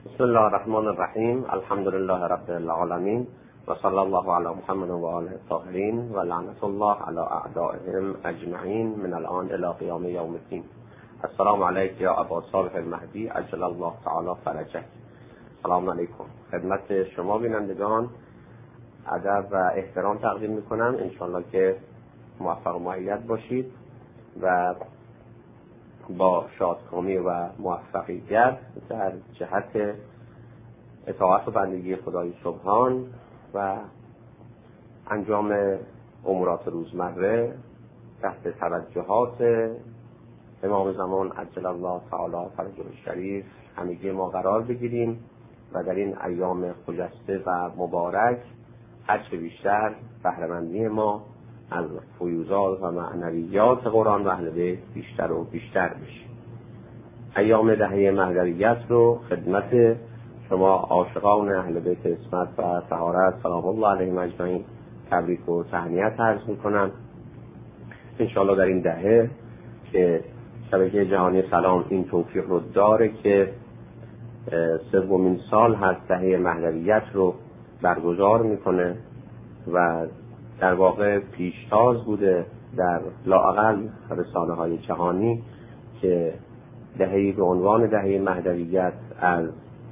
بسم الله الرحمن الرحیم. الحمد لله رب العالمین و صلی الله علی محمد و آله الطاهرین و لعنت الله علی اعدائهم اجمعین من الان الی قیام یوم الدین. السلام علیک یا ابا صالح المهدی عجل الله تعالی فرجک. سلام علیکم. خدمت شما بینندگان ادب و احترام تقدیم میکنم. انشالله که موفق و مؤید باشید و با شادکامی و موفقیت در جهت اطاعت و بندگی خدای سبحان و انجام امورات روزمره تحت توجهات امام زمان عجل الله تعالی فرجه الشریف همگی ما قرار بگیریم و در این ایام خجسته و مبارک هرچه بیشتر بهره‌مندی ما از فیوضات و معنویات قرآن و اهل بیت بیشتر و بیشتر بشه. ایام دهه مهدویت رو خدمت شما عاشقان اهل بیت عصمت و طهارت سلام الله علیهم اجمعین تبریک و تهنیت عرض میکنم. انشاءالله در این دهه که شبکه جهانی سلام این توفیق رو داره که سومین سال هست دهه مهدویت رو برگزار میکنه و در واقع پیشتاز بوده در لااقل رسانه های جهانی که دهه‌ای به عنوان دهه مهدویت از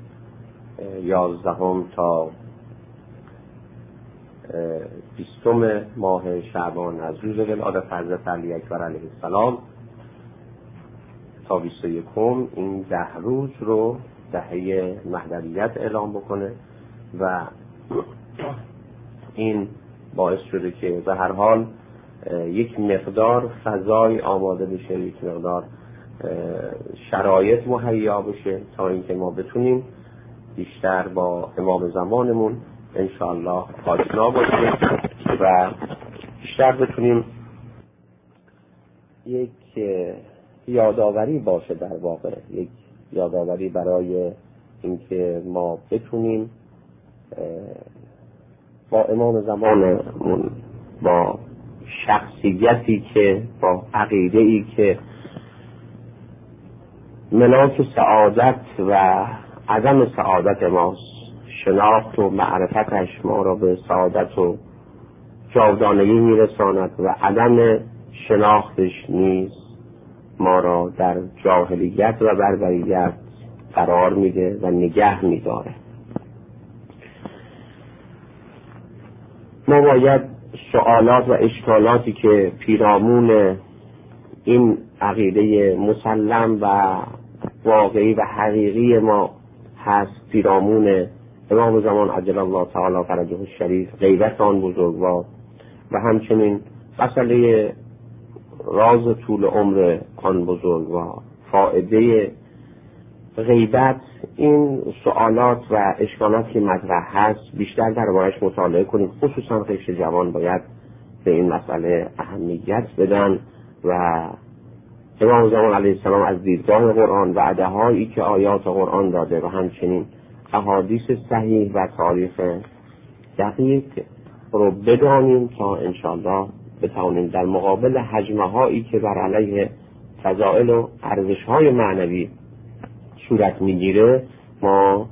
11 تا 20 ماه شعبان از روز ولادت حضرت علی اکبر علیه السلام تا 21 این 10 روز رو دهه مهدویت اعلام بکنه و این باعث شده که به هر حال یک مقدار فضای آماده بشه، یک مقدار شرایط مهیا بشه تا اینکه ما بتونیم بیشتر با امام زمانمون انشاءالله آشنا باشیم و بیشتر بتونیم یک یادآوری باشه، در واقع یک یادآوری برای اینکه ما بتونیم با امام زمانمون، با شخصیتی که با عقیده‌ای که ملاک سعادت و عدم سعادت ماست، شناخت و معرفتش ما را به سعادت و جاودانگی میرساند و عدم شناختش نیز ما را در جاهلیت و بربریت قرار میده و نگه میداره. ما باید سوالات و اشکالاتی که پیرامون این عقیده مسلم و واقعی و حقیقی ما هست، پیرامون امام زمان عجل الله تعالی فرجه الشریف، غیبت آن بزرگوار و همچنین مسئله راز طول عمر آن بزرگوار، فائده غیبت، این سوالات و اشکالات که مطرح هست بیشتر دربارش مطالعه کنیم. خصوصا قشر جوان باید به این مسئله اهمیت بدن و امام زمان علیه السلام از دیدگاه قرآن وعده‌هایی که آیات قرآن داده و همچنین احادیث صحیح و تاریخ دقیق رو بدانیم تا انشاءالله بتوانیم در مقابل هجمه‌هایی که بر علیه فضائل و ارزش‌های معنوی صورت میگیره ما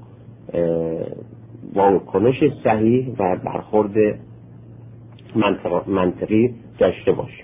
واکنش صحیح و برخورد منطقی داشته باشیم.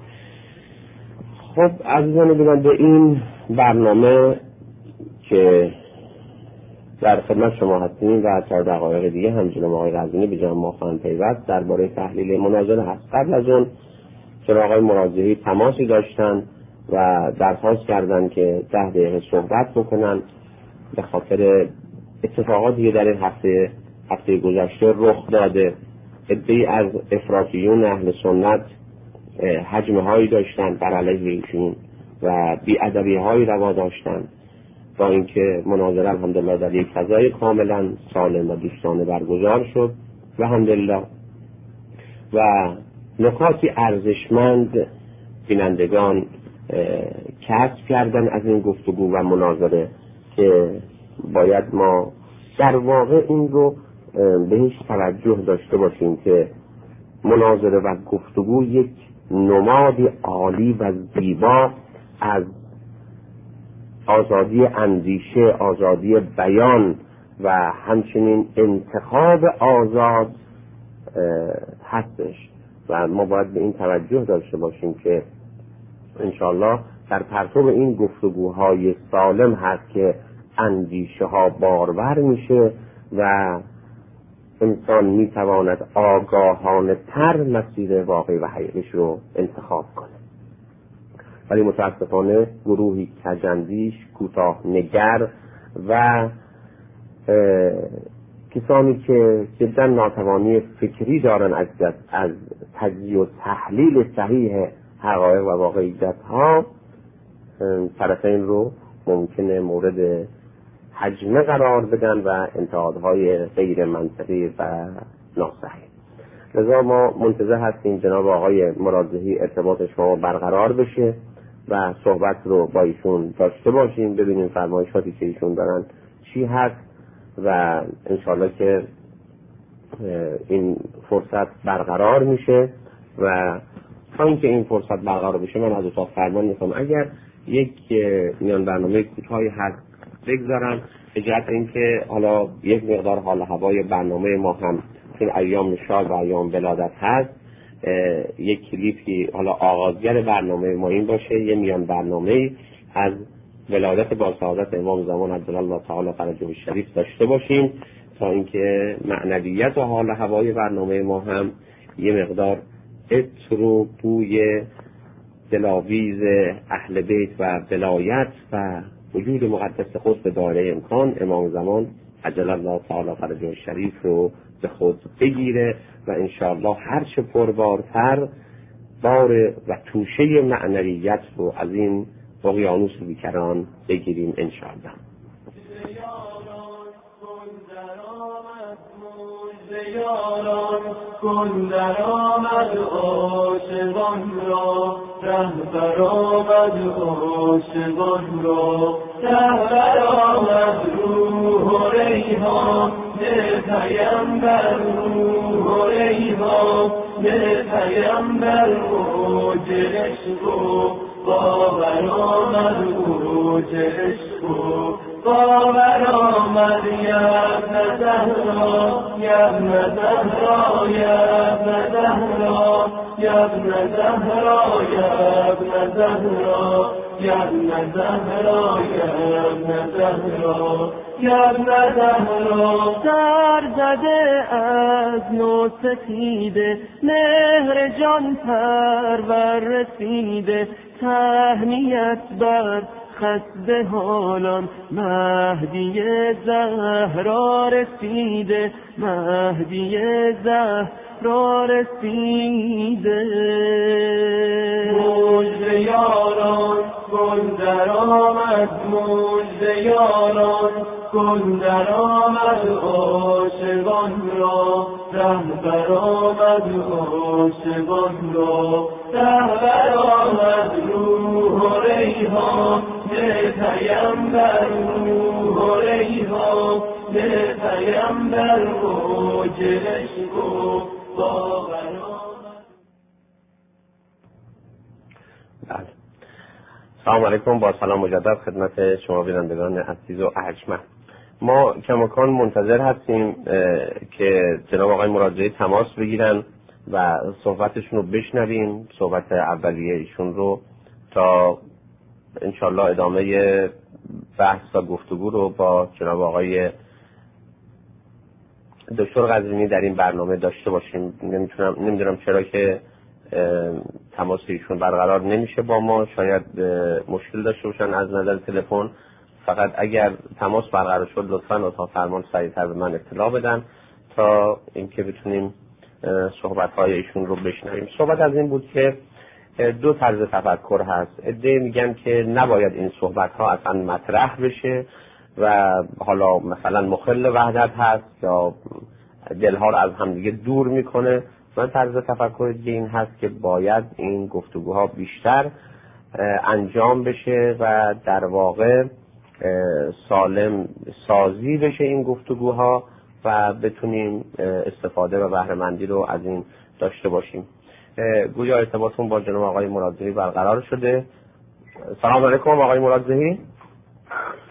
خب عزیزان بیننده، این برنامه که در خدمت شما هستیم و تا دقایق دیگه همچنین آقای قزوینی به جمع ما خواهند پیوست درباره تحلیل مناظره هست. قبل از اون چرا آقای مرازی تماسی داشتن و درخواست کردن که 10 دقیقه صحبت بکنن به خاطر اتفاقاتی که در این هفته گذشته رخ داده. عده‌ای از افراطیون اهل سنت هجمه هایی داشتن بر علیه ایشون و بی‌ادبی هایی روا داشتن، با اینکه مناظره الحمدلله در یک فضای کاملا سالم و دوستانه برگزار شد و الحمدلله و نکاتی ارزشمند بینندگان کسب کردن از این گفتگو و مناظره که باید ما در واقع این رو بهش توجه داشته باشیم که مناظره و گفتگو یک نماد عالی و زیبا از آزادی اندیشه، آزادی بیان و همچنین انتخاب آزاد هستش و ما باید به این توجه داشته باشیم که انشالله در پرتو این گفتگوهای سالم هست که اندیشه ها بارور میشه و انسان میتواند آگاهانه تر مسیر واقعی و حقیقیش رو انتخاب کنه. ولی متاسفانه گروهی کجندیش، کوتاه نگر و کسانی که جدا ناتوانی فکری دارن از تجزیه و تحلیل صحیح حقایق و واقعیت ها، طرفین رو ممکنه مورد حجمه قرار بدن و انتقادهای غیر منطقی و ناصحیح. لذا ما منتظر هستیم جناب آقای مرادزهی ارتباط شما برقرار بشه و صحبت رو با ایشون داشته باشیم، ببینیم فرمایشاتی که ایشون دارن چی هست و انشالله که این فرصت برقرار میشه. و تا اینکه این فرصت برقرار بشه من از اتاق فرمان میخوام اگر یک میان برنامه کوتاهی هست بگذارم به جهت اینکه حالا یک مقدار حال هوای برنامه ما هم چون ایام شاد و ایام ولادت هست، یک کلیپی حالا آغازگر برنامه ما این باشه، یه میان برنامه از ولادت با سعادت امام زمان عجلالله تعالی فرجه الشریف داشته باشیم تا اینکه معنویت و حال هوای برنامه ما هم یه مقدار عطر و بوی دلاویز اهل بیت و ولایت و وجود مقدس خود به دایره امکان امام زمان عجلالله تعالی فرجه الشریف رو به خود بگیره و انشاءالله هرچه پربارتر بار و توشه معنویت رو از این اقیانوس بیکران بگیریم انشاءالله. یاران کن در آمد عاشقان را، رهبر آمد عاشقان را، رهبر آمد روح و ریحان به پیمبر، روح و ریحان به پیمبر، اوج عشق و باور آمد، اوج عشق و باور آمد. یا ابن زهرا، یا ابن زهرا، یا ابن زهرا، یا ابن زهرا، یا ابن زهرا، یا ابن زهرا، یا ابن زهرا، یا ابن زهرا. سر زده از نو سفیده، مهر جان پرور رسیده، تهنیت بر خسته حالان، مهدی زهرا رسیده، مهدی زهرا رسیده. مژده یاران گل در آمد، مژده یاران گل در آمد عاشقان را، رهبر آمد عاشقان را، رهبر آمد روح و ریحان به پیمبر، روح و ریحان به پیمبر، اوج عشق و باور آمد. سلام علیکم، با سلام مجدد خدمت شما بینندگان عزیز و ارجمند. ما کماکان منتظر هستیم که جناب آقای مرادزهی تماس بگیرن و صحبتشون رو بشنویم، صحبت اولیه ایشون رو، تا انشالله ادامه بحث و گفتگو رو با جناب آقای دکتر قزوینی در این برنامه داشته باشیم. نمیدونم چرا که تماس ایشون برقرار نمیشه با ما، شاید مشکل داشته باشن از نظر تلفن. فقط اگر تماس برقرار شد لطفاً اتاق فرمان سریعتر به من اطلاع بدن تا اینکه بتونیم صحبت‌های ایشون رو بشنویم. صحبت از این بود که دو طرز تفکر هست. عده میگن که نباید این صحبت‌ها اصلا مطرح بشه و حالا مثلا مخل وحدت هست یا دلها رو از همدیگه دور میکنه. من طرز تفکر دیگه این هست که باید این گفتگوها بیشتر انجام بشه و در واقع سالم سازی بشه این گفتگوها و بتونیم استفاده و بهره‌مندی رو از این داشته باشیم. گویا ارتباطمون با جناب آقای مرادزهی برقرار شده. سلام علیکم آقای مرادزهی.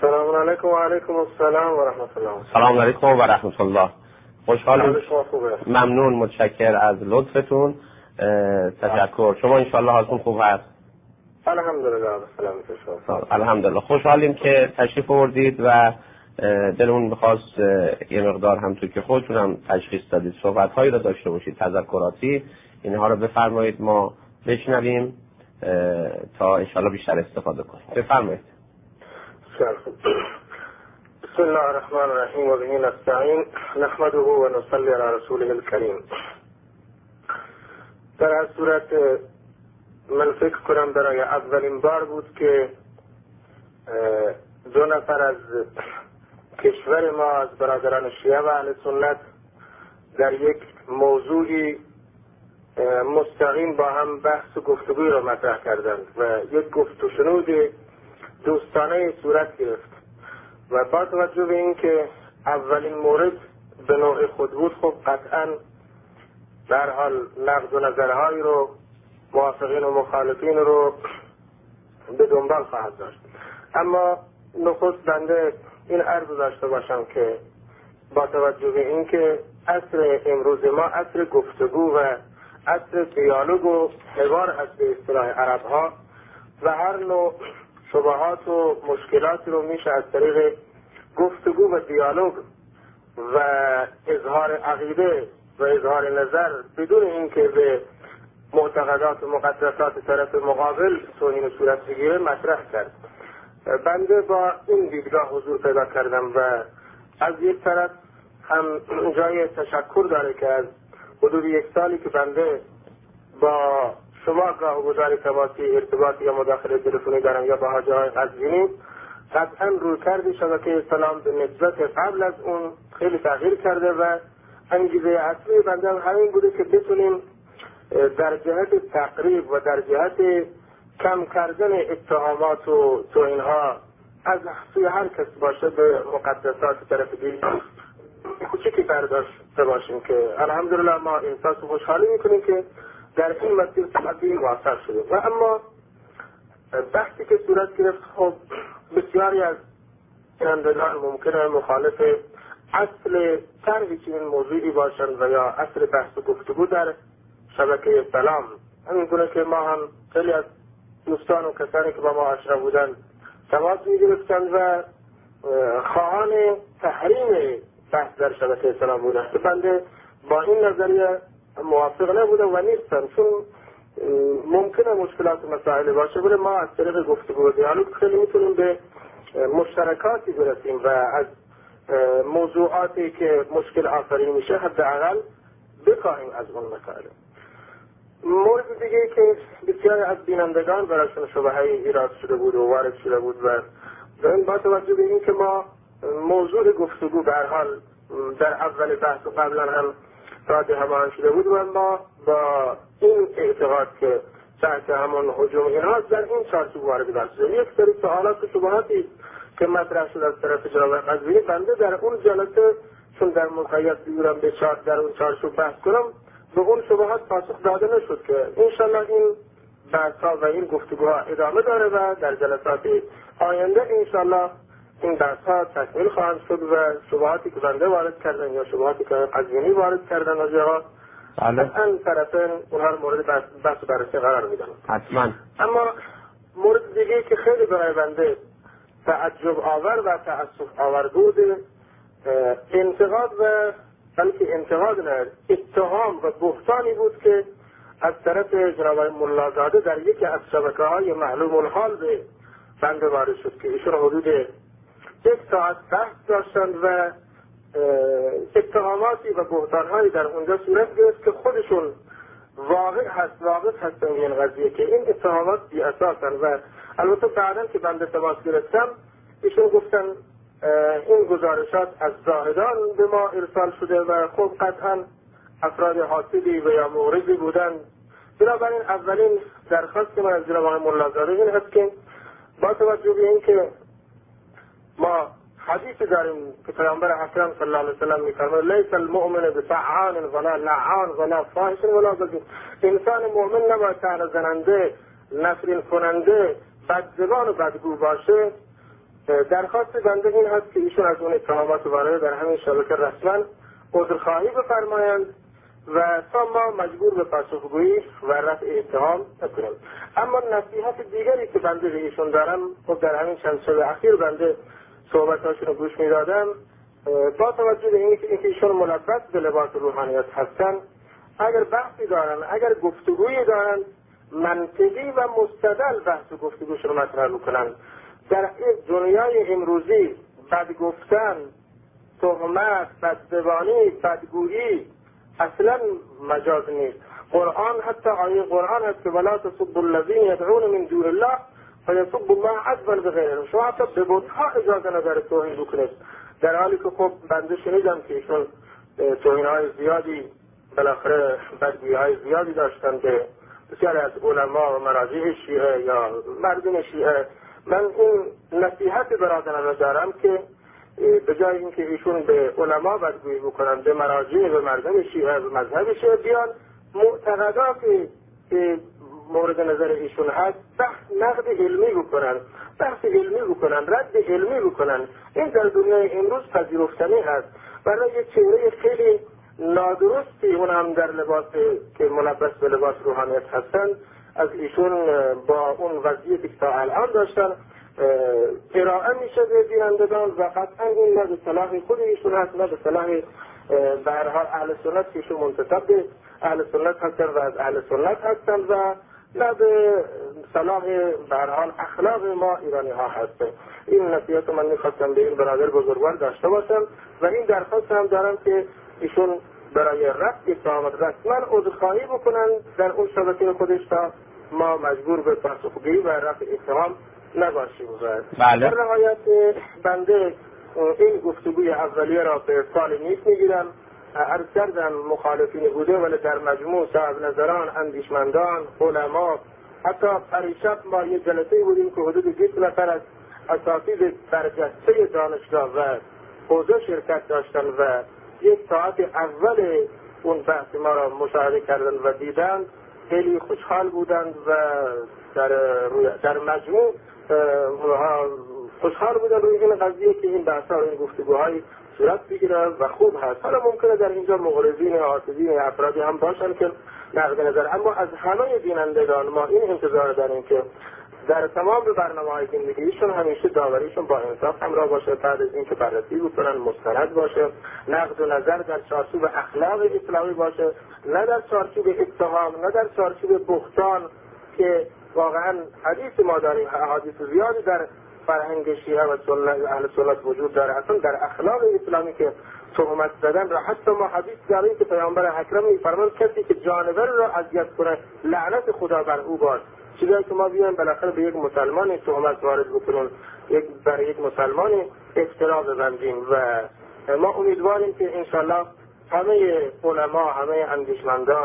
سلام علیکم و علیکم السلام و رحمت الله. سلام علیکم و رحمت الله. خوشحالم. شما خوبه؟ ممنون، متشکر از لطفتون. تشکر. شما انشالله حالتون خوب هست؟ الحمدلله. سلامت شما. الحمدلله. خوشحالیم که تشریف آوردید و دلمون می‌خواست یه مقدار همونطور که خودتون هم تشخیص دادید صحبت‌هایی رو داشته باشید تذکراتی، اینها رو بفرمایید ما بشنویم تا انشالله بیشتر استفاده کنیم. بفرمایید. بسم الله الرحمن الرحیم و به نستعین نحمده و نصلی علی رسوله الکریم. در هر صورت من فکر کنم برای اولین بار بود که 2 نفر از کشور ما از برادران شیعه و اهل سنت در یک موضوعی مستقیم با هم بحث و گفتگوی را مطرح کردند و یک گفت و شنود دوستانه صورت گرفت و با توجه به این که اولین مورد به نوع خود بود، خب قطعا در حال نقد و نظرهایی رو موافقین و مخالفین رو به دنبال خواهد داشت. اما نخست بنده این عرض داشته باشم که با توجه به این که عصر امروز ما عصر گفتگو و عصر دیالوگ و حوار هست به اصطلاح عرب ها و هر نوع شبهات و مشکلات رو میشه از طریق گفتگو و دیالوگ و اظهار عقیده و اظهار نظر بدون اینکه به معتقدات و مقدسات طرف مقابل توهین صورت بگیره مطرح کرد. بنده با این دیدگاه حضور پیدا کردم و از یک طرف هم جای تشکر داره که از حدود 1 سالی که بنده با شما گاه گذاری تماسی ارتباطی یا مداخله تلفنی دارم یا با حاجه های قزوینی، قطعا رویکرد شبکه اسلام به نسبت قبل از اون خیلی تغییر کرده و انگیزه اصلی بنده همین بوده که بتونیم در جهت تقریب و در جهت کم کردن اتهامات و توهین‌ها از سوی هر کس باشه به مقدسات طرف دیگر کوچکی برداشته باشیم که الحمدلله ما احساس خوشحالی میکنیم که در این مسیر تقدیم موفق شدیم. و اما بحثی که صورت گرفت، خب بسیاری از شنوندگان ممکنه مخالف اصل طرحی چنین موضوعی باشند و یا اصل بحث و گفتگو در شبکه سلام. همین گونه که ما هم خیلی از دوستان و کسانی که با ما آشنا بودند تماس می‌گرفتند و خواهان تحریم بحث در شبکه سلام بودند. بنده با این نظریه موافق نبودم و نیستم، چون ممکنه مشکلات مسائل باشه، ولی ما از طریق گفتگو و دیالوگ خیلی میتونیم به مشترکاتی برسیم و از موضوعاتی که مشکل آفرین میشه حداقل بکاهیم از اون مسائل. مورد دیگه که بسیاری از بینندگان براشون شبهه‌ای ایراد شده بود و وارد شده بود و با توجه به این که ما موضوع گفتگو به هر حال در اول بحث و قبلا هم راجع همان شده بود و ما با این اعتقاد که تحت همان هجوم اینها در این چارچوب وارد بحث شدیم. یک سری سوالات و شبهاتی که مطرح شد از طرف جناب قزوینی، بنده در اون جلسه چون در موقعیت بودم در اون چارچوب بحث کنم به اون شبهات پاسخ داده نشد که انشالله این بحث‌ها و این گفتگوها ادامه داره و در جلسات آینده انشالله این بحث‌ها تکمیل خواهند شد و شبهاتی که بنده وارد کردن یا شبهاتی که قزوینی وارد کردن از جهات قطعاً طرفین اونها رو مورد بحث و بررسی قرار میدن. حتما. اما مورد دیگه که خیلی برای بنده تعجب آور و تأسف آور بود، انتقاد و بلکه انتقاد نه، اتهام و بهتانی بود که از طرف جناب ملازاده در یکی از شبکه‌های معلوم الحال به بنده وارد شد که ایشون حدود 1 ساعت بحث داشتند و اتهاماتی و بهتان‌هایی در اونجا صورت گرفت که خودشون واقع هستن این قضیه که این اتهامات بی اساسن و البته بعداً که بنده تماس گرفتم ایشون گفتن این گزارشات از زاهدان به ما ارسال شده و خب قطعاً افراد حاسدی و یا موردی بودن. بنابراین اولین درخواست من از جناب ملازاده این هست که با توجه به این که ما حدیثی داریم که پیامبر اکرم صلی الله علیه و سلم می‌فرماید لیس المؤمن بطعان ولا لعان ولا فاحش ولا بذیء، انسان مؤمن نباید طعنه زننده، نفرین کننده، بدزبان و بدگو باشه درخواست بنده این هست که ایشون از اون اتهامات وارده در همین شبکه رسما عذرخواهی بفرمایند و تا ما مجبور به پاسخگویی و رفع اتهام نکنیم. اما نصیحت دیگری که بنده به ایشون دارم، خب در همین چند شب اخیر بنده صحبتاشون رو گوش میدادم، با توجه به اینکه ایشون ملبس به لباس روحانیت هستن، اگر بحثی دارن، اگر گفتگویی دارن، منطقی و مستدل بحث و گفتگوش رو مطرح بکنن. در این دنیای امروزی بد گفتن، تهمت، بدزبانی، بدگویی اصلا مجاز نیست. قرآن، حتی آیه قرآن هست که ولا تسبوا الذین یدعون من دون الله فیسبوا الله عدوا بغیر علم. شما حتی به بت‌ها اجازه نداره توهین بکنید، در حالی که خب بنده شنیدم که ایشون توهین‌های زیادی، بالاخره بدگویی‌های زیادی داشتن به بسیاری از علما و مراجع شیعه یا مردم شیعه. من این نصیحت برادران را دارم که به جای اینکه ایشون به علما بدگویی بکنن، به مراجع، به مردم شیعه، به مذهب شیعه بیان، معتقداتی که مورد نظر ایشون هست نقد علمی بکنن، بحث علمی بکنن، رد علمی بکنن. این در دنیای امروز پذیرفتنی هست. برای یک چهره خیلی نادرستی، اون هم در لباس که ملبس به لباس روحانیت هستن، از ایشون با اون وضعیتی که تا الان داشتن ارائه میشه به بینندگان و قطعا این نه به صلاح خود ایشون هست، نه به صلاح به هر حال اهل سنت که ایشون منتسب به اهل سنت هستن و از اهل سنت هستن و نه به صلاح به هر حال اخلاق ما ایرانی ها هستن. این نصیحت من میخواستم به این برادر بزرگوار داشته باشم و این درخواست هم دارم که ایشون برای رفع اتهامات رسما عذرخواهی بکنن در اون شبکه خودش تا ما مجبور به پاسخگویی و رفع اتهام نباشیم. بله. در نهایت بنده این گفتگوی اولیه را به سال نیست میگیرم. عرض کردم مخالفین بوده، ولی در مجموع صاحب نظران، اندیشمندان، علما، حتی پریشب ما یه جلسه بودیم که حدود 20 نفر از اساتید برجسته دانشگاه و حوزه شرکت داشتن و یک ساعت اول اون بحث ما را مشاهده کردن و دیدن، خیلی خوشحال بودند و در مجموع اونها خوشحال بودن روی این قضیه که این بحث ها و این گفتگوهای صورت بگیره و خوب هست. حالا ممکنه در اینجا مغرضین، حاسدین، افرادی هم باشن که نقد نظر، اما از همه بینندگان ما این انتظار داریم که در تمام برنامه‌های زندگیشون همیشه داوریشون با انصاف همراه باشه، بعد از اینکه بررسی بکنن مستند باشه، نقد و نظر در چارچوب اخلاق اسلامی باشه، نه در چارچوب اتهام، نه در چارچوب بهتان که واقعا حدیث ما داریم، احادیث زیادی در فرهنگ شیعه و اهل سنت وجود داره. اصلا در اخلاق اسلامی که تهمت زدن را، حتی ما حدیث داریم که پیامبر اکرم می‌فرماید کسی که جانور را اذیت کنه لعنت خدا بر او باد. چیزی که ما بیایم بالاخره به یک مسلمانی تهمت وارد بکنیم، برای یک مسلمانی افترا ببندیم و ما امیدواریم که انشالله همه علما، همه اندیشمندان،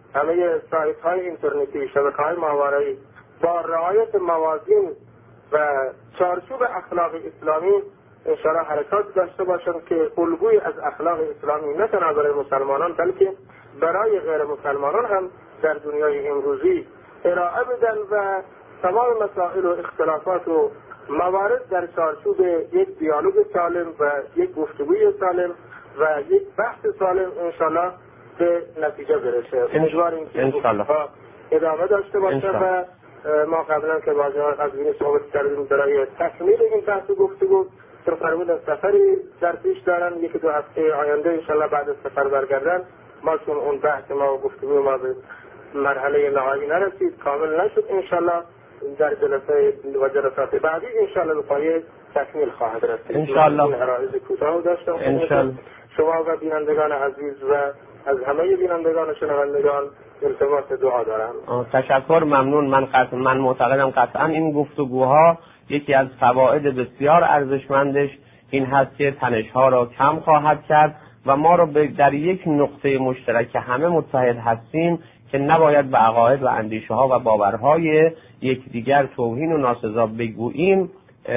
همه سایت‌های اینترنتی، شبکه‌های ماهواره‌ای با رعایت موازین و چارچوب اخلاق اسلامی انشاءالله حرکات داشته باشند که الگوی از اخلاق اسلامی نه تنها برای مسلمانان بلکه برای غیر مسلمانان هم در دنیای امروزی ارائه بدن و تمام مسائل و اختلافات و موارد در چارچوب یک دیالوگ سالم و یک گفتگوی سالم و یک بحث سالم انشاءالله به نتیجه برسه. امیدواریم که ادامه داشته باشه و ما قبلا که از این صحبت کردیم برای تکمیل این بحث و گفتگو فرمودن سفری در پیش دارن، 1-2 هفته آینده انشالله بعد از سفر برگردن. ما چون اون بحث ما و گفتگو ما به مرحله نهایی نرسید، کامل نشد، انشالله در جلسه و جلسات بعدی انشالله به پای تکمیل خواهد رسید. انشالله این عرایض کوتاه داشتم. انشالله شما و بینندگان عزیز و از همه بینندگان و شنوندگان التماس دعا دارم. تشکر، ممنون. من معتقدم قطعا این گفتگوها یکی از فواید بسیار ارزشمندش این هست که تنش‌ها را کم خواهد کرد و ما را در یک نقطه مشترک که همه متحد هستیم که نباید به عقاید و اندیشه‌ها و باورهای یکدیگر توهین و ناسزا بگوییم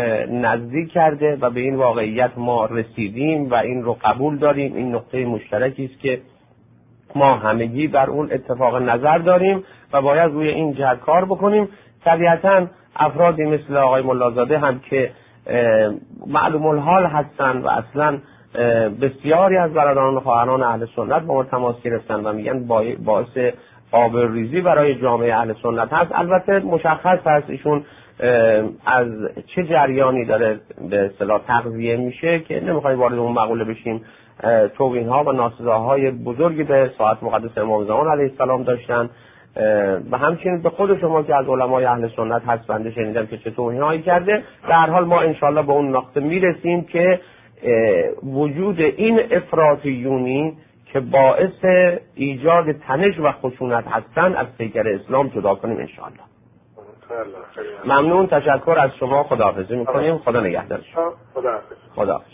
نزدیک کرده و به این واقعیت ما رسیدیم و این رو قبول داریم. این نقطه مشترکی است که ما همگی بر اون اتفاق نظر داریم و باید روی این جهت کار بکنیم. طبیعتاً افرادی مثل آقای ملازاده هم که معلوم الحال هستن و اصلا بسیاری از برادران و خواهران اهل سنت با ما تماس گرفتن و میگن باعث آبروریزی برای جامعه اهل سنت هست. البته مشخص هست ایشون از چه جریانی داره به اصطلاح تغذیه میشه که نمیخوایم وارد اون مقوله بشیم. توهین ها و ناسزاهای بزرگی به ساعت مقدس امام زمان علیه السلام داشتن و همچنین به خود شما که از علمای اهل سنت هست بنده شنیدم که چه توهینایی کرده. در هر حال ما انشالله به اون نقطه میرسیم که وجود این افراطیونی که باعث ایجاد تنش و خشونت هستند از پیکر اسلام جدا کنیم انشالله. ممنون، تشکر از شما، خداحافظی میکنیم. خدا نگهدار شما. خداحافظ.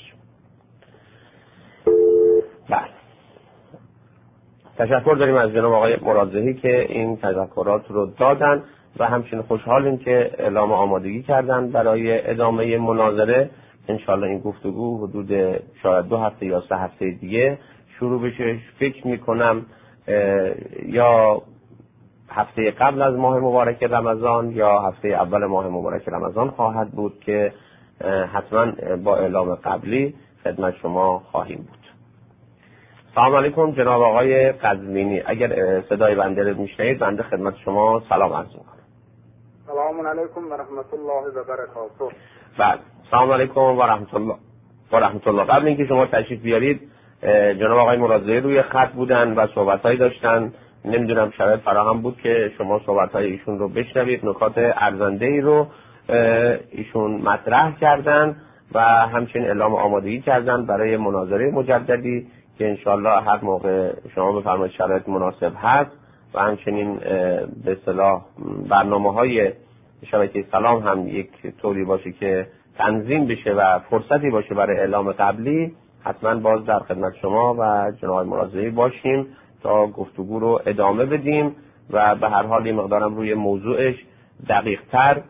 بله، تشکر داریم از جناب آقای مرادزهی که این تذکرات رو دادن و همچنین خوشحالیم که اعلام آمادگی کردن برای ادامه مناظره. انشالله این گفتگو حدود شاید 2 هفته یا 3 هفته دیگه شروع بشه. فکر میکنم یا هفته قبل از ماه مبارک رمضان یا هفته اول ماه مبارک رمضان خواهد بود که حتما با اعلام قبلی خدمت شما خواهیم بود. سلام علیکم جناب آقای قزوینی، اگر صدای بنده رو میشنید بنده خدمت شما سلام عرض میکنم. سلام علیکم و رحمت الله و برکاته. بله، سلام علیکم و رحمت الله. قبل اینکه شما تشریف بیارید جناب آقای مرادزهی روی خط بودن و صحبت‌هایی داشتن. نمیدونم شاید فراهم بود که شما صحبت‌های ایشون رو بشنوید. نکات ارزنده‌ای رو ایشون مطرح کردن و همچنین اعلام آمادگی کردن برای مناظره مجددی که انشالله هر موقع شما بفرمایید شرایط مناسب هست و همچنین به اصطلاح برنامه‌های شبکه سلام هم یک طوری باشه که تنظیم بشه و فرصتی باشه برای اعلام قبلی. حتما باز در خدمت شما و جناب مرادزهی باشیم تا گفتگو رو ادامه بدیم و به هر حال این مقدارم روی موضوعش دقیق‌تر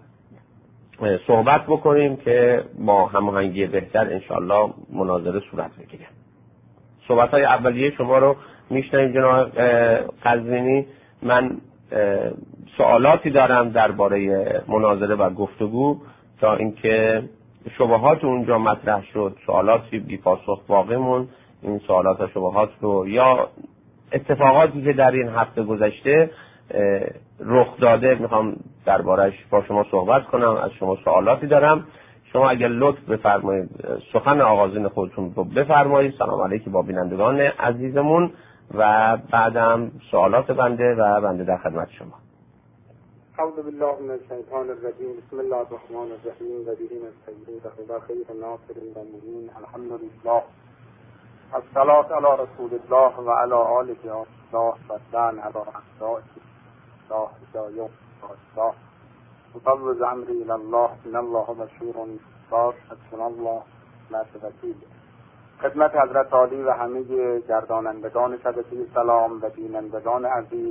صحبت بکنیم که با هماهنگی بهتر انشالله مناظره صورت بگیره. صحبت‌های اولیه شما رو میشنویم جناب قزوینی. من سوالاتی دارم درباره مناظره و گفتگو تا اینکه شبهات اونجا مطرح شد، سوالاتی بی پاسخ باقی موند. این سوالات و شبهات رو یا اتفاقاتی که در این هفته گذشته رخ داده میخوام دربارش با شما صحبت کنم. از شما سوالاتی دارم. شما اگر لطف بفرمایید سخن آغازین خودتون رو بفرمایید. سلام علیکم با بینندگان عزیزمون و بعدم سوالات بنده و بنده در خدمت شما. اعوذ بالله من الشیطان الرجیم. بسم الله الرحمن الرحیم. و به نستعین و خیر ناصر و معین. الحمد لله. الصلاة علی رسول الله و علی آله الله و سلام علی اعدائه الله هدایت الله. مفوض امری الی الله ان الله بشیر صاد حسبنا الله لا وکیل. خدمت حضرت عالی و همه گردانندگان شبکه سلام و بینندگان عزیز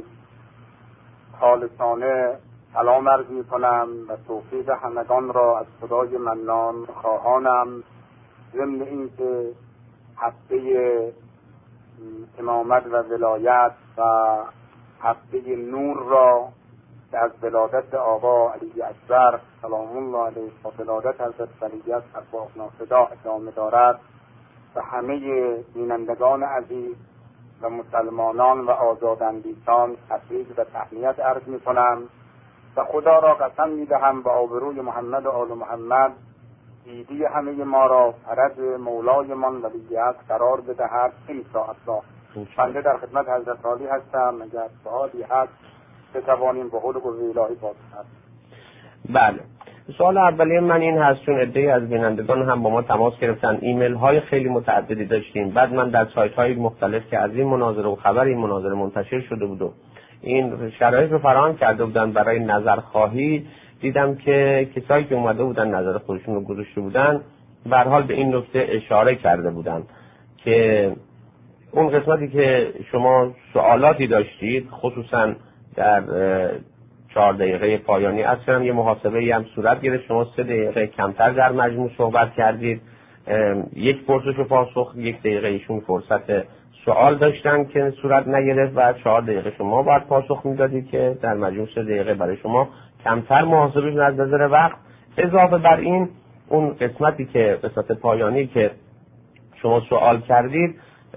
خالصانه سلام عرض می‌کنم و توفیق همگان را از خدای منان خواهانم. ضمن اینکه هفته امامت و ولایت و هفته نور را که از ولادت آقا علی اکبر سلام الله علیه و ولادت حضرت ولیعصر ارواح ناصدا ادامه دارد و همه بینندگان عزیز و مسلمانان و آزاداندیشان تبریک و تهنیت عرض می‌کنم و خدا را قسم می‌دهم و آبروی محمد و آل محمد دیدی همه ما را فرج مولایمان ولیعصر قرار بدهد این ساعت را. بنده در خدمت حضرت عالی هستم. اگر سوالی هست بتوانیم به قول الهی پاسخ بدیم. بله، سوال اولیه من این هست چون عده‌ای از بینندگان هم با ما تماس گرفتن، ایمیل های خیلی متعددی داشتیم. بعد من در سایت های مختلف که از این مناظره و خبر این مناظره منتشر شده بود و این شرایط رو فراهم کرده بودن برای نظرخواهی، دیدم که کسایی که اومده بودن نظر خودشون رو گذاشته بودن به هر حال به این نکته اشاره کرده بودن که اون قسمتی که شما سوالاتی داشتید خصوصا در 4 دقیقه پایانی اصلا یه محاسبه هم صورت گرفت. شما 3 دقیقه کمتر در مجموع صحبت کردید. یک پرسش و پاسخ 1 دقیقه ایشون فرصت سوال داشتن که صورت نگرفت و 4 دقیقه شما باید پاسخ میدادید که در مجموع 3 دقیقه برای شما کمتر محاسبه شد از نظر وقت. اضافه بر این اون قسمتی که قسمت پایانی که شما سوال کردید،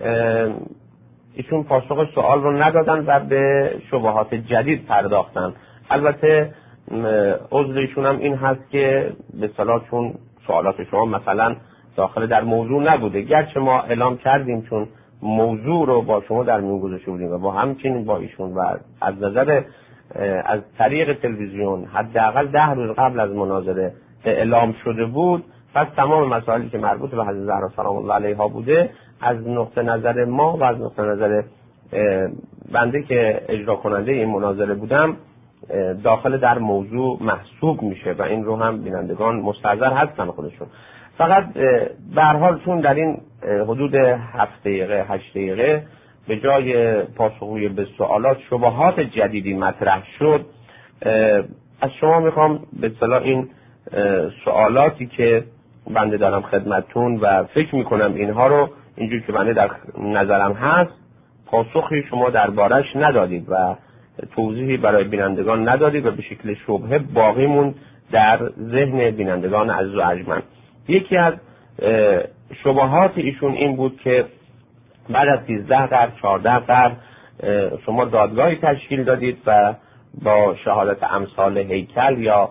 ایشون پاسخ سوال رو ندادن و به شبهات جدید پرداختن. البته عذر ایشون هم این هست که به اصطلاح چون سوالات شما مثلا داخل در موضوع نبوده، گرچه ما اعلام کردیم چون موضوع رو با شما در میون گذاشته بودیم و با همچنین با ایشون و از نظر از طریق تلویزیون حداقل 10 روز قبل از مناظره اعلام شده بود، پس تمام مسائلی که مربوط به حضرت زهرا سلام الله علیها بوده از نقطه نظر ما و از نقطه نظر بنده که اجرا کننده این مناظره بودم داخل در موضوع محسوب میشه و این رو هم بینندگان مستحضر هستن خودشون. فقط به هر حال چون در این حدود 7 دقیقه 8 دقیقه به جای پاسخگویی به سوالات شبهات جدیدی مطرح شد، از شما میخوام به اصطلاح این سوالاتی که بنده دارم خدمتتون و فکر میکنم اینها رو اینجور که بنده در نظرم هست پاسخی شما دربارش ندادید و توضیحی برای بینندگان ندادید و به شکل شبهه باقی موند در ذهن بینندگان عزیز و ارجمند. یکی از شبهات ایشون این بود که بعد از 13 قرن 14 قرن شما دادگاهی تشکیل دادید و با شهادت امثال هیکل یا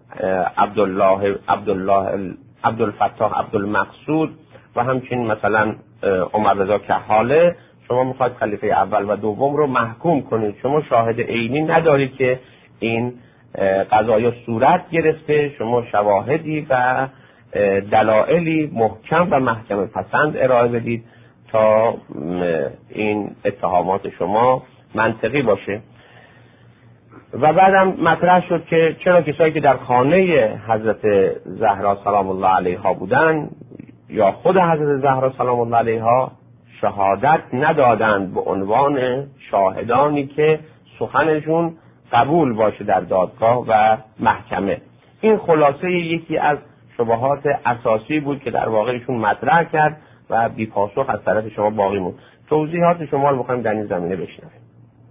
عبدالفتاح عبدالمقصود و همچنین مثلا عمر رضا کحاله شما میخواید خلیفه اول و دوم رو محکوم کنید. شما شاهد عینی ندارید که این قضایا صورت گرفته، شما شواهدی و دلایلی محکم و محکم پسند ارائه بدید تا این اتهامات شما منطقی باشه. و بعدم مطرح شد که چرا کسایی که در خانه حضرت زهرا سلام الله علیها بودن یا خود حضرت زهرا سلام الله علیها شهادت ندادند به عنوان شاهدانی که سخنشون قبول باشه در دادگاه و محکمه. این خلاصه یکی از شبهات اساسی بود که در واقع ایشون مطرح کرد و بی پاسخ از طرف شما باقی موند. توضیحات شما رو بخوایم در این زمینه بشنویم.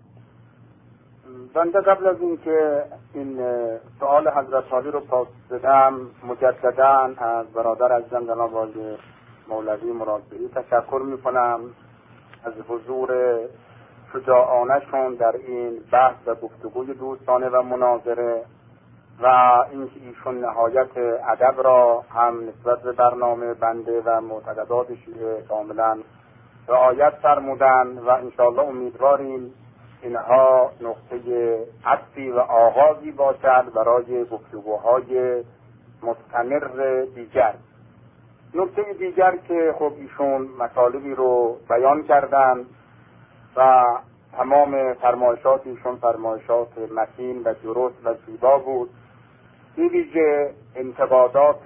بنده قبل از این که این سوال حضرت عالی رو پاس بدم مجدداً از برادر عزیزم جناب آقای مولوی مرادبهی تشکر میکنم از حضور شجاعانه‌شون در این بحث و گفتگوی دوستانه و مناظره و اینکه ایشون نهایت ادب را هم نسبت به برنامه بنده و معتقدات شیعه کاملا رعایت فرمودن و انشاءالله امیدواریم اینها نقطه عطفی و آغازی باشد برای گفتگوهای مستمر دیگر. نکته دیگر که خب ایشون مطالبی رو بیان کردن و تمام فرمایشات ایشون فرمایشات متین و درست و زیبا بود. دیگه انتقادات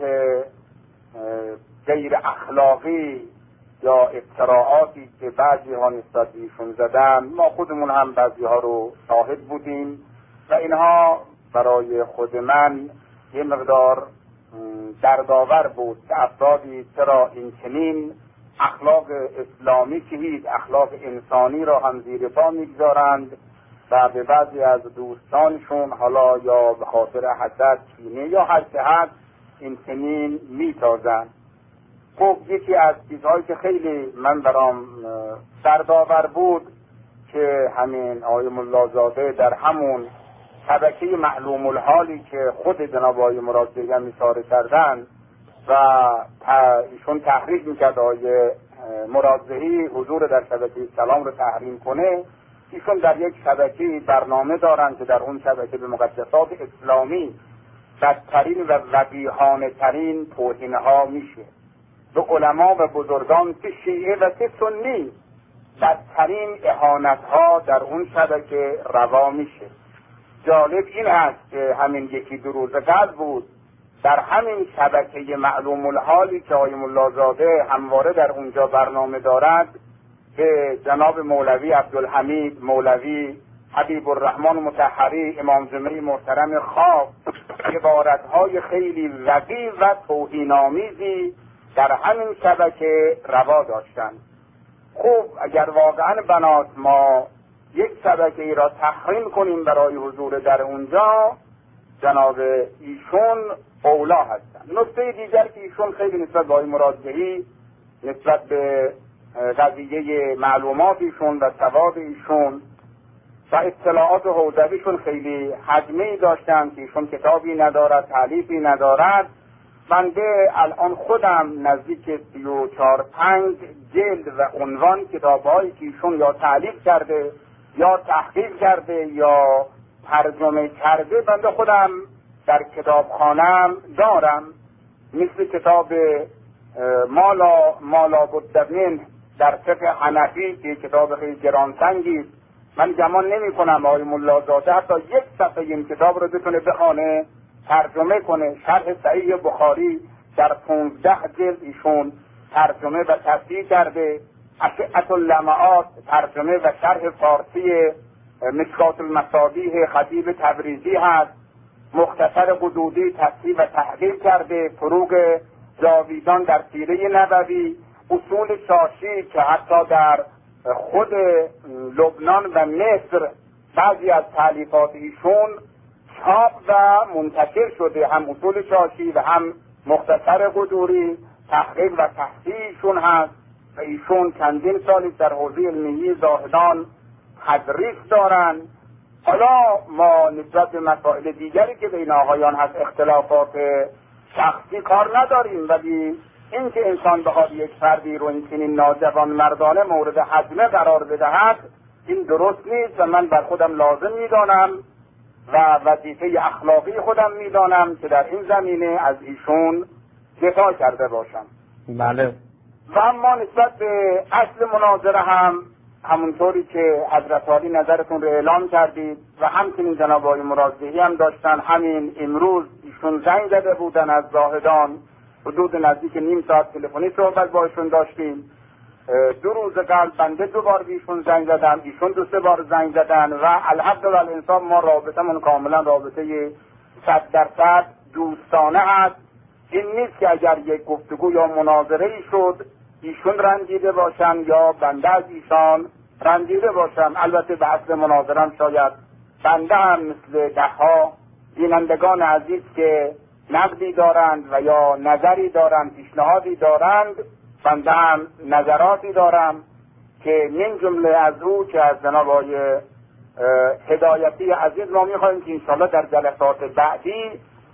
غیر اخلاقی یا افتراعاتی که بعضی ها نسبت ایشون زدن ما خودمون هم بعضی ها رو شاهد بودیم و اینها برای خود من یه مقدار دردآور بود که افرادی چرا این چنین اخلاق اسلامی که هیچ اخلاق انسانی را هم زیر پا میگذارند و به بعضی از دوستانشون حالا یا به خاطر حسد کینه یا هر چه هست این چنین میتازند. خب یکی از چیزهایی که خیلی من برام دردآور بود که همین آقای ملازاده در همون شبکه معلوم الحالی که خود جناب آقای مرادبهی هم اشاره کردن و ایشون تحریک میکرد آقای مرادبهی حضور در شبکه سلام رو تحریم کنه، ایشون در یک شبکه برنامه دارن که در اون شبکه به مقدسات اسلامی بدترین و وقیحانه ترین توهین‌ها میشه، به علما و بزرگان که شیعه و که سنی بدترین اهانت‌ها در اون شبکه روا میشه. جالب این است که همین یکی دو روز قبل بود در همین شبکه معلوم الحالی که آقای ملازاده همواره در اونجا برنامه دارد به جناب مولوی عبدالحمید مولوی حبیب الرحمن مطهری امام جمعه محترم خواب عبارت‌های خیلی وقیح و توهین‌آمیزی در همین شبکه روا داشتند. خب اگر واقعا بنات ما یک شبکه ای را تحریم کنیم برای حضور در اونجا، جناب ایشون اولا هستند. نکته دیگر که ایشون خیلی نسبت به آقای مرادبهی، نسبت به قضیه معلومات ایشون و سواد ایشون و اطلاعات حوزویشون خیلی حجمی داشتن که ایشون کتابی ندارد، تالیفی ندارد. بنده الان خودم نزدیک 34-5 جلد و عنوان کتاب‌هایی که ایشون یا تالیف کرده یا تحقیق کرده یا ترجمه کرده بنده خودم در کتابخانه‌ام دارم، مثل کتاب مالا بد منه در فقه حنفی که کتاب خیلی گرانسنگی است. من گمان نمی‌کنم آقای ملازاده حتی یک صفحه این کتاب رو بتونه بخونه، ترجمه کنه. شرح صحیح بخاری در 15 جلد ایشون ترجمه و تصحیح کرده. اشعة اللمعات ترجمه و شرح فارسی مشکات المصابیح خطیب تبریزی هست. مختصر قدودی تصحیح و تحقیق کرده. فروغ جاویدان در سیره نبوی. اصول شاشی که حتی در خود لبنان و مصر بعضی از تالیفات ایشون چاپ و منتشر شده، هم اصول شاشی و هم مختصر قدوری. تحقیق و تصحیحشون هست و ایشون چندین سالی در حوزه علمی زاهدان تدریس دارن. حالا ما نسبت به مسائل دیگری که بین آقایان هست اختلافات شخصی کار نداریم، ولی اینکه انسان بخواد یک فردی رو این چنین ناجوان مردانه مورد حجمه قرار بدهد این درست نیست و من بر خودم لازم میدانم و وظیفه اخلاقی خودم میدانم که در این زمینه از ایشون دفاع کرده باشم. بله. و اما نسبت به اصل مناظره هم همونطوری که حضرت عالی نظرتون رو اعلام کردید و همچنین جناب آقای مرادبهی هم داشتن، همین امروز ایشون زنگ زده بودن از زاهدان، حدود نزدیک نیم ساعت تلفنی صحبت با ایشون داشتیم. 2 روز قبل بنده 2 بار ایشون زنگ زدم، ایشون 2-3 بار زنگ زدن و الحمد لله انسان ما رابطمون کاملا رابطه 100% دوستانه هست. این نیست که اگر یک گفتگو یا مناظره ای شد ایشون رنجیده باشن یا بنده از ایشان رنجیده باشم. البته به اصل مناظرم شاید بنده هم مثل دهها بینندگان عزیز که نقدی دارند و یا نظری دارند، پیشنهادی دارند، بنده هم نظراتی دارم که من جمله از او که از جناب آقای هدایتی عزیز ما میخواهیم که انشاءالله در جلسات بعدی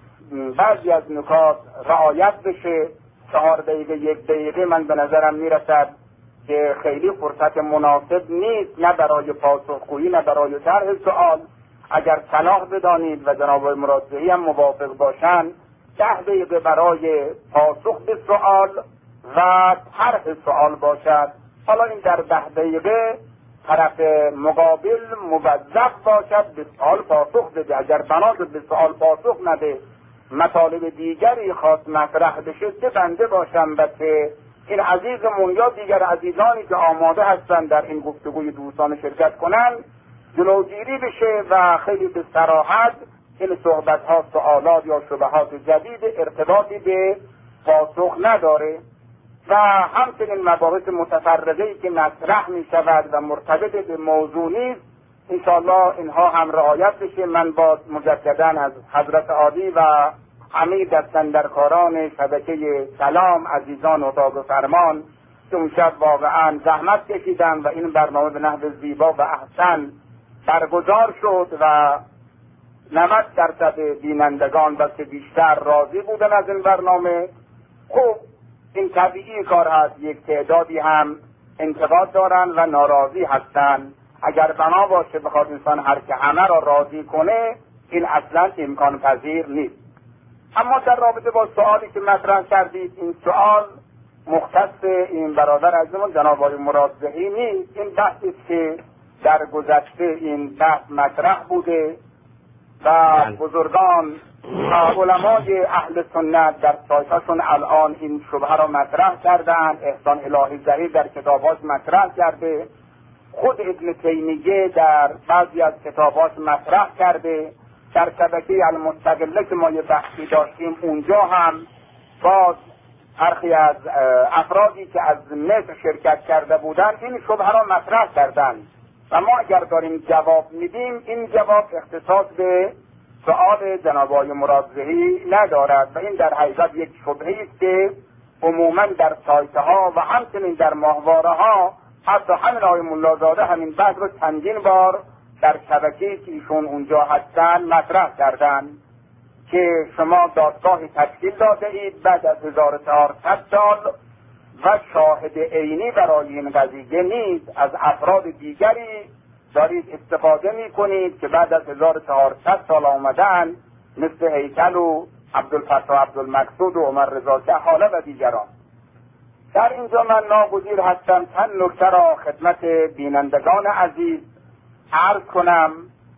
بعضی از نکات رعایت بشه. 4 دقیقه 1 دقیقه من به نظرم میرسد که خیلی فرصت مناسب نیست، نه برای پاسخگویی نه برای طرح سوال. اگر صلاح بدانید و جناب آقای مرادبهی هم موافق باشن 10 دقیقه برای پاسخ به سوال و طرح سوال باشد. حالا این در 10 دقیقه طرف مقابل موظف باشد به سوال پاسخ بده. اگر بنا شد به سوال پاسخ نده، مطالب دیگری خواست مطرح بشه چه بنده باشم و چه این عزیزمون یا دیگر عزیزانی که آماده هستند در این گفتگوی دوستان شرکت کنند جلوگیری بشه و خیلی به صراحت این صحبت ها سوالات یا شبهات جدید ارتباطی به پاسخ نداره و همچنین مباحث متفرقه‌ای که مطرح می شود و مرتبط به موضوع نیست انشاءالله اینها هم رعایت بشه. من با مجدداً از حضرت عالی و همه دستندرکاران شبکه سلام عزیزان اتاق فرمان که اون شب واقعا زحمت کشیدن و این برنامه به نحو زیبا و احسن برگزار شد و 90% بینندگان بلکه بیشتر راضی بودن از این برنامه. خب این طبیعی کار هست، یک تعدادی هم انتقاد دارن و ناراضی هستن. اگر بنا باشه بخواد انسان هر که همه را راضی کنه این اصلا امکان پذیر نیست. اما در رابطه با سوالی که مطرح کردید، این سوال مختص این برادر عزیزمون جناب آقای مرادبهی نیست. این بحثی که در گذشته این بحث مطرح بوده و بزرگان و علمای اهل سنت در سایتاشون الان این شبهه را مطرح کردن. احسان الهی زهیر در کتاباش مطرح کرده، خود ابن تیمیه در بعضی از کتاباش مطرح کرده، در شبکه المستقله که ما یه بحثی داشتیم اونجا هم باز برخی از افرادی که از مصر شرکت کرده بودن این شبهه را مطرح کردن و ما اگر داریم جواب میدیم این جواب اختصاص به سؤال جناب آقای مرادزهی ندارد و این در حقیقت یک شبهه است که عموما در سایت ها و همچنین در ماهواره ها حتی همین آقای ملازاده همین بحث رو چندین بار در شبکه‌ای که ایشون اونجا هستن مطرح کردن که شما دادگاهی تشکیل داده اید بعد از 1400 سال و شاهد عینی برای این قضیه نیست، از افراد دیگری دارید استفاده می کنید که بعد از 1400 سال آمدن مثل هیکل و عبدالفتاح عبدالمقصود و عمر رضا کحاله و دیگران. در اینجا من ناگزیر هستم چند نکته را خدمت بینندگان عزیز عرض کنم.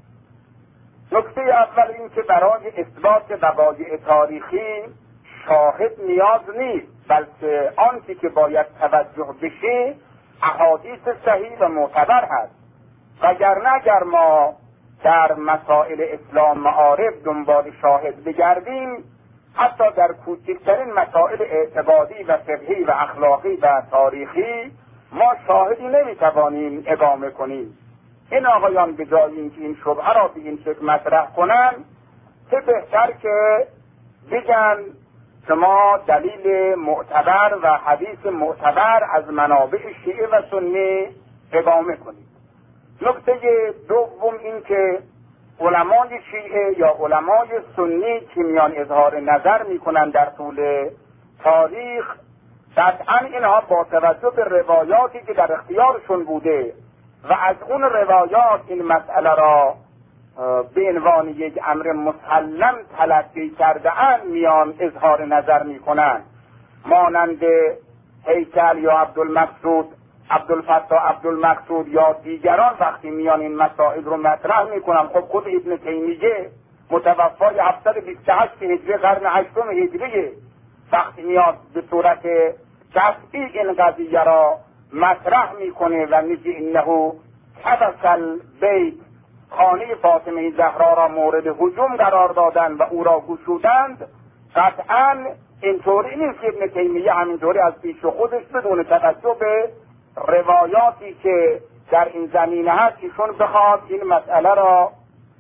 نکته اول این که برای اثبات وقایع تاریخی شاهد نیاز نیست، بلکه آنچه که باید توجه بشه احادیث صحیح و معتبر هست. وگرنه اگر ما در مسائل اسلام معارف دنبال شاهد بگردیم، حتی در کوچکترین مسائل اعتقادی و فقهی و اخلاقی و تاریخی ما شاهدی نمیتوانیم اقامه کنیم. این آقایان به جای اینکه این شبهه را به این شکل مطرح کنند، چه بهتر که بگن شما دلیل معتبر و حدیث معتبر از منابع شیعه و سنی اقامه کنید. نکته دوم این که علمای شیعه یا علمای سنی که میان اظهار نظر میکنن در طول تاریخ، قطعا اینها با توجه به روایاتی که در اختیارشون بوده و از اون روایات این مسئله را به عنوان یک امر مسلم تلقی کرده‌اند میان اظهار نظر میکنن. مانند هیکل یا عبدالمقصود، عبدالفتاح عبدالمقصود یا دیگران وقتی میان این مسائل رو مطرح میکنن، خب خود ابن تیمیه متوفای 728 هجری قرن 8 هجری وقتی میاد به صورت قطعی این قضیه را مطرح میکنه و میگه انه حبسل بیت، خانه فاطمه زهرا را مورد هجوم قرار دادند و او را گشودند، قطعا اینطوری نیست که ابن تیمیه همینطوری از پیش خودش بدون توجه به روایاتی که در این زمینه هست ایشون بخواد این مسئله را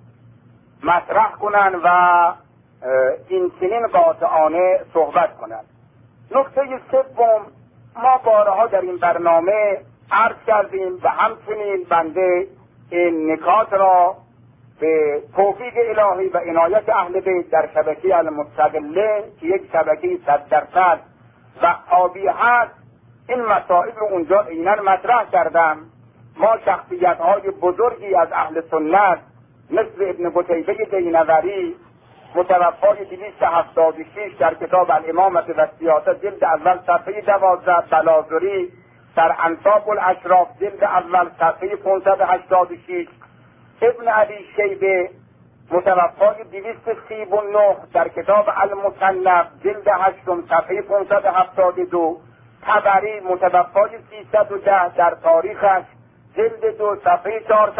مطرح کنن و این چنین قاطعانه صحبت کنند. نکته سوم، ما بارها در این برنامه عرض کردیم و همچنین بنده این نکات را به توفیق الهی و عنایت اهل بیت در شبکه المستقله که یک شبکه 100% وهابی هست این مسائل رو اونجا عیناً مطرح کردم. ما شخصیت‌های بزرگی از اهل سنت مثل ابن قتیبه دینوری متوفای 276 در کتاب الامامة و السیاست جلد اول صفحه 12، بلازری در انصاب الاشراف جلد اول صفحه 586، ابن ابی شیبه متوفای 239 در کتاب المصنف جلد 8 صفحه 572، طبری متوفای 310 در تاریخش جلد 2 صفحه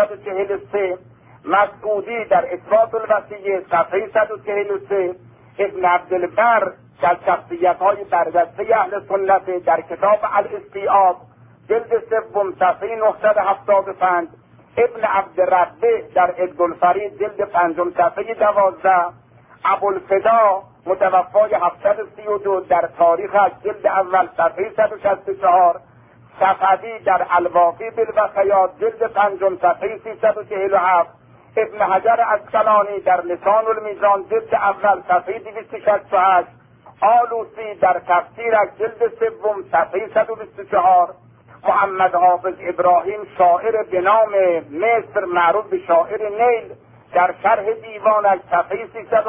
443، مسعودی در اثبات الوصیه صفحه 143، ابن عبدالبر در شخصیت‌های برجسته اهل سنت در کتاب الاستیعاب جلد 3 صفحه 975، ابن عبدالربه در عبدالفرید جلد 5 صفحه 12، ابوالفدا متوفای 732 در تاریخش جلد اول صفحه 164، صفدی در الواقی بالوفیات جلد 5 صفحه 347، ابن حجر عسقلانی در لسان المیزان جلد اول صفحه 268، آلوسی در تفسیرش جلد 3 صفحه 124، محمد حافظ ابراهیم شاعر به نام مصر معروف به شاعر نیل در شرح دیوانش صفحه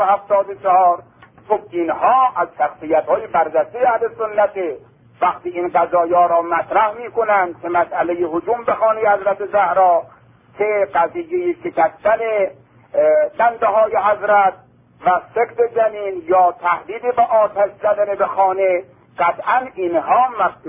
374. خب اینها از شخصیت‌های برجسته اهل سنت. وقتی این قضایا را مطرح می‌کنند که مسئله هجوم به خانه حضرت زهرا، که قضیه شکستن دنده‌های حضرت و سکت جنین یا تهدید به آتش زدن به خانه، قطعا اینها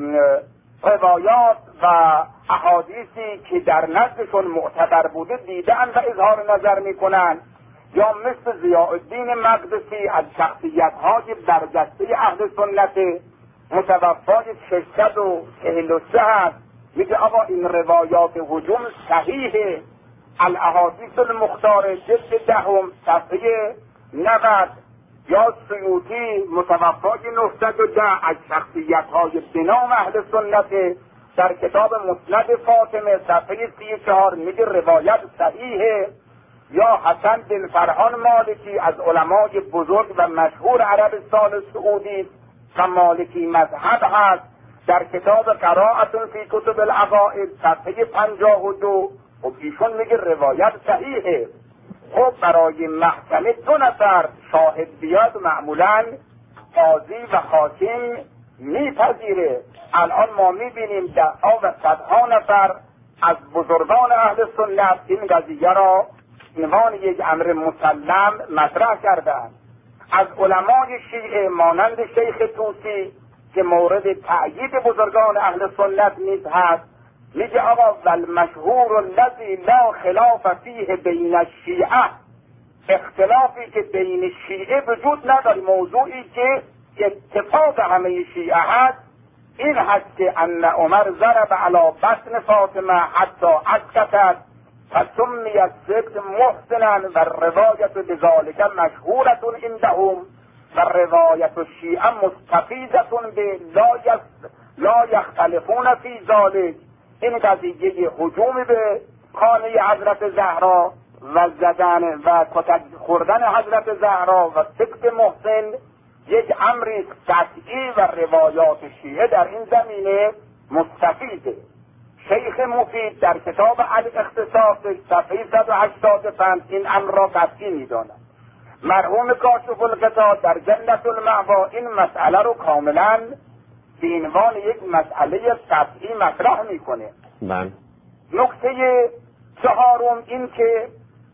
روایات و احادیثی که در نزدشون معتبر بوده دیدن و اظهار نظر میکنن. یا مثل ضیاءالدین مقدسی از شخصیت‌های برجسته اهل سنت متوفای 643 هست، میگه آقا این روایات هجوم صحیحه الاحادیث المختاره جلد 10 صفحه 90 یا سیوطی متوفای 910 از شخصیت‌های بنام اهل سنت در کتاب مسند فاطمه صفحه 34 میگه روایت صحیحه. یا حسن بن فرحان مالکی از علمای بزرگ و مشهور عربستان سعودی و مالکی مذهب هست در کتاب قراءة فی کتب العقائد صفحه 52 و ایشون میگه روایت صحیحه. خب برای محکمه 2 نفر شاهد بیاد معمولا قاضی و حاکم میپذیره. الان ما میبینیم ده‌ها و صدها نفر از بزرگان اهل سنت این قضیه را عنوان یک امر مسلم مطرح کردند. از علمای شیعه مانند شیخ طوسی که مورد تأیید بزرگان اهل سنت نیز هست میگه آقا والمشهور الذی لا خلاف فیه بین الشیعه، اختلافی که بین شیعه وجود نداره، موضوعی که اتفاق همه شیعه هست این هست که ان عمر ضرب علی بطن فاطمه حتی اسکتت فسمی السبت محسنا و روایت بذالک مشهورت عندهم و روایت الشیعه مستفیدت به لا یختلفون فی ذالک. این قضیه هجوم به خانه حضرت زهرا و زدن و کتک خوردن حضرت زهرا و سبت محسن یک امری قطعی و روایات شیعه در این زمینه مستفیده. شیخ مفید در کتاب الاختصاص صفحه 185 این امر را قطعی می‌داند. مرحوم کاشف الغطا در جنت المأوا این مسئله رو کاملا به عنوان یک مسئله قطعی مطرح میکنه. نکته 4 این که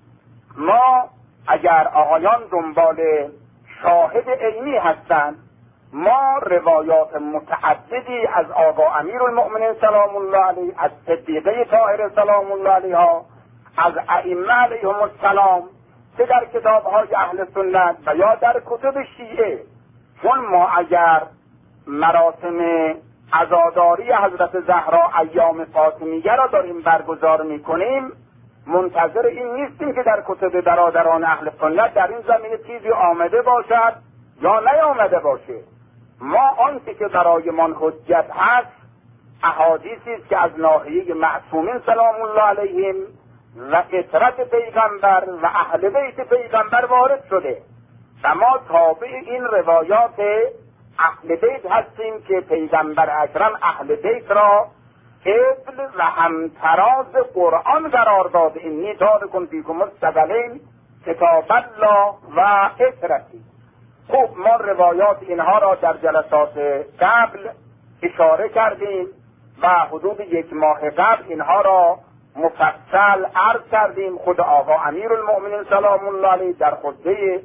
ما اگر آقایان دنبال شاهد علمی هستند، ما روایات متعددی از آقا امیرالمؤمنین سلام الله علیه، از صدیقه طاهره سلام الله علیها، از ائمه علیهم السلام که در کتاب‌های اهل سنت و یا در کتب شیعه، چون ما اگر مراسم عزاداری حضرت زهرا ایام فاطمیه را داریم برگزار میکنیم، منتظر این نیستیم که در کتب برادران اهل سنت در این زمینه چیزی آمده باشد یا نیامده باشه. ما آنچه که برای من حجت هست احادیثی است که از ناحیه معصومین سلام الله علیهم و اطرت پیغمبر و اهل بیت پیغمبر وارد شده و ما تابع این روایات اهل بیت هستیم که پیغمبر اکرم اهل بیت را قبل و همتراز قرآن قرار داده. اینی تارکم فیکم الثقلین کتاب الله و اطرتی. خب ما روایات اینها را در جلسات قبل اشاره کردیم و حدود 1 ماه قبل اینها را مفصل عرض کردیم. خود آقا امیرالمؤمنین سلام الله علیه در خطبه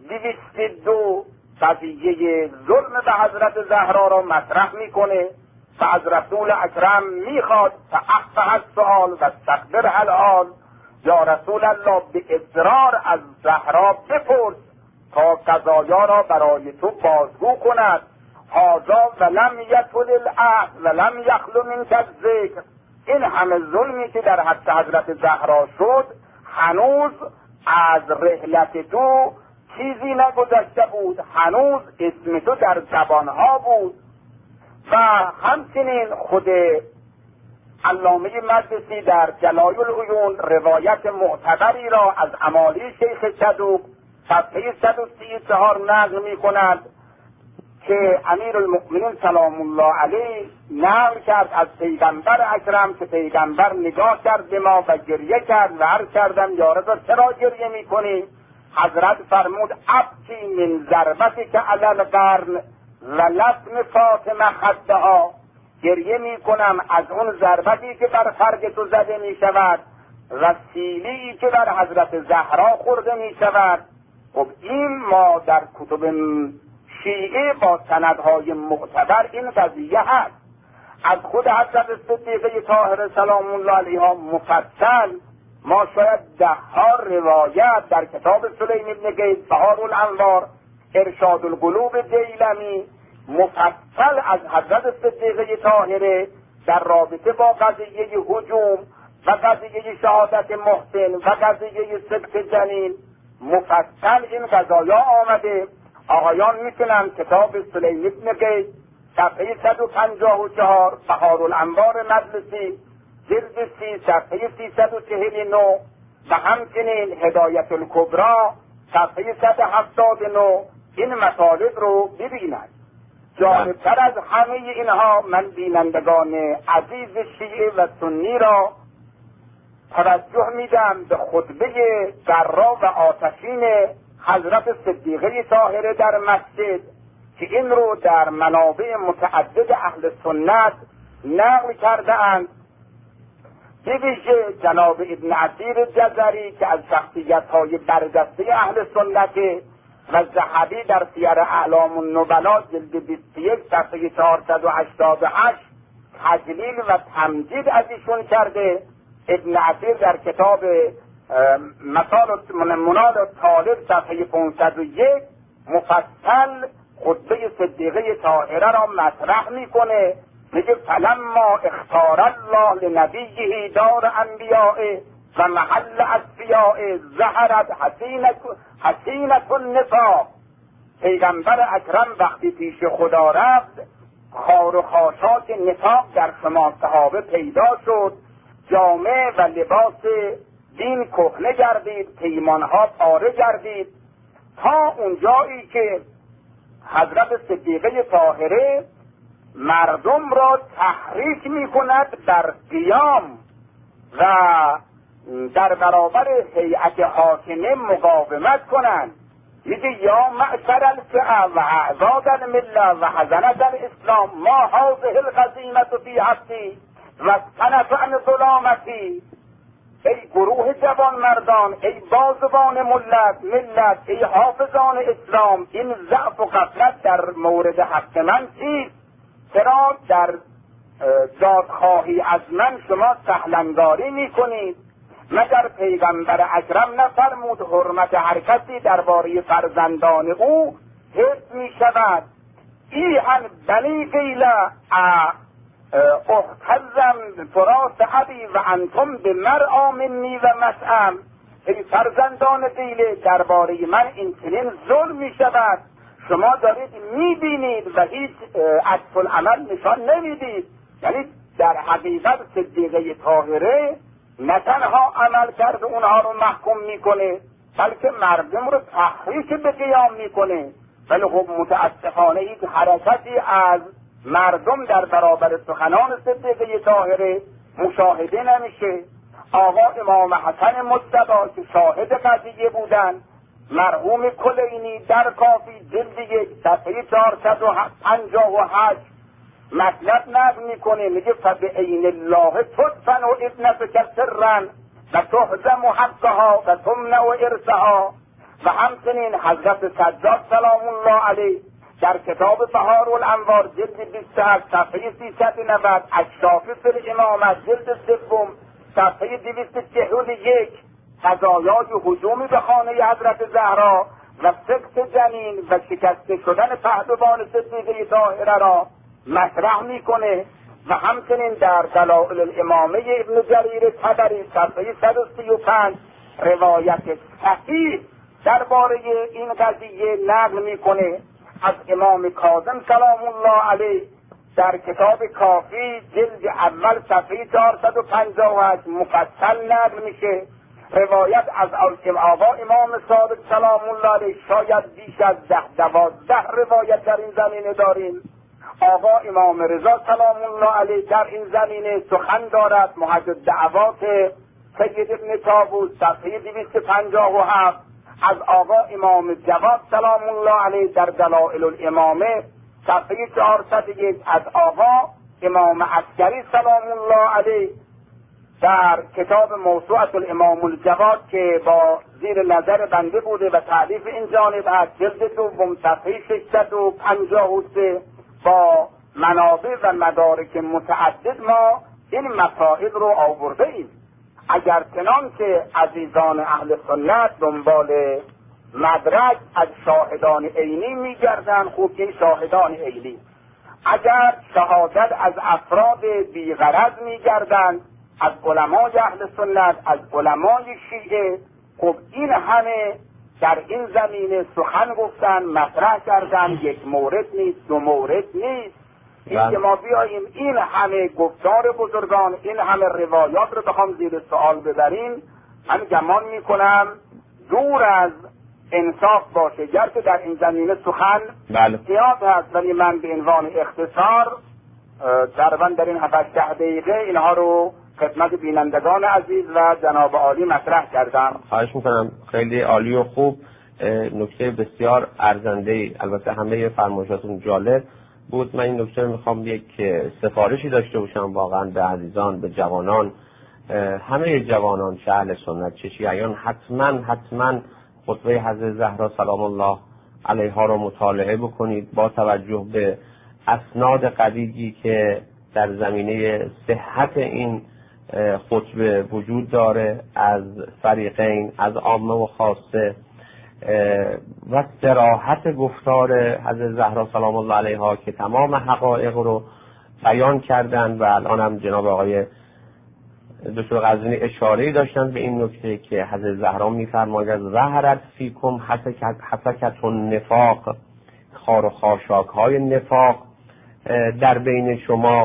202 قضیه ظلم به حضرت زهرا را مطرح میکنه و از رسول اکرم میخواد فاحفظ السؤال و استقبل الحال، یا رسول الله به اصرار از زهرا بپرس تا قضایا را برای تو بازگو کند. هذا ولم یطل العهد ولم یخلو منک الذکر. این همه ظلمی که در حق حضرت زهرا شد هنوز از رحلت تو چیزی نگذشته بود، هنوز اسم تو در زبانها بود. و همچنین خود علامه مجلسی در جلای العیون روایت معتبری را از امالی شیخ صدوق صفحه 134 نقل می کند که امیرالمؤمنین سلام الله علیه نقل کرد از پیغمبر اکرم که پیغمبر نگاه کرد به ما و گریه کرد و عرض کردم یا رضا چرا گریه می کنی؟ حضرت فرمود ابکی من ضربتی که علی القرن و لطم فاطمه خدها، گریه می کنم از اون ضربتی که بر فرج تو زده می شود و سیلی که بر حضرت زهرا خورده می شود. خب این ما در کتب شیعه با سندهای معتبر این قضیه هست. از خود حضرت صدیقه طاهره سلام الله علیها مفصل ما شاید 10 روایت در کتاب سلیم ابن قیس بهار الانوار ارشاد القلوب دیلمی مفصل از حضرت صدیقه طاهره در رابطه با قضیه هجوم و قضیه شهادت محسن و قضیه صدق جنین مفصل این قضایا آمده. آقایان میتونن کتاب سلیم ابن قیس صفحه 154 بهارالانوار مجلسی جلد 30 صفحه 349 و همچنین هدایت الکبری صفحه 179 این مطالب رو ببینند. جالبتر از همه اینها من بینندگان عزیز شیعه و سنی را توجه میدم به خطبه گرا و آتشین حضرت صدیقه طاهره در مسجد که این رو در منابع متعدد اهل سنت نقل کرده اند. به ویژه جناب ابن عثیر جزری که از شخصیت‌های برجسته اهل سنت و ذهبی در سیر اعلام النبلا جلد 21 صفحه 488 تجلیل و تمجید از ایشون کرده. ابن عثیر در کتاب منال طالب صفحه 501 مفصل خطبه صدیقه طاهره را مطرح میکنه. میگه فلما اختار الله لنبیه دار انبیاء و محل اصفیاء ظهرت حسینت النفاق. پیغمبر اکرم وقتی پیش خدا رفت خار و خاشاک نفاق در شما صحابه پیدا شد. جامعه و لباس دین کهنه گردید، پیمانها پاره گردید، تا اونجایی که حضرت صدیقه طاهره مردم را تحریک میکند در قیام و در برابر هیئت حاکمه مقاومت کنند. میگه یا معشر الفئه و اعضاد المله و حزنه الاسلام ما هذه الغزیمة فی حقی و سنت عن ظلامتی. ای گروه جوان مردان، ای بازوان ملت، ای حافظان اسلام، این ضعف و غفلت در مورد حق من چیست؟ چرا در دادخواهی از من شما سهلنگاری میکنید؟ مگر پیغمبر اکرم نفرمود حرمت هر کسی درباره فرزندان او حفظ می شود؟ ایهن بنی قیله اختزم فراس ابی و انتم به مرعا منی و مسعم. ای فرزندان قیله درباره من این چنین ظلم می شود، شما دارید میبینید و هیچ عکس العمل نشان نمیدید. یعنی در حقیقت صدیقه طاهره نه تنها عمل کرده اونها رو محکوم میکنه بلکه مردم رو تحریک به قیام میکنه. ولی خب متاسفانه هیچ حرکتی از مردم در برابر سخنان صدیقه طاهره مشاهده نمیشه. آقا امام حسن مجتبی که شاهد قضیه بودن، مرحوم کلینی در کافی جلد 1 صفحه 458 مطلب نقل میکنه. میگه فبعین الله تدفن و ابنتک سرا و تهزم حقها و تمنع ارثها. و همچنین حضرت سجاد سلام الله علیه در کتاب بهارالانوار جلد 28 صفحه 390 اکشاف فی الامامه جلد 3 صفحه 241 قضایای هجومی به خانه حضرت زهرا و سقط جنین و شکسته شدن پهلوان صدیقه طاهره را مطرح میکنه. و همچنین در دلائل الامامه ابن جریر طبری صفحه 135 روایت صحیح درباره این قضیه نقل میکنه از امام کاظم سلام الله علیه در کتاب کافی جلد اول صفحه 458 مفصل نقل میشه. روایت از آقا امام صادق سلام الله علیه شاید بیش از 10-12 روایت در این زمینه داریم. آقا امام رضا سلام الله علیه در این زمینه سخن دارد. محجد دعوات سید ابن طاووس صفحه 257 از آقا امام جواد سلام الله علیه در دلائل الامامه صفحه 401 از آقا امام عسکری سلام الله علیه در کتاب موسوعة الامام الجواد که با زیر نظر بنده بوده و تعلیف این جانب از جلد 2 صفحه 653 با منابع و مدارک متعدد ما این مسائل رو آورده ایم. اگر چنان که عزیزان اهل سنت دنبال مدرک از شاهدان عینی میگردن، خوب این شاهدان عینی اگر شهادت از افراد بیغرض میگردن از علمای اهل سنت، از علمای شیعه. خب این همه در این زمینه سخن گفتن، مطرح کردن. یک مورد نیست، دو مورد نیست. این که ما بیاییم این همه گفتار بزرگان، این همه روایات رو بخوام زیر سوال ببریم، من گمان میکنم دور از انصاف باشه. گرچه در این زمینه سخن زیاد هست، ولی من به عنوان اختصار تقریبا در این 7-10 دقیقه اینها رو خدمت بینندگان عزیز و جناب عالی مطرح کردم. خواهش میکنم، خیلی عالی و خوب، نکته بسیار ارزنده. البته همه فرمایشاتون جالب بود. من این نکته میخوام یک سفارشی داشته باشم واقعا به عزیزان، به جوانان، همه جوانان، چه اهل سنت چه شیعیان، حتما خطبه حضرت زهرا سلام الله علیها را مطالعه بکنید با توجه به اسناد قویی که در زمینه صحت این خطبه وجود داره از فریقین، از عامه و خاصه، و صراحت گفتار حضرت زهرا سلام الله علیها که تمام حقایق رو بیان کردن. و الان هم جناب آقای دکتر قزوینی اشاره‌ای داشتن به این نکته که حضرت زهرا می‌فرماید ظهرت فیکم حسکت النفاق، خار و خاشاک‌های نفاق در بین شما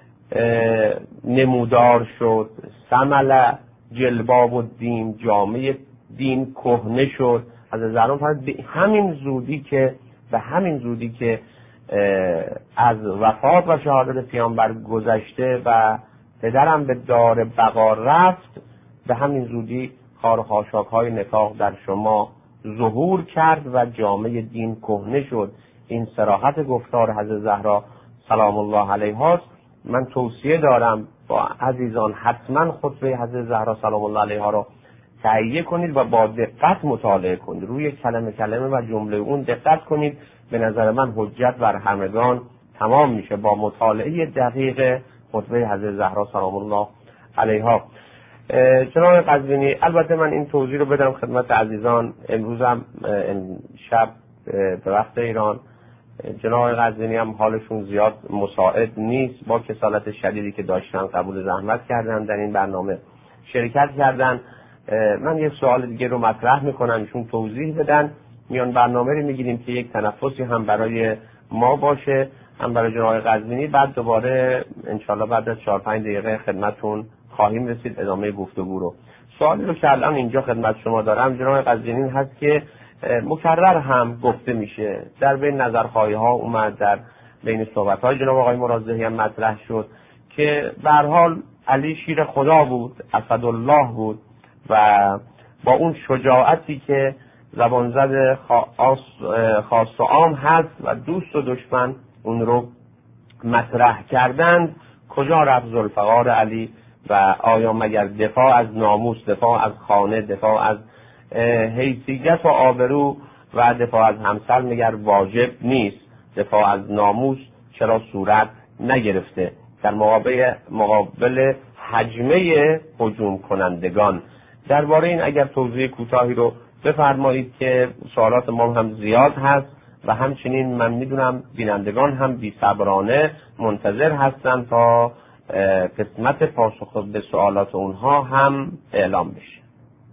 نمودار شد. سمل جلباب و دین، جامعه دین کهنه شد. حضرت زهرا فرمود به همین زودی که از وفات و شهادت پیامبر گذشته و پدرم به دار بقا رفت، به همین زودی خار و خاشاک‌های نفاق در شما ظهور کرد و جامعه دین کهنه شد. این صراحت گفتار حضرت زهرا سلام الله علیها است. من توصیه دارم با عزیزان حتما خطبه حضرت زهرا سلام الله علیها را تهیه کنید و با دقت مطالعه کنید. روی کلمه و جمله اون دقت کنید. به نظر من حجت بر همگان تمام میشه با مطالعه دقیق خطبه حضرت زهرا سلام الله علیها. جناب قزوینی، البته من این توضیح رو بدم خدمت عزیزان. امروزم شب به وقت ایران جناب قزوینی هم حالشون زیاد مساعد نیست، با کسالت شدیدی که داشتن قبول زحمت کردن در این برنامه شرکت کردن. من یه سوال دیگه رو مطرح میکنم، چون توضیح بدن. میان برنامه رو میگیریم که یک تنفسی هم برای ما باشه، هم برای جناب قزوینی. بعد دوباره انشالله بعد از 4-5 دقیقه خدمتون خواهیم رسید ادامه گفتگو رو. سوالی رو که الان اینجا خدمت شما دارم جناب قزوینی هست که مکرر هم گفته میشه، در بین نظرخواهی ها اومد، در بین صحبت های جناب آقای مرادزهی هم مطرح شد که به هر حال علی شیر خدا بود، اسدالله بود و با اون شجاعتی که زبان زد خاص و عام هست و دوست و دشمن اون رو مطرح کردند، کجا رفت ذوالفقار علی؟ و آیا مگر دفاع از ناموس، دفاع از خانه، دفاع از حیثیت و آبرو و دفاع از همسر مگر واجب نیست؟ دفاع از ناموس چرا صورت نگرفته در مقابل حجمه هجوم کنندگان؟ درباره این اگر توضیح کوتاهی رو بفرمایید که سوالات ما هم زیاد هست و همچنین من میدونم بینندگان هم بی‌صبرانه منتظر هستن تا قسمت پاسخ به سوالات اونها هم اعلام بشه.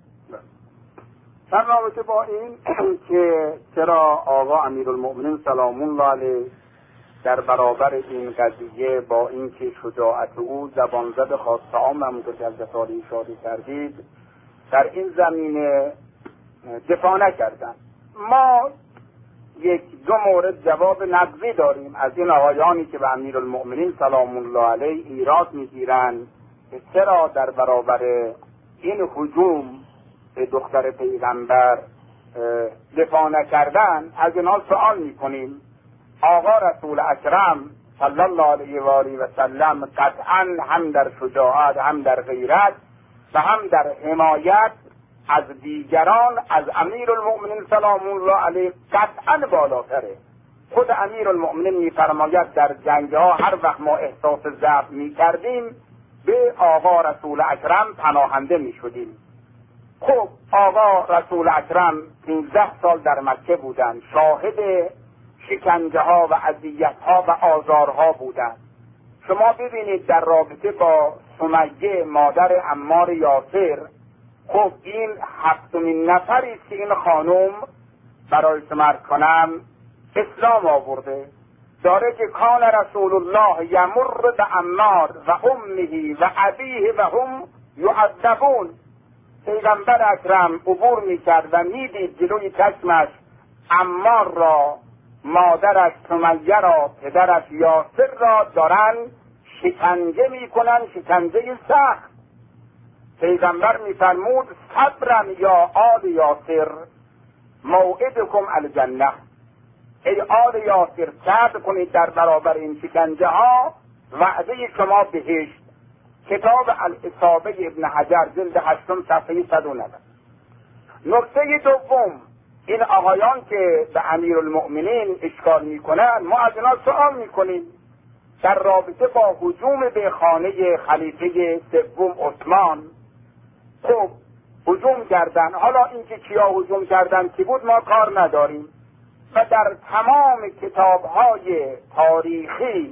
در رابطه با این که چرا آقا امیرالمؤمنین سلام الله علیه در برابر این قضیه با اینکه شجاعت او زبان زد خاص عام همونطور که از اشاره کردید در این زمینه دفاع نکردن. ما 1-2 مورد جواب نقضی داریم از این آقایانی که به امیرالمؤمنین سلام الله علیه ایراد میگیرند که چرا در برابر این هجوم به دختر پیغمبر دفاع نکردن. از اینها سوال میکنیم. آقا رسول اکرم صلی الله علیه و آله و سلم قطعا هم در شجاعت، هم در غیرت و هم در حمایت از دیگران از امیرالمؤمنین سلام الله علیه قطعا بالاتره. خود امیرالمؤمنین میفرماید در جنگ‌ها هر وقت ما احساس ضعف میکردیم به آقا رسول اکرم پناهنده میشدیم. خب آقا رسول اکرم 15 سال در مکه بودند، شاهد شکنجه ها و اذیت ها و آزارها بودند، شما ببینید در رابطه با سمیه مادر عمار یاسر، خب این 7مین نفری است که این خانم برای عرض کنم اسلام آورده. داره که کان رسول الله یمر به عمار و امه و ابیه و هم یعذبون. پیغمبر اکرم عبور میکرد و میدید جلوی چشمش عمار را، مادرش سمیه را، پدرش یاسر را دارن شکنجه میکنن، شکنجه سخت. پیغمبر میفرمود صبرا یا آل یاسر موعدکم الجنه. ای آل یاسر صبر کنید در برابر این شکنجه ها، وعده شما بهشت. کتاب الاصابه ابن حجر جلد 8 صفحه 190. نکته دوم، این آقایان که به امیرالمؤمنین اشکال میکنن، ما از اینا سوال میکنیم در رابطه با هجوم به خانه خلیفه سوم عثمان. خب هجوم کردن، حالا اینکه کیا هجوم کردن کی بود ما کار نداریم، و در تمام کتاب‌های تاریخی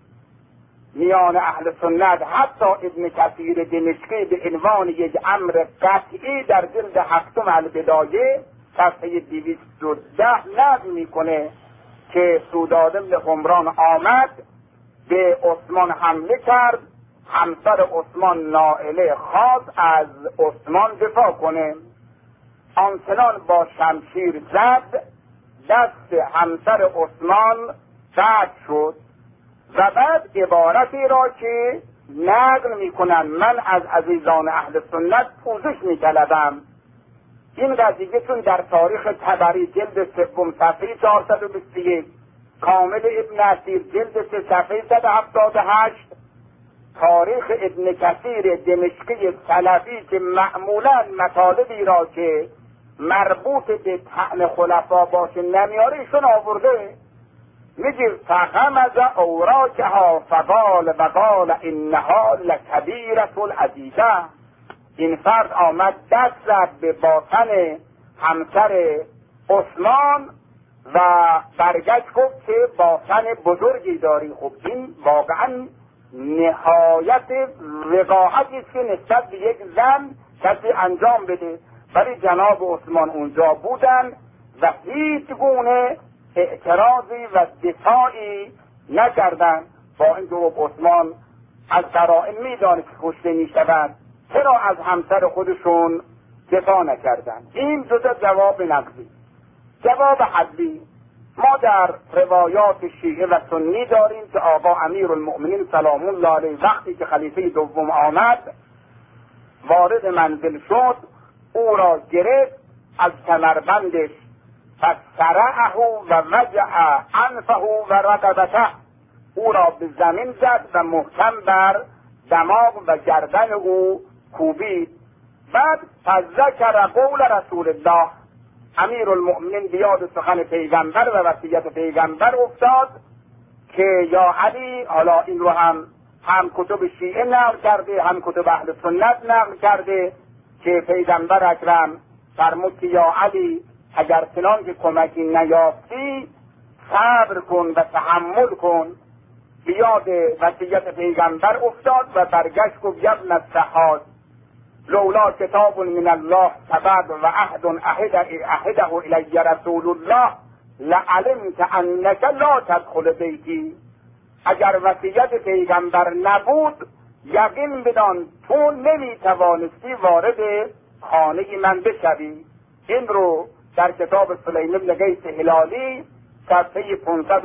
میان اهل سنت، حتی ابن کثیر دمشقی به عنوان یک امر قطعی در جلد 7 البدایه صفحه 210 نقل میکنه که سوداد بن حمران آمد به عثمان حمله کرد، همسر عثمان نائله خواست از عثمان دفاع کنه، آنچنان با شمشیر زد دست همسر عثمان قطع شد. و بعد عبارتی را که نقل میکنن، من از عزیزان اهل سنت پوزش میطلبم، این قضیه چون در تاریخ طبری جلد 3 صفحه 421، کامل ابن اسیر جلد 3 صفحه 178، تاریخ ابن کثیر دمشقی سلفی که معمولا مطالبی را که مربوط به طعن خلفا باشه نمیاره ایشون آورده، میگه فغمز اوراکها فقال و قال انها لکبیرة العزیزه. این فرد آمد دست زد به باطن همسر عثمان و برگشت گفت که باطن بزرگی داری. خب این واقعا نهایت وقاحتی است که نسبت به یک زن کسی انجام بده، ولی جناب عثمان اونجا بودن و هیچ گونه اعتراضی و دفاعی نکردن. با اینکه عثمان از قرائن میدانست که کشته میشود، چرا از همسر خودشون دفاع نکردن؟ این دو تا جواب نقضی. جواب حدی، ما در روایات شیعه و سنی داریم که آقا امیرالمؤمنین سلام الله علیه وقتی که خلیفه دوم آمد وارد منزل شد، او را گرفت از کمربندش فسرعه و وجع انفه و رقبته، او را به زمین زد و محکم بر دماغ و گردن او کوبید. بعد فذکر قول رسول الله، امیرالمؤمنین بیاد سخن پیغمبر و وصیت پیغمبر افتاد که یا علی، حالا این رو هم کتب شیعه نقل کرده هم کتب اهل سنت نقل کرده که پیغمبر اکرم فرمود که یا علی اگر چنان که کمکی نیافتی صبر کن و تحمل کن. بیاد وصیت پیغمبر افتاد و برگشت گفت یبن السحاد لولا کتاب من الله سبب و عهده الی رسول الله لعلمت انک لا تدخل بیتی. اگر وصیت پیغمبر نبود یقین بدان تو نمیتوانستی وارد خانه من بشوی. این رو در کتاب سلیم بن قیس هلالی صفحه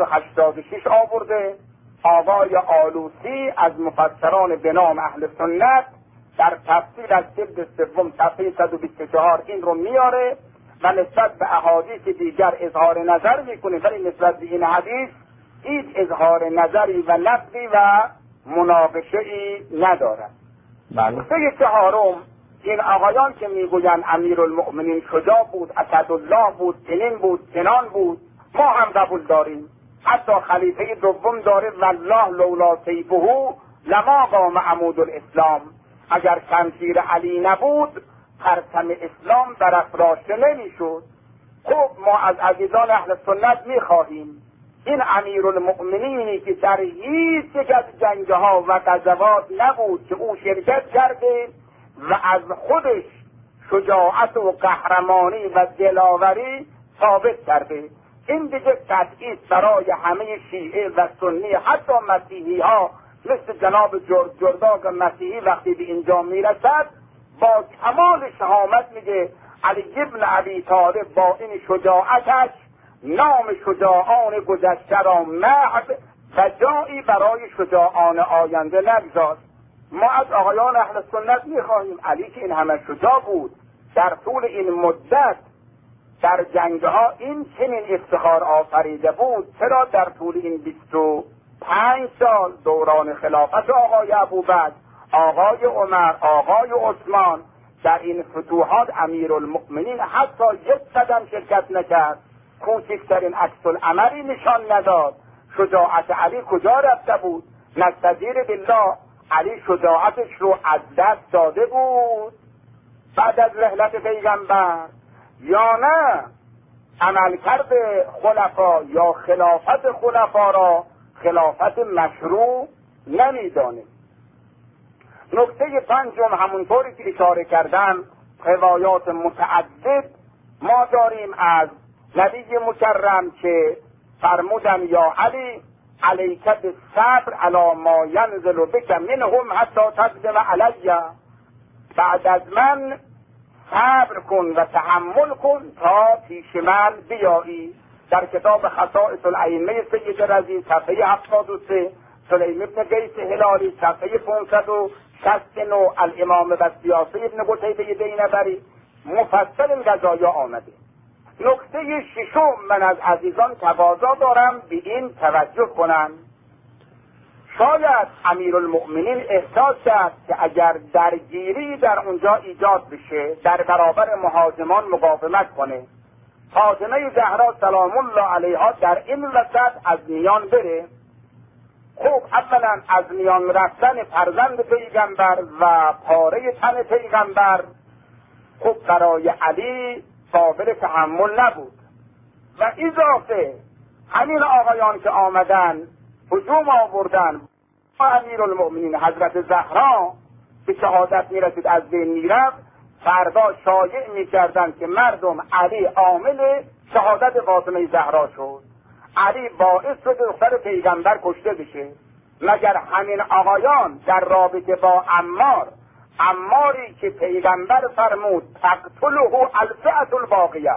586 آورده. آقای آلوسی از مفسران به نام اهل سنت در تفسیر از جلد 3 صفحه 124 این رو میاره و نسبت به احادیث دیگر اظهار نظر میکنه، ولی نسبت به این حدیث هیچ اظهار نظری و نقدی و مناقشه‌ای ندارد. نکته چهارم، این آقایان که میگویند امیرالمؤمنین شجاع بود، اسدالله بود، چنین بود، چنان بود، ما هم قبول داریم. حتی خلیفه دوم داره والله لولا سیفه لما قام عمود الاسلام، اگر شمشیر علی نبود پرچم اسلام برافراشته نمیشد. خب ما از عزیزان اهل سنت میخواهیم این امیرالمؤمنینی که در هیچ یک از جنگها و غزوات نبود که او شرکت کرده و از خودش شجاعت و قهرمانی و دلاوری ثابت کرده. این دیگه قطعی برای همه شیعه و سنی، حتی مسیحی ها مثل جناب جرداق مسیحی وقتی به اینجا میرسد با کمال شهامت میگه علی ابن ابی طالب با این شجاعتش نام شجاعان گذشته را محو و جایی برای شجاعان آینده نگذاشت. ما از آقایان اهل سنت میخواهیم علی که این همه شجاع بود در طول این مدت در جنگها این چنین افتخار آفریده بود، چرا در طول این 25 سال دوران خلافت آقای ابوبکر، آقای عمر، آقای عثمان در این فتوحات امیرالمؤمنین حتی یک قدم شرکت نکرد، کوچکترین عکس العملی نشان نداد. شجاعت علی کجا رفته بود؟ نستجیر بالله علی شجاعتش رو از دست داده بود بعد از رحلت پیغمبر، یا نه عملکرد خلفا یا خلافت خلفا را خلافت مشروع نمیدانه. نکته پنجم همونطوری که اشاره کردم روایات متعدد ما داریم از نبی مکرم که فرمودن یا علی علیک بالصبر علی ما ینزل بک منهم حتی تقدم علی، بعد از من صبر کن و تحمل کن تا پیش من بیایی. در کتاب خصائص الائمه سید رضی صفحه 73، سلیم ابن قیس هلالی صفحه 569، الامام بسیاسی ابن قتیبه دینبری مفصل این قضایا آمده. نکته ششم من از عزیزان تقاضا دارم به این توجه کنم. شاید امیرالمؤمنین احساس کرد که اگر درگیری در اونجا ایجاد بشه در برابر مهاجمان مقاومت کنه، فاطمه زهرا سلام الله علیها در این وسط از میان بره. خب اولا از میان رفتن فرزند پیغمبر و پاره تن پیغمبر خب برای علی قابل تحمل نبود و اضافه همین آقایان که آمدن هجوم آوردن و امیرالمؤمنین حضرت زهرا به شهادت میرسید از بین میرفت، فردا شایع میکردن که مردم علی عامل شهادت فاطمه زهرا شد، علی باعث شد دختر پیغمبر کشته بشه. مگر همین آقایان در رابطه با عماری که پیغمبر فرمود تقتله الفئة الباقیه،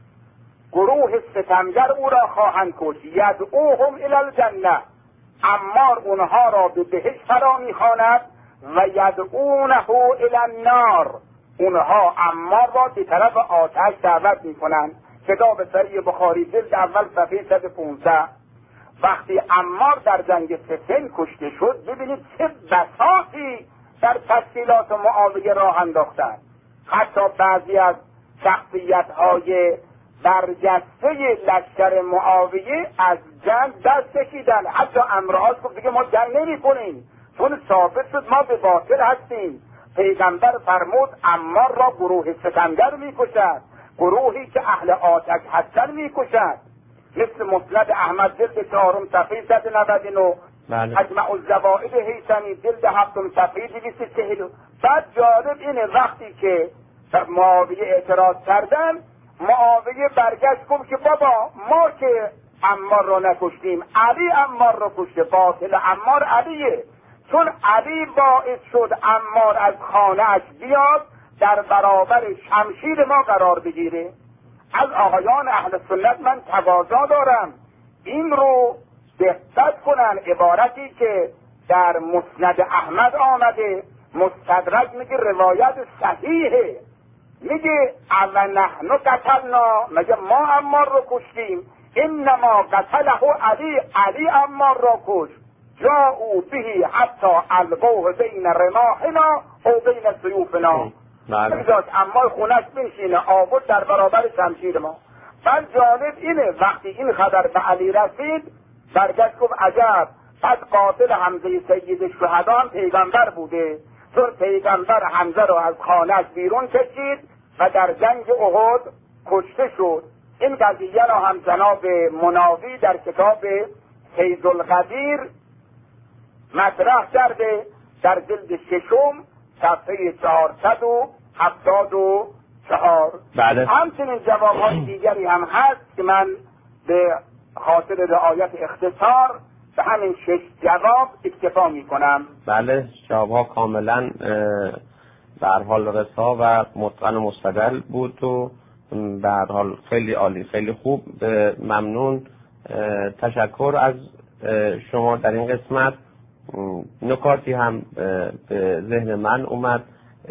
گروه ستمگر او را خواهند کشت، یدعوهم الی الجنه، عمار اونها را به بهشت فرا میخواند و یدعونه الی النار، اونها عمار را به طرف آتش دعوت میکنند. کتاب صحیح بخاری جلد اول صفحه 115. وقتی عمار در جنگ صفین کشته شد ببینید چه بساطی در تشکیلات معاویه راه انداختند. حتی بعضی از شخصیت‌های برجسته لشکر معاویه از جنگ دست کشیدن، حتی امرهاش گفت دیگه ما جنگ نمی‌کنیم چون ثابت شد ما به باطل هستیم. پیغمبر فرمود عمار را گروه ستمگر می‌کشد، گروهی که اهل آتش هستن می‌کشد. مثل مسند احمد جلد 4 صفحه 199، اجمع الزوائد هیثمی جلد 7 صفحه 240. بعد جالب اینه وقتی که معاویه اعتراض کردن، معاویه برگشت گفت که بابا ما که عمار رو نکشتیم، علی عمار رو کشته، باطل عمار علیه، چون علی باعث شد عمار از خانه اش بیاد در برابر شمشیر ما قرار بگیره. از آقایان اهل سنت من تقاضا دارم این رو دقت کنن. عبارتی که در مسند احمد آمده، مستدرک میگه روایت صحیحه، میگه او نحن قتلنا، مگه ما عمار رو کشتیم؟ انما قتله علی عمار را کشت، جاءوا به حتی القوه بین رماحنا او بین سیوفنا، نمیذاش عمار خونش بنشینه آورد در برابر شمشیر ما. بعد جالب اینه وقتی این خبر به علی رسید برگشت گفت عجب، پس قاتل حمزه سید الشهدا هم پیغمبر بوده، چون پیغمبر حمزه را از خانه‌اش بیرون کشید و در جنگ احد کشته شد. این قضیه را هم جناب مناوی در کتاب فیض القدیر مطرح کرده در جلد 6 صفحه 474. بله. همچنین جوابهای دیگری هم هست که من به خاطر رعایت اختصار به همین 6 جواب اکتفا می کنم. بله، جوابها کاملا به هر حال رسا و متقن و مستدل بود و به هر حال خیلی عالی، خیلی خوب. ممنون، تشکر از شما. در این قسمت نکاتی هم به ذهن من اومد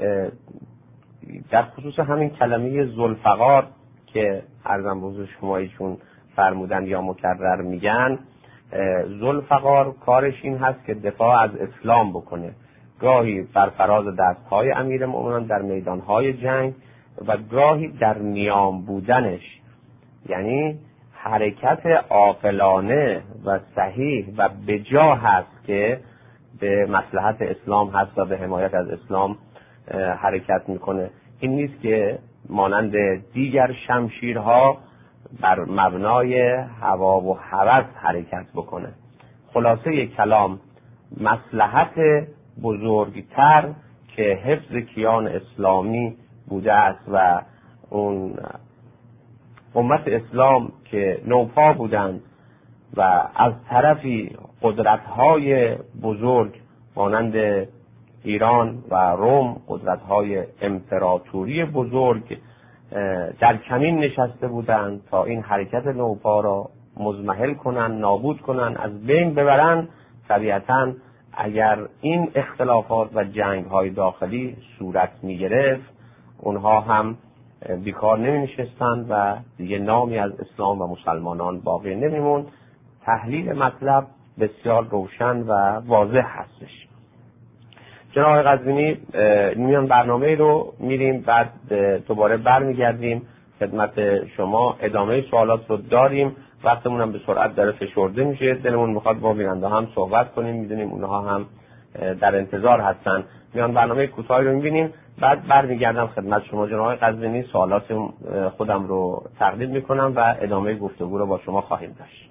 در خصوص همین کلمه ذوالفقار که عرضم به حضور شما ایشون فرمودن یا مکرر میگن. ذوالفقار کارش این هست که دفاع از اسلام بکنه، گاهی بر فراز دستهای امیرالمؤمنین در میدانهای جنگ و گاهی در نیام بودنش، یعنی حرکت عاقلانه و صحیح و بجا هست که به مصلحت اسلام هست و به حمایت از اسلام حرکت میکنه. این نیست که مانند دیگر شمشیرها بر مبنای هوا و هوس حرکت بکنه. خلاصه کلام مصلحت بزرگتر که حفظ کیان اسلامی بوده است و اون امت اسلام که نوپا بودند و از طرفی قدرت‌های بزرگ مانند ایران و روم، قدرت‌های امپراتوری بزرگ در کمین نشسته بودند تا این حرکت نوپا را مضمحل کنن، نابود کنن، از بین ببرن. طبیعتاً اگر این اختلافات و جنگ‌های داخلی صورت می‌گرفت، اونها هم بیکار نمی‌نشستند و دیگه نامی از اسلام و مسلمانان باقی نمی‌موند. تحلیل مطلب بسیار روشن و واضح هستش. جناب قزوینی، میان برنامه رو میریم، بعد دوباره برمیگردیم خدمت شما. ادامه سوالات رو داریم، وقتمون هم به سرعت داره فشرده میشه. دلمون میخواد با بیننده هم صحبت کنیم، میدونیم اونها هم در انتظار هستن. میان برنامه کوتاهی رو میبینیم، بعد برمیگردم خدمت شما جناب قزوینی. سوالات خودم رو تقدیم میکنم و ادامه گفتگو رو با شما خواهیم داشت.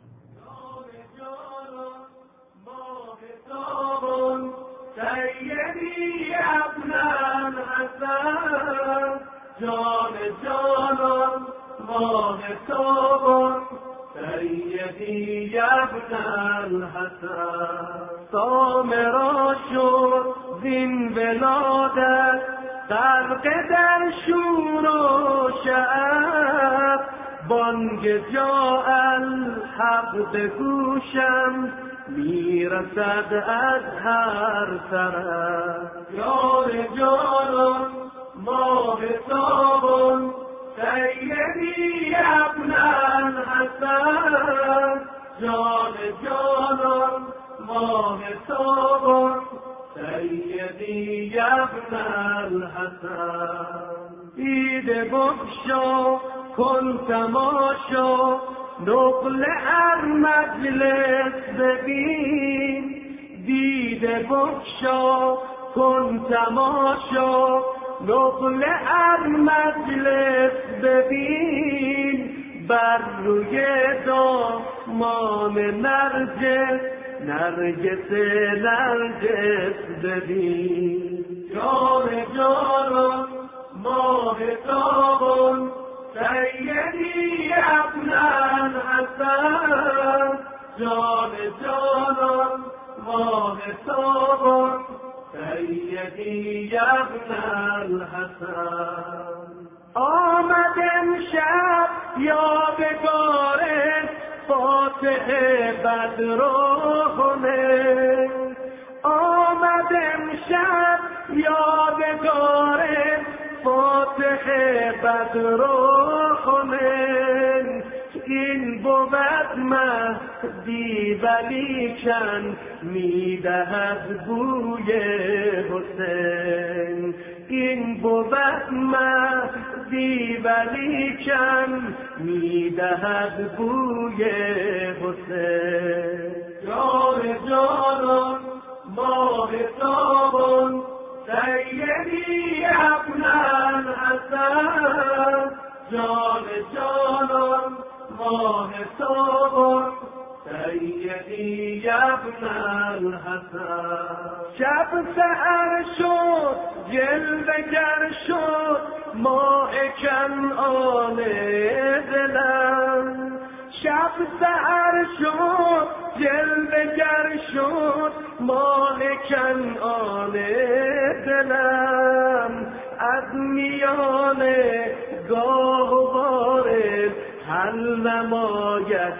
سیدی ابن الحسن جان جانان ماه تابان سیدی ابن الحسن سامرا شد زین ولادت غرق در شور و شعف بانگ جا الحق به گوشم میرسد از هر طرف یار جانان ماه تابان سیدی ابن الحسن جان جانان ماه تابان سیدی ابن الحسن دیده بگشا کن تماشا نقل هر مجلس ببین دیده بگشا کن تماشا نقل هر مجلس ببین بر روی دامان نرجس نرجس ببین جان جانان ماه تابان سیدی ابن الحسن جان جانان ماه تابان سیدی ابن الحسن آمد امشب یادگار فاتح بدرونه آمد امشب یادگار فاتح بدرونه این بود مهدی ولیکن میدهد بوی حسین این بود مهدی ولیکن میدهد بوی حسین جان جانان ماه تابان سیدی ابن الحسن جان جانان ماه تابان سیدی ابن الحسن شب سحر شد جلوه گر شد ماه کنعان دلم شب سحر شد جلوه گر شد ماه کنعان دلم از میان گاهواره حل نماید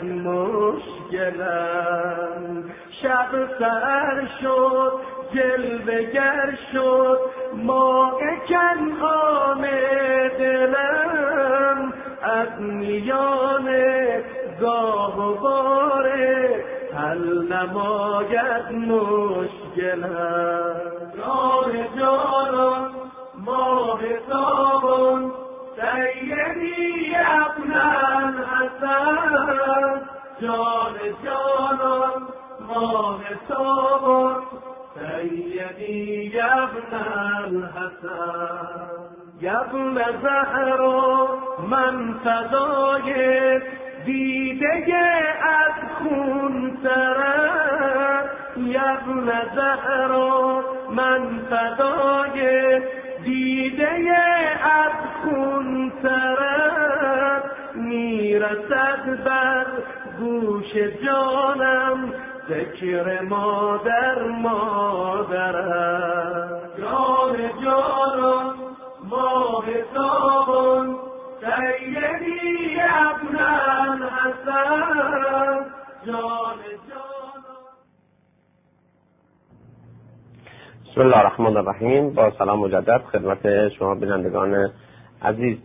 مشکلم شب سحر شد جلوه گر شد ماه کنعان دلم از میان گاهواره حل نماید مشکلم جان جانان ماه تابان سیدی ابن الحسن جان جانان ماه تابان سیدی ابن الحسن ابن زهرا من فدای دیده از خون سرم ابن زهرا من فدای دیده از خون سرم میرسد بر گوش جانم ذکر مادر مادرم جان جانم ماه تابان سیدی ابن الحسن جان بسم الله الرحمن الرحیم. با سلام مجدد خدمت شما بینندگان عزیز.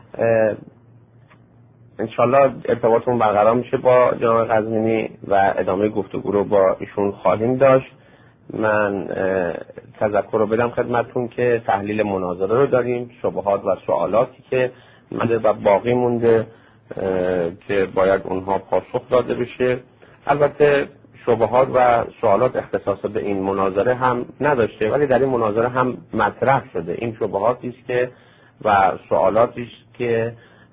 انشالله ارتباطمون برقرار میشه با جناب قزوینی و ادامه گفتگو رو با ایشون خواهیم داشت. من تذکر رو بدم خدمتتون که تحلیل مناظره رو داریم، شبهات و سوالاتی که مونده و باقی مونده که باید اونها پاسخ داده بشه. البته شبهات و سوالات اختصاص به این مناظره هم نداشته، ولی در این مناظره هم مطرح شده. این شبهاتی است که و سوالاتی است که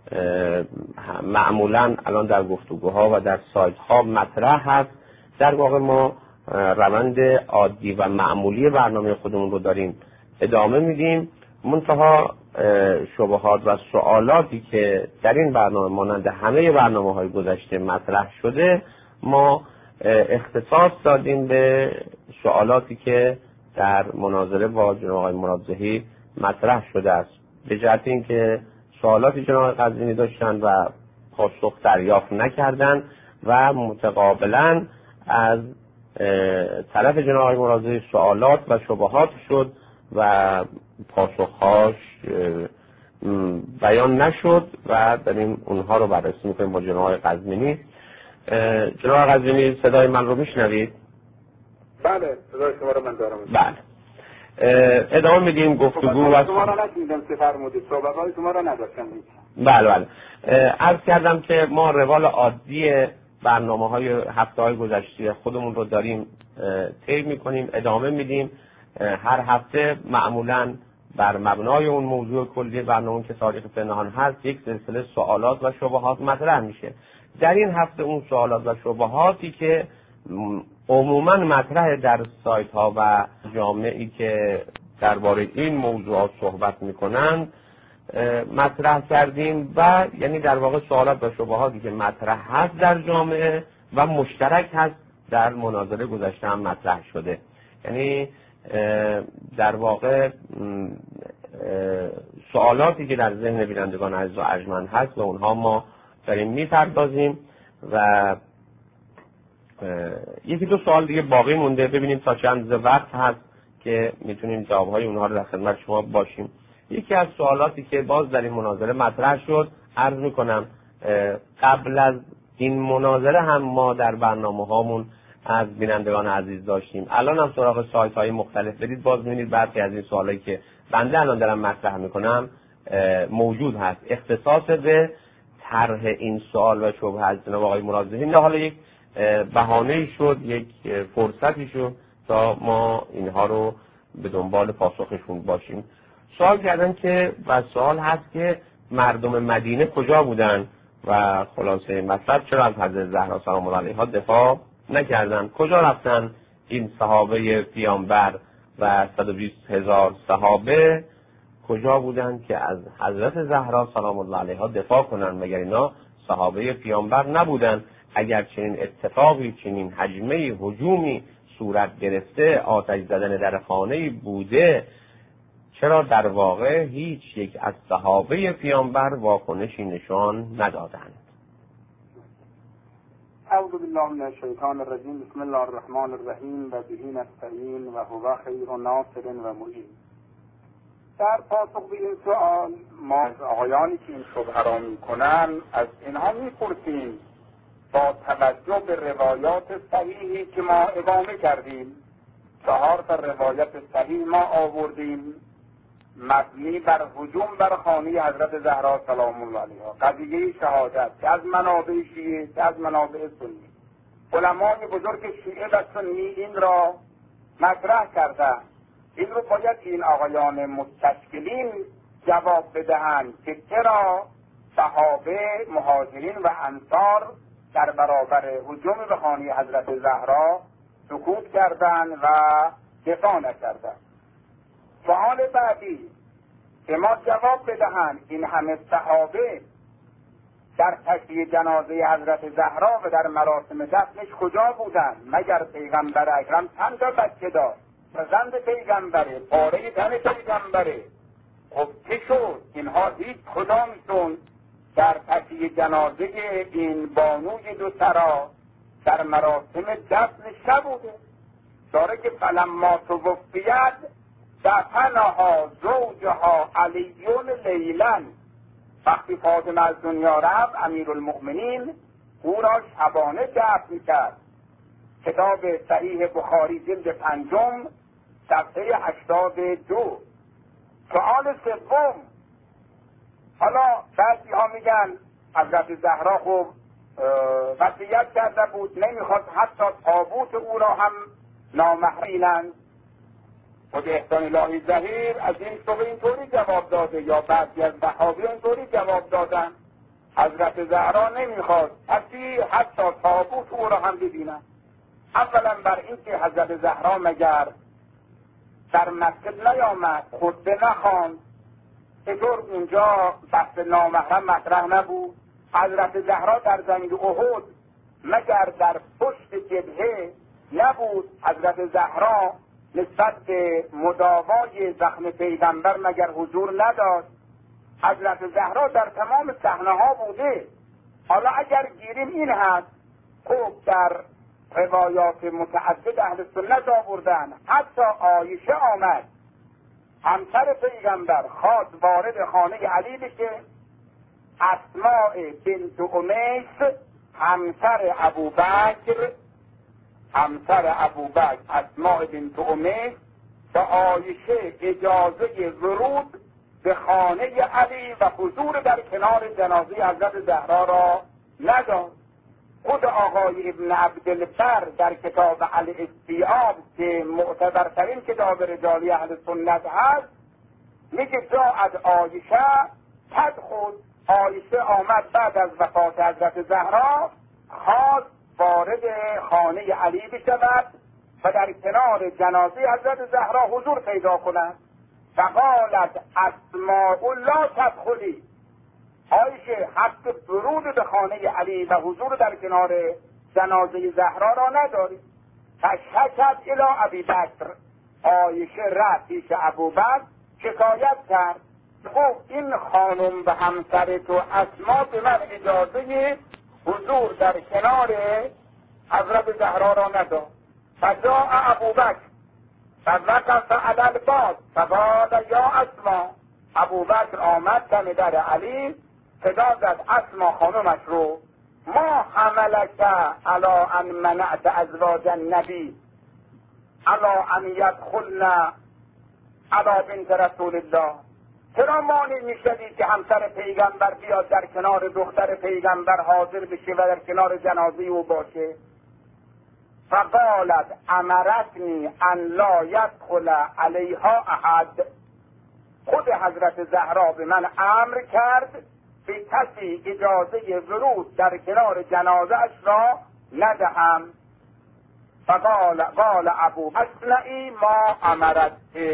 معمولا الان در گفتگوها و در سایت ها مطرح هست. در واقع ما روند عادی و معمولی برنامه خودمون رو داریم ادامه میدیم، منتها شبهات و سوالاتی که در این برنامه مانند همه برنامه‌های گذشته مطرح شده ما اختصاص دادیم به سوالاتی که در مناظره با جناب آقای مرادزهی مطرح شده است، به جهت اینکه سوالاتی جناب قزوینی داشتن و پاسخ دریافت نکردن و متقابلا از طرف جناب آقای مرادزهی سوالات و شبهات شد و پاسخهاش بیان نشد و داریم اونها رو بررسی میکنیم با جناب آقای قزوینی. جناب قزوینی صدای من رو میشنوید؟ بله، صدای شما رو من دارم. بله، ادامه میدیم گفتگو و شما رو نشنیدم که فرمودید، صحبت‌های شما رو نداشتم. بله عرض کردم که ما روال عادی برنامه‌های هفته‌های گذشته خودمون رو داریم طی می‌کنیم، ادامه میدیم. هر هفته معمولاً بر مبنای اون موضوع کلی برنامه که تاریخ پنهان هست یک سلسله سوالات و شبهات مطرح میشه. در این هفته اون سوالات و شبهاتی که عموماً مطرح در سایت ها و جامعه‌ای که درباره این موضوعات صحبت میکنن مطرح کردیم و یعنی در واقع سوالات و شبهاتی که مطرح هست در جامعه و مشترک هست در مناظره گذشته هم مطرح شده. یعنی در واقع سوالاتی که در ذهن بینندگان عزیز و ارجمند هست و اونها ما داریم میپردازیم و یکی دو سوال دیگه باقی مونده، ببینیم تا چند وقت هست که میتونیم جوابهای اونها رو در خدمت شما باشیم. یکی از سوالاتی که باز در این مناظره مطرح شد، عرض میکنم قبل از این مناظره هم ما در برنامه هامون از بینندگان عزیز داشتیم. الان هم سراغ سایت های مختلف برید باز میبینید برخی از این سوالایی که بنده الان دارم مطرح میکنم موجود هست. اختصاص به طرح این سوال و شبهه از جناب آقای مرادزهی نه حالا یک بهانه‌ای شد، یک فرصتی شد تا ما اینها رو به دنبال پاسخشون باشیم. سوال کردن که و سوال هست که مردم مدینه کجا بودن و خلاصه مطلب چرا از حضرت زهرا سلام الله علیها دفاع نکردن؟ کجا رفتن این صحابه پیامبر و 120,000 صحابه کجا بودن که از حضرت زهرا سلام الله علیها دفاع کنن؟ مگر اینا صحابه پیامبر نبودن؟ اگر چنین اتفاقی، چنین حجمه هجومی صورت گرفته، آتش زدن در خانه بوده، چرا در واقع هیچ یک از صحابه پیامبر واکنشی نشان ندادند؟ اعوذ بالله من الشیطان الرجیم. بسم الله الرحمن الرحیم و به نستعین و هو خیر ناصر و معین. در پاسخ به این سوال ما از آقایانی که این شبهه را میکنن از اینها میپرسیم با توجه به روایات صحیحی که ما اقامه کردیم. 4 روایت صحیح ما آوردیم مبنی بر هجوم بر خانه حضرت زهرا سلام الله علیها، قضیه شهادت که از منابع شیعه که از منابع سنی. علمای بزرگ شیعه و سنی این را مطرح کردند. این رو باید این آقایان مستشکلین جواب بدهند که چرا صحابه، مهاجرین و انصار در برابر هجوم به خانه حضرت زهرا سکوت کردند و دفاع نکردند. سوال بعدی که ما جواب بدهند این همه صحابه در تشییع جنازه حضرت زهرا و در مراسم دفنش کجا بودند؟ مگر پیغمبر اکرم چند تا بچه داشت؟ فرزند پیغمبره، پاره تن پیغمبره. خب چه شد؟ اینها هیچ کدامشون در تشییع جنازه این بانوی دو سرا در مراسم دفنش نبوده. داره که فلما توفیت دفنها زوجها علیون لیلا. وقتی فاطمه از دنیا رفت امیرالمؤمنین او را شبانه دفن کرد. کتاب صحیح بخاری جلد 5 صفحه 82. سوال سوم، حالا بعضی ها میگن حضرت زهرا خوب وصیت کرده بود نمیخواد حتی تابوت او را هم نامحرمینند. خود احسان الهی ظهیر از این شبه اینطوری جواب داده یا بعضی از وهابیان اینطوری جواب دادن حضرت زهرا نمیخواد حتی تابوت او را هم ببینن. اولا بر این که حضرت زهرا مگر در مسجد نیامد، خطبه نخواند، چطور اونجا بحث نامحرم مطرح نبود؟ حضرت زهرا در جنگ احد مگر در پشت جبهه نبود؟ حضرت زهرا نسبت به مداوای زخم پیغمبر مگر حضور نداشت؟ حضرت زهرا در تمام صحنه‌ها بوده. حالا اگر گیریم این هست، خب در روایات متعدد اهل سنت آوردن حتی عایشه آمد همسر پیغمبر خواست وارد خانه علی بشه. اسماء بنت امیس همسر ابوبکر اسماء بنت امیس به عایشه اجازه ورود به خانه علی و حضور در کنار جنازه حضرت زهرا را نداد. خود آقای ابن عبدالبر در کتاب الاستیعاب که معتبرترین کتاب رجالی اهل سنت هست میگه جاءت عایشه تدخل. عایشه آمد بعد از وفات حضرت زهرا خواست وارد خانه علی بشود و در کنار جنازه حضرت زهرا حضور پیدا کند. فقالت اسماء لا تدخلی. عایشه حق ورود به خانه علی و حضور در کنار جنازه زهرا را نداری. فشکت الی ابی بکر. عایشه رفت پیش ابوبکر شکایت کرد، خب این خانم و همسر تو اسما به من اجازه حضور در کنار حضرت زهرا را نداد. فجاء ابوبکر فوقف علی الباب فقال یا اسما. ابوبکر آمد دم در علی صدا زد اسما خانمش رو، ما حملک علی ان منعت ازواج النبی علی ان یدخلن علی بنت رسول الله. چرا مانع میشدی که همسر پیغمبر بیاد در کنار دختر پیغمبر حاضر بشه و در کنار جنازه او باشه؟ فقالت امرتنی ان لا یدخل علیها احد. خود حضرت زهرا به من امر کرد به کسی اجازه ورود در کنار جنازه‌اش را ندهم. فقال ابو اصنعی ما امرت،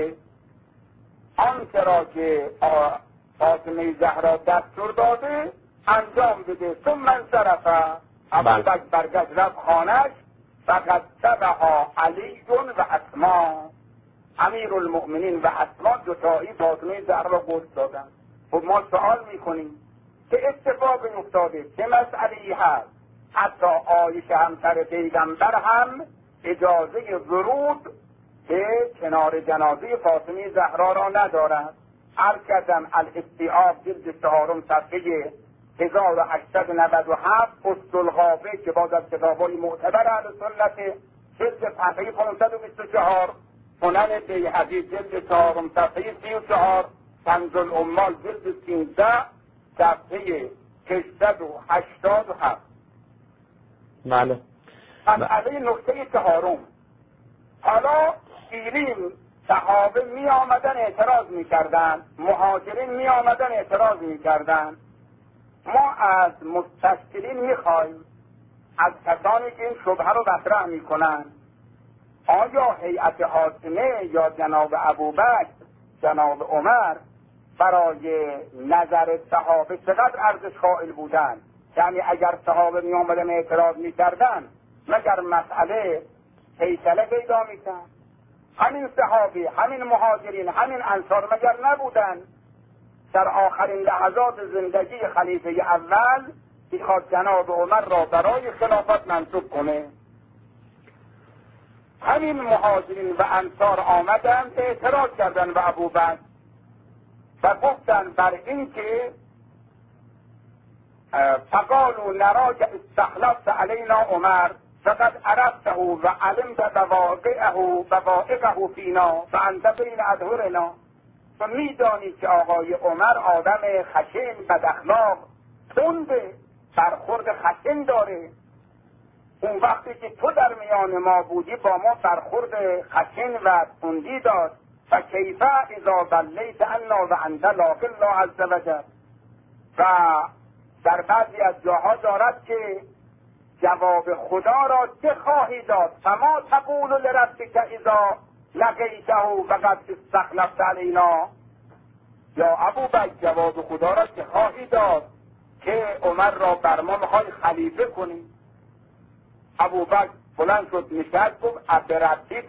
آن را که فاطمه زهرا دستور داده انجام بده. ثم انصرف، ابو بکر برگشت رفت خانه‌اش. فقد تبعها علی و اسما، امیر المؤمنین و اسما دوتایی فاطمه زهرا را گوش دادن. خب ما سوال میکنیم که اتفاقی افتاده، چه مسئله‌ای هست؟ حتی عایشه همسر پیغمبر هم اجازه ورود به کنار جنازه فاطمه زهرا را ندارد. عرض کردم الاستیعاب جلد 4 صفحه 1897، اصطلغابه که باز از کتاب‌های معتبر اهل سنت جلد صفحه 524، سنن بیهقی جلد 4 صفحه 34، کنز العمال جلد 13 صفحه 687. بله. مسئله نکته 4، حالا شیرین صحابه می آمدن اعتراض می کردن، مهاجرین می آمدن اعتراض می کردن. ما از مستشکلین می خواهیم، از کسانی که این شبهه رو مطرح می کنن، آیا هیئت حاکمه یا جناب ابوبکر، جناب عمر برای نظر صحابه چقدر ارزش قائل بودن؟ یعنی اگر صحابه می آمدن اعتراض می کردن مگر مسئله فیصله پیدا می کرد؟ همین صحابه، همین مهاجرین، همین انصار مگر نبودن در آخرین لحظات زندگی خلیفه اول میخواد جناب عمر را برای خلافت منصوب کنه؟ همین مهاجرین و انصار آمدن اعتراض کردن به ابوبکر و گفتن بر این که فقالوا نراک استخلفت علینا عمر فقد عرفته و علمت بواقعه فینا فانت بین اظهرنا. تو میدانی که آقای عمر آدم خشن، بد اخلاق، تنده، برخورد خشن داره. اون وقتی که تو در میان ما بودی با ما برخورد خشن و تندی داشت. و کیفه اذا بلیت انا و انت لاقی الله عز وجل. و در بعضی از جاها دارد که جواب خدا را چه خواهی داد؟ فما تقول لربک اذا لقیته وقد استخلفت علینا. یا ابوبکر جواب خدا را چه خواهی داد که عمر را بر ما میخوای خلیفه کنی؟ ابوبکر بلند شد نشست گفت ابربی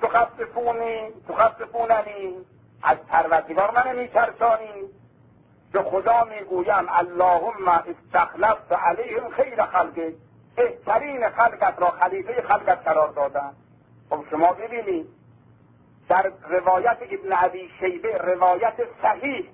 تخففوننی، از پروردگار من میترسانی؟ که خدا میگویم اللهم استخلفت علیهم خیر خلقک، بهترین خلقت را خلیفه خلقت قرار دادن. خب شما ببینید در روایت ابن ابی شیبه، روایت صحیح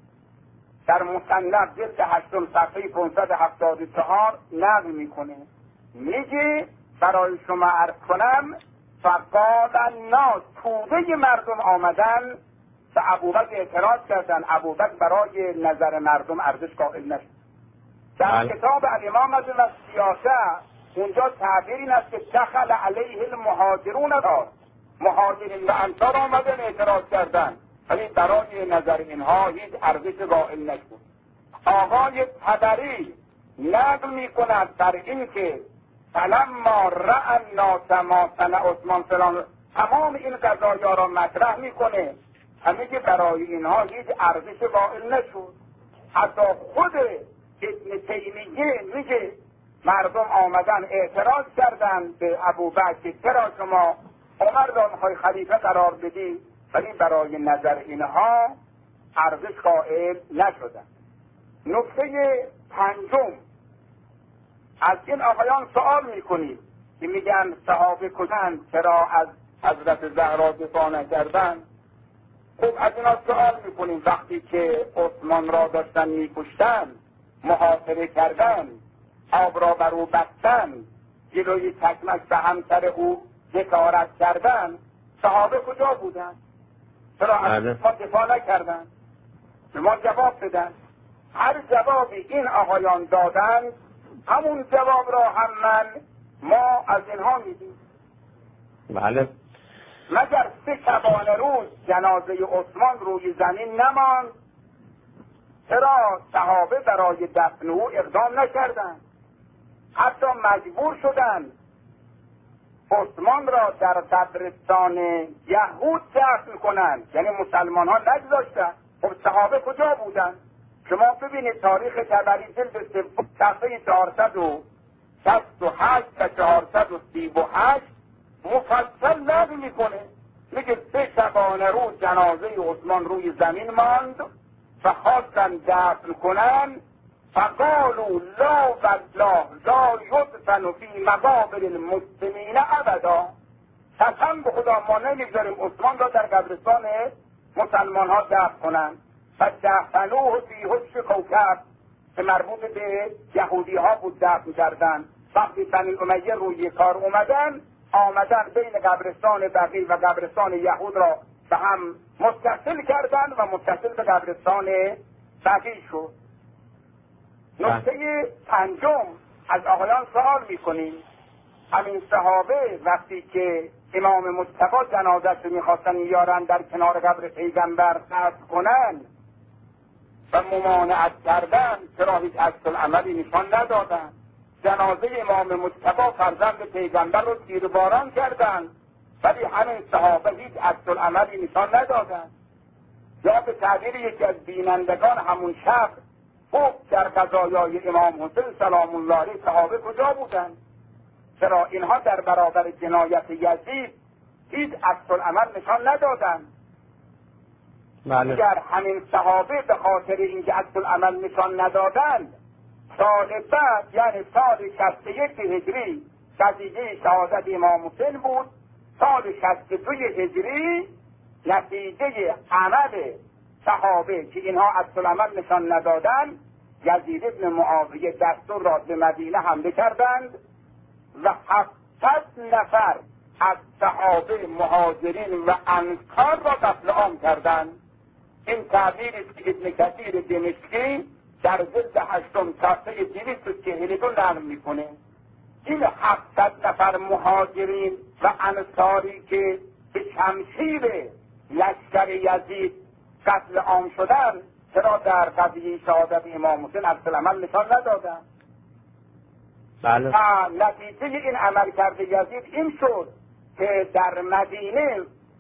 در مصنف جلد 8 صفحه 574 نقل میکنه، میگه برای شما عرض کنم فقال الناس، توده مردم آمدن به ابوبکر اعتراض کردن. ابوبکر برای نظر مردم ارزش قائل نشد. در کتاب الامام و سیاست اونجا تعبیر این است که دخل علیه المهاجرون داد، مهاجرین و انصار آمدن اعتراض کردن ولی برای نظر اینها هیچ ارزش قائل نشد. آقای طبری نقل می کند در این که فلما رأى الناس ما صنع عثمان فلان، تمام این قضایا را مطرح میکنه، همه که برای اینها هیچ ارزش قائل نشد. حتی خود ابن تیمیه میگه مردم آمدن اعتراض کردن به ابوبکر که چرا شما عمر را میخوای خلیفه قرار بدی، ولی برای نظر اینها ارزش قائل نشدن. نکته 5، از این آقایان سوال میکنید که میگن صحابه کدن چرا از حضرت زهرا دفاع نکردن؟ خب از اینا سوال میکنیم وقتی که عثمان را داشتن میکشتن، محاصره کردن، آب را بر او بستن، جلوی چکمک به همسر او ذکارت کردن، صحابه کجا بودن؟ چرا از ما دفاع نکردن؟ ما جواب بدن. هر جوابی این آقایان دادن همون جواب را هم ما از اینها میدیم. بله. مگر 3 شبانه روز جنازه عثمان روی زمین نماند؟ چرا صحابه برای دفن او اقدام نکردند؟ حتی مجبور شدند عثمان را در قبرستان یهود دفن کنند، یعنی مسلمان ها نگذاشتند. خب صحابه کجا بودند؟ شما ببینید تاریخ طبری جلد 3 صفحه 468 و 438 مفصل نقل میکنه، میگه 3 شبانه روز جنازه عثمان روی زمین ماند و خواستن دفن کنن، فقالوا لا والله لا یدفن فی مقابر المسلمین ابدا. قسم به خدا ما نمیگذاریم عثمان را در قبرستان مسلمان ها دفن کنن. فدفنوه فی حجر کوکب که مربوط به یهودی ها بود دفن کردن. وقتی بنی امیه روی کار آمدن بین قبرستان بقیع و قبرستان یهود را به هم متصل کردن و متصل به قبرستان بقیع شد. نکته پنجم از آقایان سوال میکنیم، همین صحابه وقتی که امام مجتبی جنازه‌اش رو میخواستن یارن در کنار قبر پیغمبر دفن کنن و ممانعت کردن، چرا هیچ عکس العملی نشان ندادن؟ جنازه امام مجتبی فرزند پیغمبر رو تیرباران کردن ولی همین صحابه هیچ عکس العملی نشان ندادن. یا به تعبیر یکی از بینندگان همون شب گفت در قضایای امام حسین سلام الله علیه صحابه کجا بودند؟ چرا اینها در برابر جنایت یزید هیچ عکس العمل نشان ندادند؟ بله. اگر همین صحابه به خاطر اینکه عکس العمل نشان ندادند، سال بعد یعنی سال 61 هجری نتیجه شهادت امام حسین بود، سال 62 هجری نتیجه عمل صحابه که اینها عکس العمل نشان ندادند، یزید ابن معاویه دستور را به مدینه حمله کردند و 700 نفر از صحابه مهاجرین و انصار را قتل عام کردند. این تعبیری است که ابن کثیر دمشقی در جلد 8 صفحه 242 نقل میکنه. این 700 نفر مهاجرین و انصاری که به شمشیر لشکر یزید قتل عام شدن، چرا در قضیه شهادت امام حسین عکس العمل نشان ندادن؟ بله. نتیجه این عمل کرده یزید این شد که در مدینه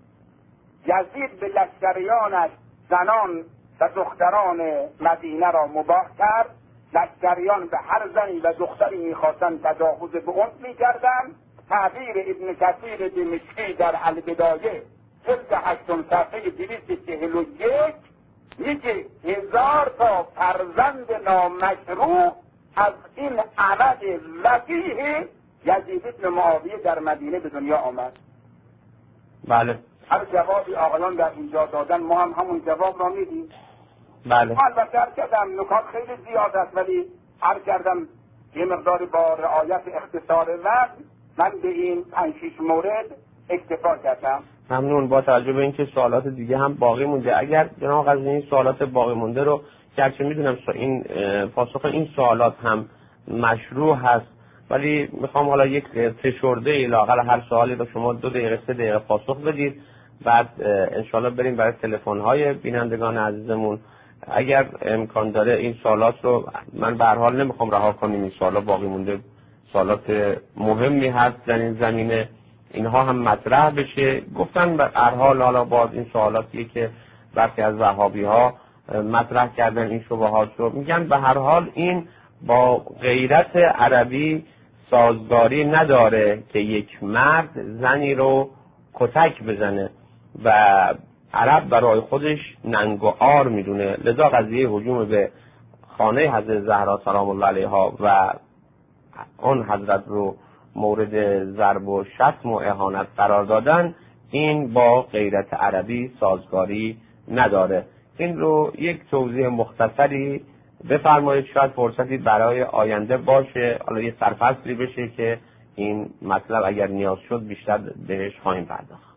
یزید به لشکریانش زنان و دختران مدینه را مباح کرد. لشکریان به هر زنی و دختری میخواستن تجاوز به اونس میکردن. تعبیر ابن کثیر دمشقی در البدایه جلد 8 صفحه 241 میگه 1000 تا فرزند نامشروع از این عمل وقیح یزید ابن معاویه در مدینه به دنیا آمد. بله. هر جوابی آقایان در اینجا دادن ما هم همون جواب را میدیم. بله. البته هر کردم نکات خیلی زیاد است ولی هر کردم یه مقداری با رعایت اختصار وقت من به این 5-6 مورد اکتفا کردم. ممنون. با توجه به اینکه سوالات دیگه هم باقی مونده، اگر جناب قاضی این سوالات باقی مونده رو گرچه میدونم این پاسخ این سوالات هم مشروع هست ولی میخوام حالا یک فشرده لااقل هر سوالی رو شما 2 دقیقه 3 دقیقه پاسخ بدید، بعد انشالله بریم برای تلفن‌های بینندگان عزیزمون. اگر امکان داره این سوالات رو من به هر حال نمیخوام رها کنیم، این سوالات باقی مونده سوالات مهمی هست در این زمینه، اینها هم مطرح بشه. گفتن به هر حال حالا باز این سوالاتیه که برخی از وهابی‌ها مطرح کردن، این شبهات رو میگن به هر حال این با غیرت عربی سازگاری نداره که یک مرد زنی رو کتک بزنه و عرب برای خودش ننگ و عار میدونه، لذا قضیه هجوم به خانه حضرت زهرا سلام الله علیها و اون حضرت رو مورد ضرب و شتم و اهانت قرار دادن این با غیرت عربی سازگاری نداره. این رو یک توضیح مختصری بفرمایید، شاید فرصتی برای آینده باشه، حالا یه سرفصلی بشه که این مطلب اگر نیاز شد بیشتر بهش خواهیم پرداخت.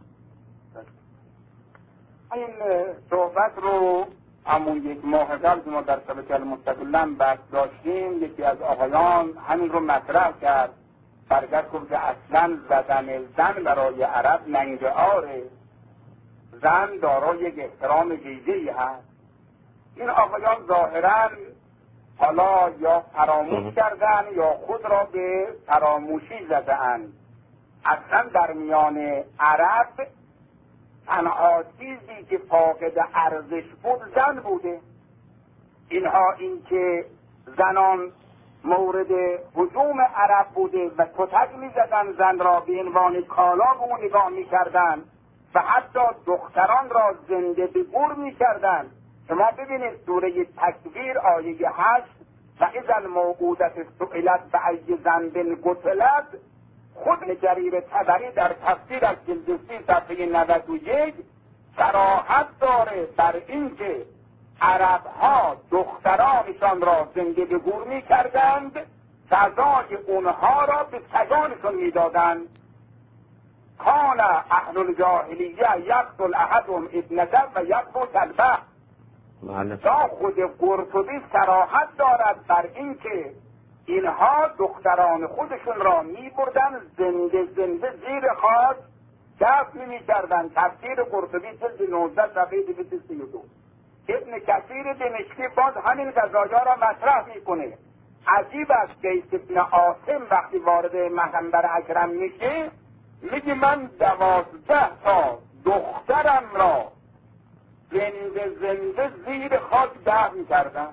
این صحبت رو همون 1 ماه قبل ما در شبکه المستقلم بحث داشتیم. یکی از آقایان همین رو مطرح کرد، برگشت گفت که اصلا زدن زن برای عرب ننگ عاره، زن دارای یک احترام ویژه‌ای هست. این آقایان ظاهراً حالا یا فراموش کردن یا خود را به فراموشی زدند. اصلا در میان عرب تنها چیزی که فاقد ارزش بود زن بوده. اینها این که زنان مورد هجوم عرب بوده و کتک می‌زدن زن را به عنوان کالا به اون نگاه می‌کردن و حتی دختران را زنده به گور می‌کردن. شما ببینید سوره تکویر آیه 8 و اذا الموءودة سئلت بأی ذنب قتلت، خود جریر طبری در تفسیر از جلد 30 صفحه 91 صراحت داره بر این که عرب‌ها دخترانشان را زنده به گور می‌کردند، سزای اونها را به سگانشون می‌دادند. کان اهل الجاهلیه یقتل احدهم ابنته و یقتل کلبه. تا خود قرطبی صراحت دارد بر این که اینها دختران خودشون را می‌بردن زنده زیر خاک دفن می‌کردند. تفسیر قرطبی جلد 19 صفحه 232. ابن کثیر دمشقی باز همین قضایا را مطرح میکنه. عجیب است که ابن عاصم وقتی وارد محنبر اکرم میشه میگه من 12 تا دخترم را زنده زیر خاک دفن کردم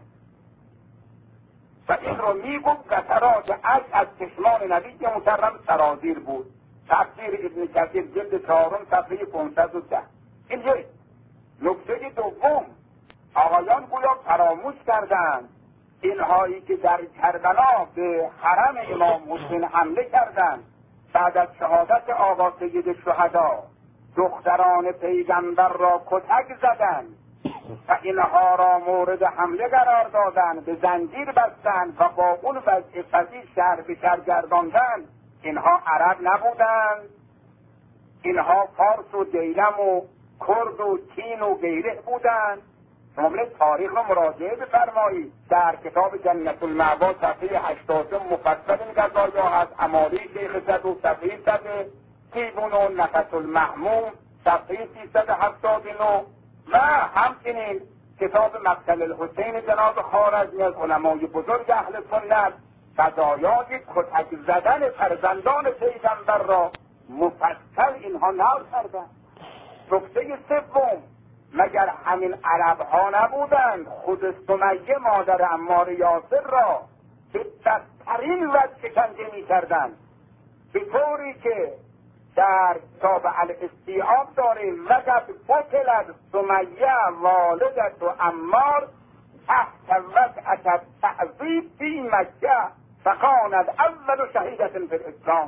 و این رو میگفت قطرات اشک از چشمان نبی مکرم سرازیر بود. تفسیر ابن کثیر جلد 4 صفحه 510. اینجوری. نکته دوم، آقایان گویا فراموش کردند اینهایی که در کربلا به حرم امام حسین حمله کردند بعد از شهادت آقا سید شهدا دختران پیغمبر را کتک زدند و اینها را مورد حمله قرار دادند، به زنجیر بستند و با اون وضع فضیح شهر به شهر گرداندند. اینها عرب نبودند، اینها فارس و دیلم و کرد و چین و غیره بودند. شما تاریخ رو مراجعه بفرمایید. در کتاب جنت المأوا صفحه 80 مفصل این قضایا هست. امالی شیخ صدوق صفحه 139، نفس المحموم صفحه 379 و همچنین کتاب مقتل الحسین جناب خوارزمی از علمای بزرگ اهل سنت قضایای کتک زدن فرزندان پیغمبر را مفصل اینها نقل کردند. نکته سوم، مگر همین عرب ها نبودند خود سمیه مادر عمار یاسر را به بدترین وجه شکنجه می کردند، به طوری که در کتاب الاستیعاب داره وقت قتلت سمیه والدت و عمار تحت وضعت تعذیب فی مکه فکانت اول شهیدت فی الاسلام.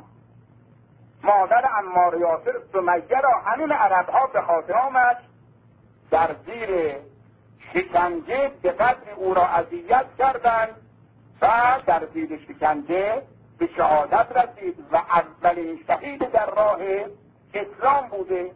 مادر عمار یاسر سمیه را همین عرب ها به خاطر آمد در زیر شکنجه به قدر او را اذیت کردند و در زیر شکنجه به شهادت رسید و اولین شهید در راه اسلام بوده.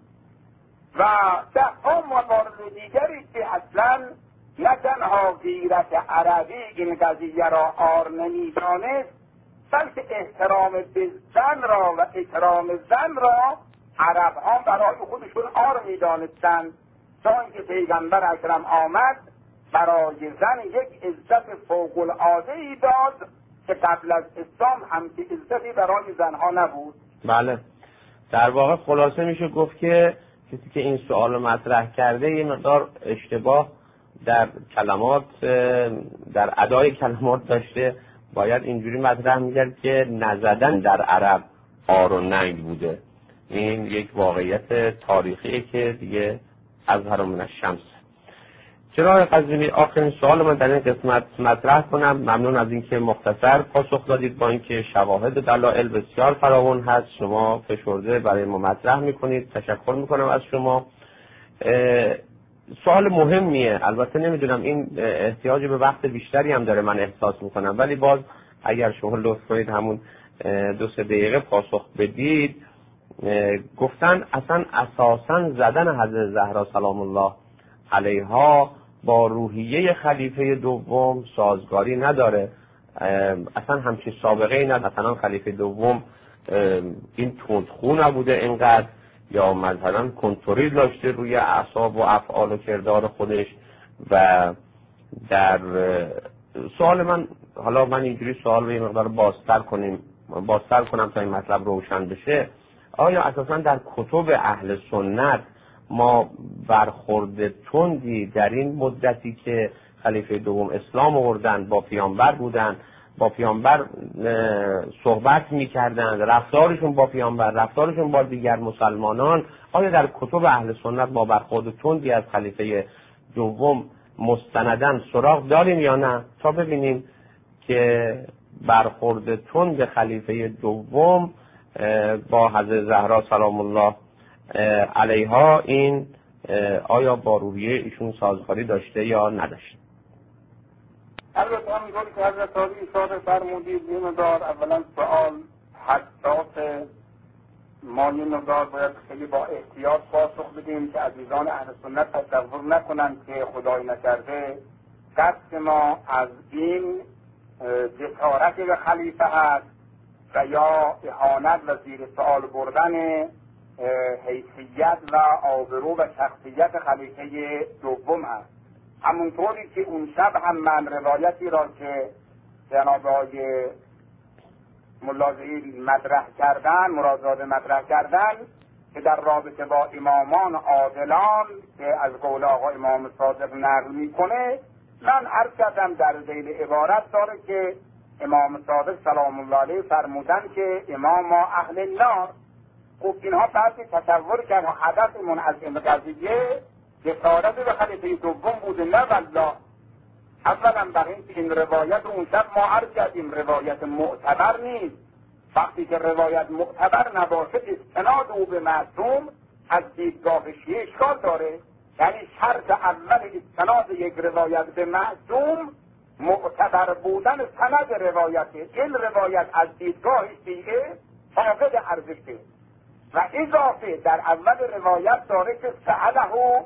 و ده موارد دیگری که اصلا نه تنها غیرت عربی این قضیه را عار نمی‌دانست، بلکه احترام به زن را و اکرام زن را عرب ها برای خودشون عار می‌دانستند، تا اینکه پیغمبر اکرم آمد برای زن یک عزت فوق العاده داد که قبل از اسلام همچین عزتی برای زنها نبود. بله، در واقع خلاصه میشه گفت که کسی که این سوال مطرح کرده یه مقدار اشتباه در کلمات، در ادای کلمات داشته. باید اینجوری مطرح میکرد که نزدن در عرب عار و ننگ بوده. این یک واقعیت تاریخیه که دیگه اظهر من الشمس. جناب قزوینی، آخرین سوال من در این قسمت مطرح کنم. ممنون از اینکه مختصر پاسخ دادید، با اینکه شواهد و دلایل بسیار فراوان هست شما فشرده برای ما مطرح میکنید. تشکر میکنم از شما. سوال مهمیه، البته نمیدونم این احتیاج به وقت بیشتری هم داره من احساس میکنم، ولی باز اگر شما لطف کنید همون 2-3 دقیقه پاسخ بدید. گفتن اصلا اساسا زدن حضرت زهرا سلام الله علیها با روحیه خلیفه دوم سازگاری نداره. اصلا همچین سابقه ای نداره. مثلا خلیفه دوم این تندخو نبوده اینقدر، یا مثلا کنترل داشته روی اعصاب و افعال و کردار خودش، و در سوال من، حالا من اینجوری سوال به این مقدار بازتر کنم تا این مطلب روشن بشه. آیا اساسا در کتب اهل سنت ما برخورد تندی در این مدتی که خلیفه دوم اسلام آوردن با پیامبر بودن، با پیامبر صحبت می‌کردند، رفتارشون با پیامبر، رفتارشون با دیگر مسلمانان، آیا در کتب اهل سنت ما برخورد تندی از خلیفه دوم مستنداً سراغ داریم یا نه؟ تا ببینیم که برخورد تند خلیفه دوم با حضرت زهرا سلام الله علیها این آیا با روحیه ایشون سازگاری داشته یا نداشته. البته همینطوری که حضرت عالی اشاره فرمودید یه مقدار اولا سوال حساس، ما یه مقدار باید خیلی با احتیاط پاسخ بدیم که عزیزان اهل سنت تصور نکنند که خدای نکرده قصد ما از این جسارت به خلیفه هست و یا اهانت و زیر سوال بردن حیثیت و آبرو و شخصیت خلیفه دوم هست. همونطوری که اون شب هم من روایتی را که جناب آقای ملازعی مطرح کردن، مرادزاده مطرح کردن که در رابطه با امامان عادلان که از قول آقا امام صادق نقل میکنه، من عرض کردم در ذیل عبارت داره که امام صادق سلام الله علیه فرمودن که امام ما اهل النار. خب اینها بعضی تصور کردن هدفمون از این قضیه جسارت به خلیفه دوم بوده، نه والله. اولا برای این روایت اون شب ما عرض کردیم روایت معتبر نیست. وقتی که روایت معتبر نباشه استناد او به معصوم از دیدگاه شیعه اشکال داره. یعنی شرط اول استناد یک روایت به معصوم معتبر بودن سند روایته. این روایت از دیدگاه شیعه فاقد ارزشه. و اضافه در اول روایت داره که سأله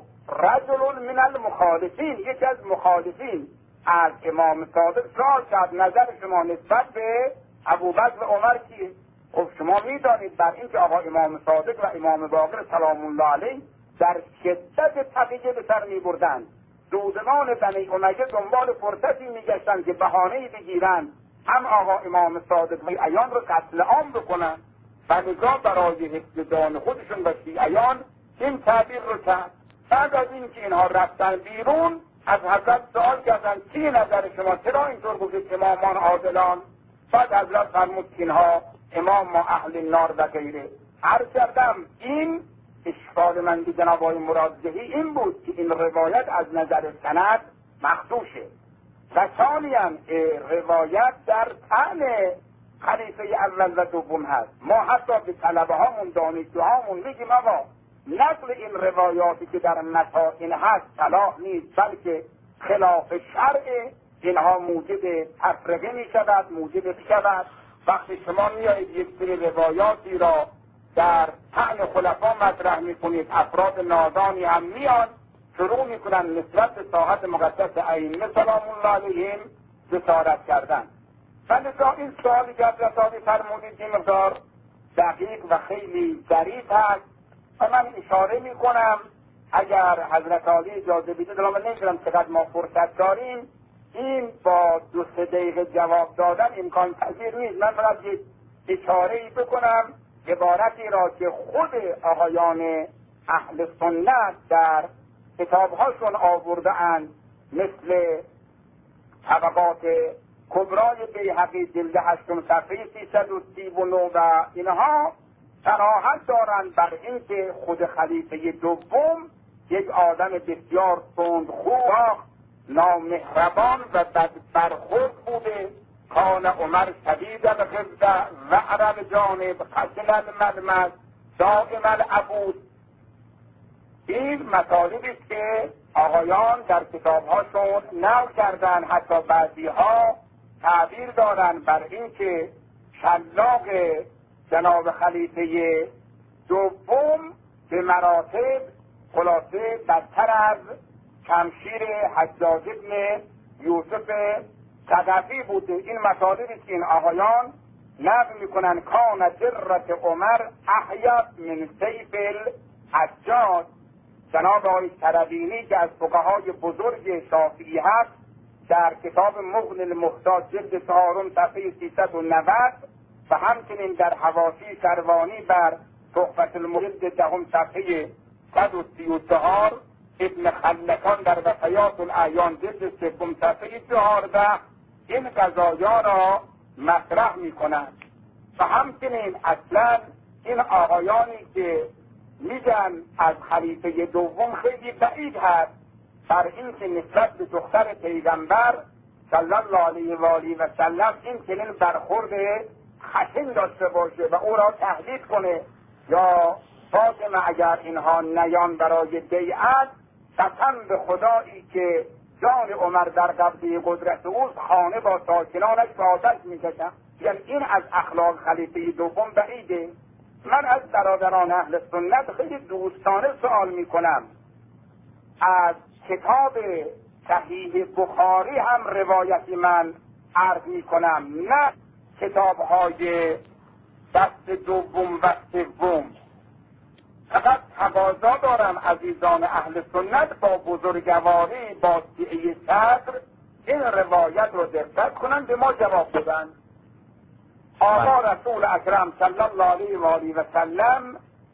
رجل من المخالفین، یکی از مخالفین از امام صادق سوال کرد نظر شما نسبت به ابوبکر و عمر کیه؟ خب شما میدانید بر این که آقا امام صادق و امام باقر سلام الله علیه در شدت تقیه به سر می بردن. دودمان بنی امیه دنبال فرصتی میگشتن که بهانه‌ای بگیرن هم آقا امام صادق و عیان رو قتل عام بکنن و نگاه برای حفظ جان خودشون و شیعیان این تعبیر رو کرد. بعد از این که اینها رفتن بیرون از حضرت سوال کردن چی نظر شما، چرا اینطور بودید امامان عادلان؟ بعد حضرت فرمود که اینها امام ما اهل النار و غیره. عرض کردم این اشکال من به جناب آقای مرادزهی این بود که این روایت از نظر سند مخدوشه و ثانیاً روایت در طعن خلیفه اول و دوم هست. ما حتی به طلبه هامون دانشجوهامون میگیم آقا نقل این روایاتی که در متاعین هست صلاح نیست، بلکه خلاف شرع، اینها موجب تفرقه می شود، موجب شود. وقتی شما میایید یک سری روایاتی را در طعن خلفا مطرح میکنید، افراد نادانی هم میان شروع میکنن نسبت به ساحت مقدس ائمه سلام الله علیهم جسارت کردن. لذا این سوالی که حضرت عالی فرمودید این مقدار دقیق و خیلی ظریف هست و من اشاره میکنم اگر حضرت عالی اجازه بدید، من نمیدونم چقدر ما فرصت داریم، این با 2-3 دقیقه جواب دادن امکان پذیر نیست. من فقط یک اشاره‌ای بکنم عبارتی را که خود آقایان اهل سنت در کتابهاشون آورده اند، مثل طبقات کبرای بیهقی جلد 8 صفحه 339 و اینها صراحت دارند بر این که خود خلیفه دوم یک آدم بسیار تندخو، نامهربان و بدبرخورد بوده. کان عمر شدید الغضب و عرب جانب خشن الملمس دائم العبود. این مطالبی است که آقایان در کتابهاشون نقل کردن، حتی بعضی ها تعبیر دارن بر این که شلاق جناب خلیفه دوم به مراتب خلاصه بدتر از شمشیر حجاج ابن یوسف ثقفی بوده. این مطالبی که این آقایان نقل میکنن کان جرة عمر احیب من سیف الحجاج، جناب آقای طربینی که از فقهای بزرگ شافعی هست در کتاب مغنی المحتاج جلد 4 صفحه 390 و همچنین در حواشی شروانی بر تحفة المجلد 10 صفحه 134، ابن خلکان در وفیات الاعیان جلد 3 صفحه 14 این قضایا را مطرح می کند. و همچنین اصلا این آقایانی که میگن از خلیفه دوم خیلی بعید هست بر این که نسبت به دختر پیغمبر صلی الله علیه و آله و سلم این چنین برخورد خشن داشته باشه و او را تهدید کنه یا فاطمه اگر اینها نیان برای بیعت قسم به خدایی که جان عمر در قبضه قدرت اوست خانه با ساکنانش به آتش میکشم. یعنی این از اخلاق خلیفه دوم بعیده. من از برادران اهل سنت خیلی دوستانه سوال میکنم، از کتاب صحیح بخاری هم روایتی من عرض میکنم، نه کتاب‌های دست دوم و سوم. فقط تقاضا دارم عزیزان اهل سنت با بزرگواری با سعه صدر این روایت رو دقت کنن، به ما جواب بدن. آقا رسول اکرم صلی الله علیه و آله و سلم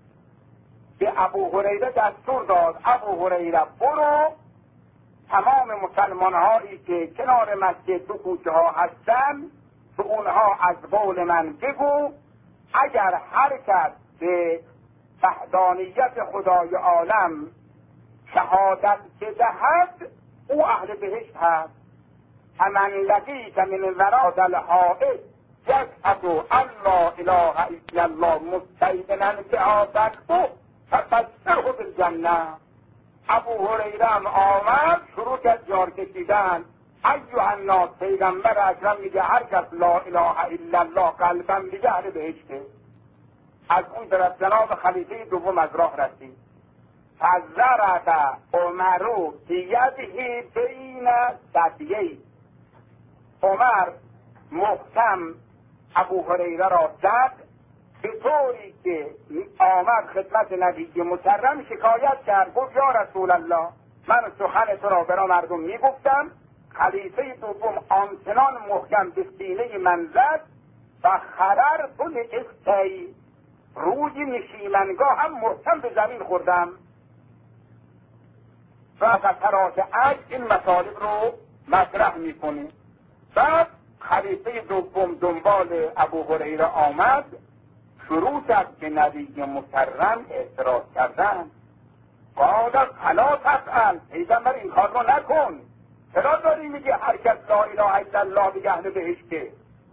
به ابو هریره دستور داد ابو هریره برو تمام مسلمان هایی که کنار مسجد تو کوچه ها هستن تو اونها از قول من بگو اگر هر کس به وحدانیت خدای عالم شهادت بدهد او اهل بهشت هست. فمن لقیت من وراد الحائط یشهد ان لا اله الا الله مستیقنا شهادته فبشره بالجنه. ابو هریره آمد شروع کرد جار کشیدن. ایها الناس، پیغمبر اکرم میگه هر کس لا اله الا الله قلبا بگه اهل بهشته. از اون طرف جناب خلیفه دوم از راه رسید. فضرب عمر بیده بین ثدییه. عمر محکم ابو هریره را زد به طوری که آمد خدمت نبی مکرم شکایت کرد. گفت یا رسول الله، من سخن تو را برای مردم میگفتم، خلیفه دوم آنچنان محکم به سینه من زد و خرر تو لاستی، روی نشیمنگاه هم محکم به زمین خوردم. و قطرات عجل این مطالب رو مطرح میکنه. بعد خلیفه دوم دنبال ابو هریره آمد، شروع کرد به نبی مکرم اعتراض کردن. قال فلا تفعل، پیغمبر این کار رو نکن. چرا داری میگی هر کس لا اله الا الله بگه اهل بهشته؟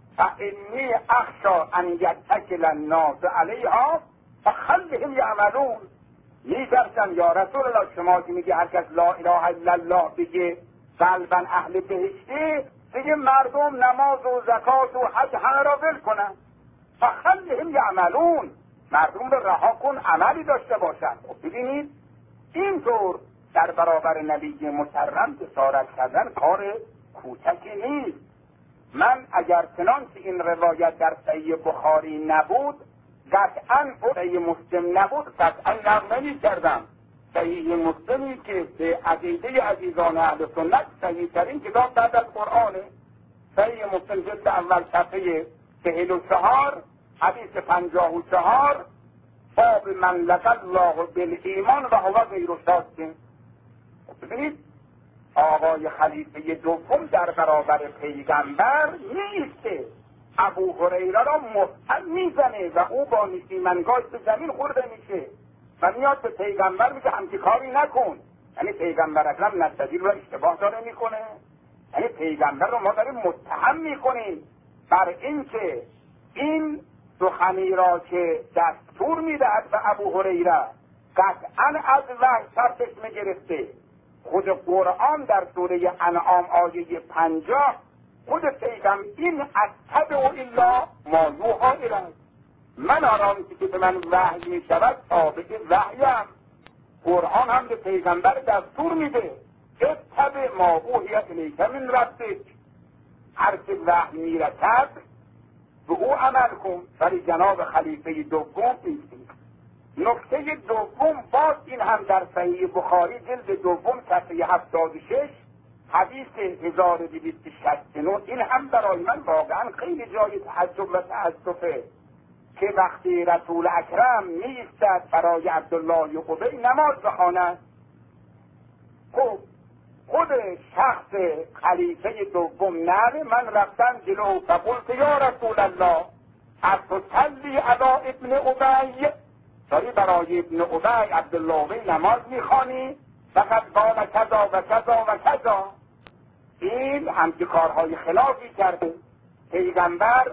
فانی اخشی ان یتکل الناس علیها فخلهم یعملون. میترسم یا رسول الله شما که میگی هر کس لا اله الا الله بگه قلبا اهل بهشته، دیگه مردم نماز و زکات و حج همه را ول کنن. فخلهم یعملون، مردم رو رها کن عملی داشته باشن. خب ببینید اینطور در برابر نبی مکرم جسارت کردن کار کوچکی نیست. من اگر چنانچه این روایت در صحیح بخاری نبود قطعا صحیح مسلم نبود قطعا نقل نمی‌کردم. صحیح مسلمی که به عقیده عزیزان اهل سنت صحیح ترین کتاب بعد از قرآنه. صحیح مسلم جلد اول صفحه 44 حدیث 54 باب من لقى الله بالایمان و هو غیر صادق. ببینید آقای خلیفه دوم در برابر پیغمبر نیست که ابو هریره را محکم میزنه و او با نشیمنگاهش به زمین خورده میشه و میاد به پیغمبر میگه همچی کاری نکن. یعنی پیغمبر اکرم نصدی رو اشتباه داره میکنه. یعنی پیغمبر رو ما داریم متهم میکنیم بر این که این سخنی را که دستور میدهد به ابو هریره قطعا از وحی سرچشمه گرفته. خود قرآن در سوره انعام آیه 50 خود پیغمبر این اتبع الا ما یوحی الی، من آرامی که به من وحی می شود تابع وحیم. قرآن هم به پیغمبر دستور میده اتبع ما اوحی الیک من ربک، هر که وحی میرسد به او عمل کن. ولی جناب خلیفه دوم نیست. نکته دوم، باز این هم در صحیح بخاری جلد دوم صفحه 76 حدیث 1269، این هم برای من واقعا خیلی جای تعجب و تأسفه که وقتی رسول اکرم می‌ایستد برای عبدالله ابی نماز بخواند، خب خود شخص خلیفه دوم نره، من رفتم جلو فقلت یا رسول الله اتصلی علی ابن ابی، داری برای ابن ابی عبدالله ابی نماز میخوانی؟ فقط قال کذا و کذا و کذا. این همچه کارهای خلافی کرده. پیغمبر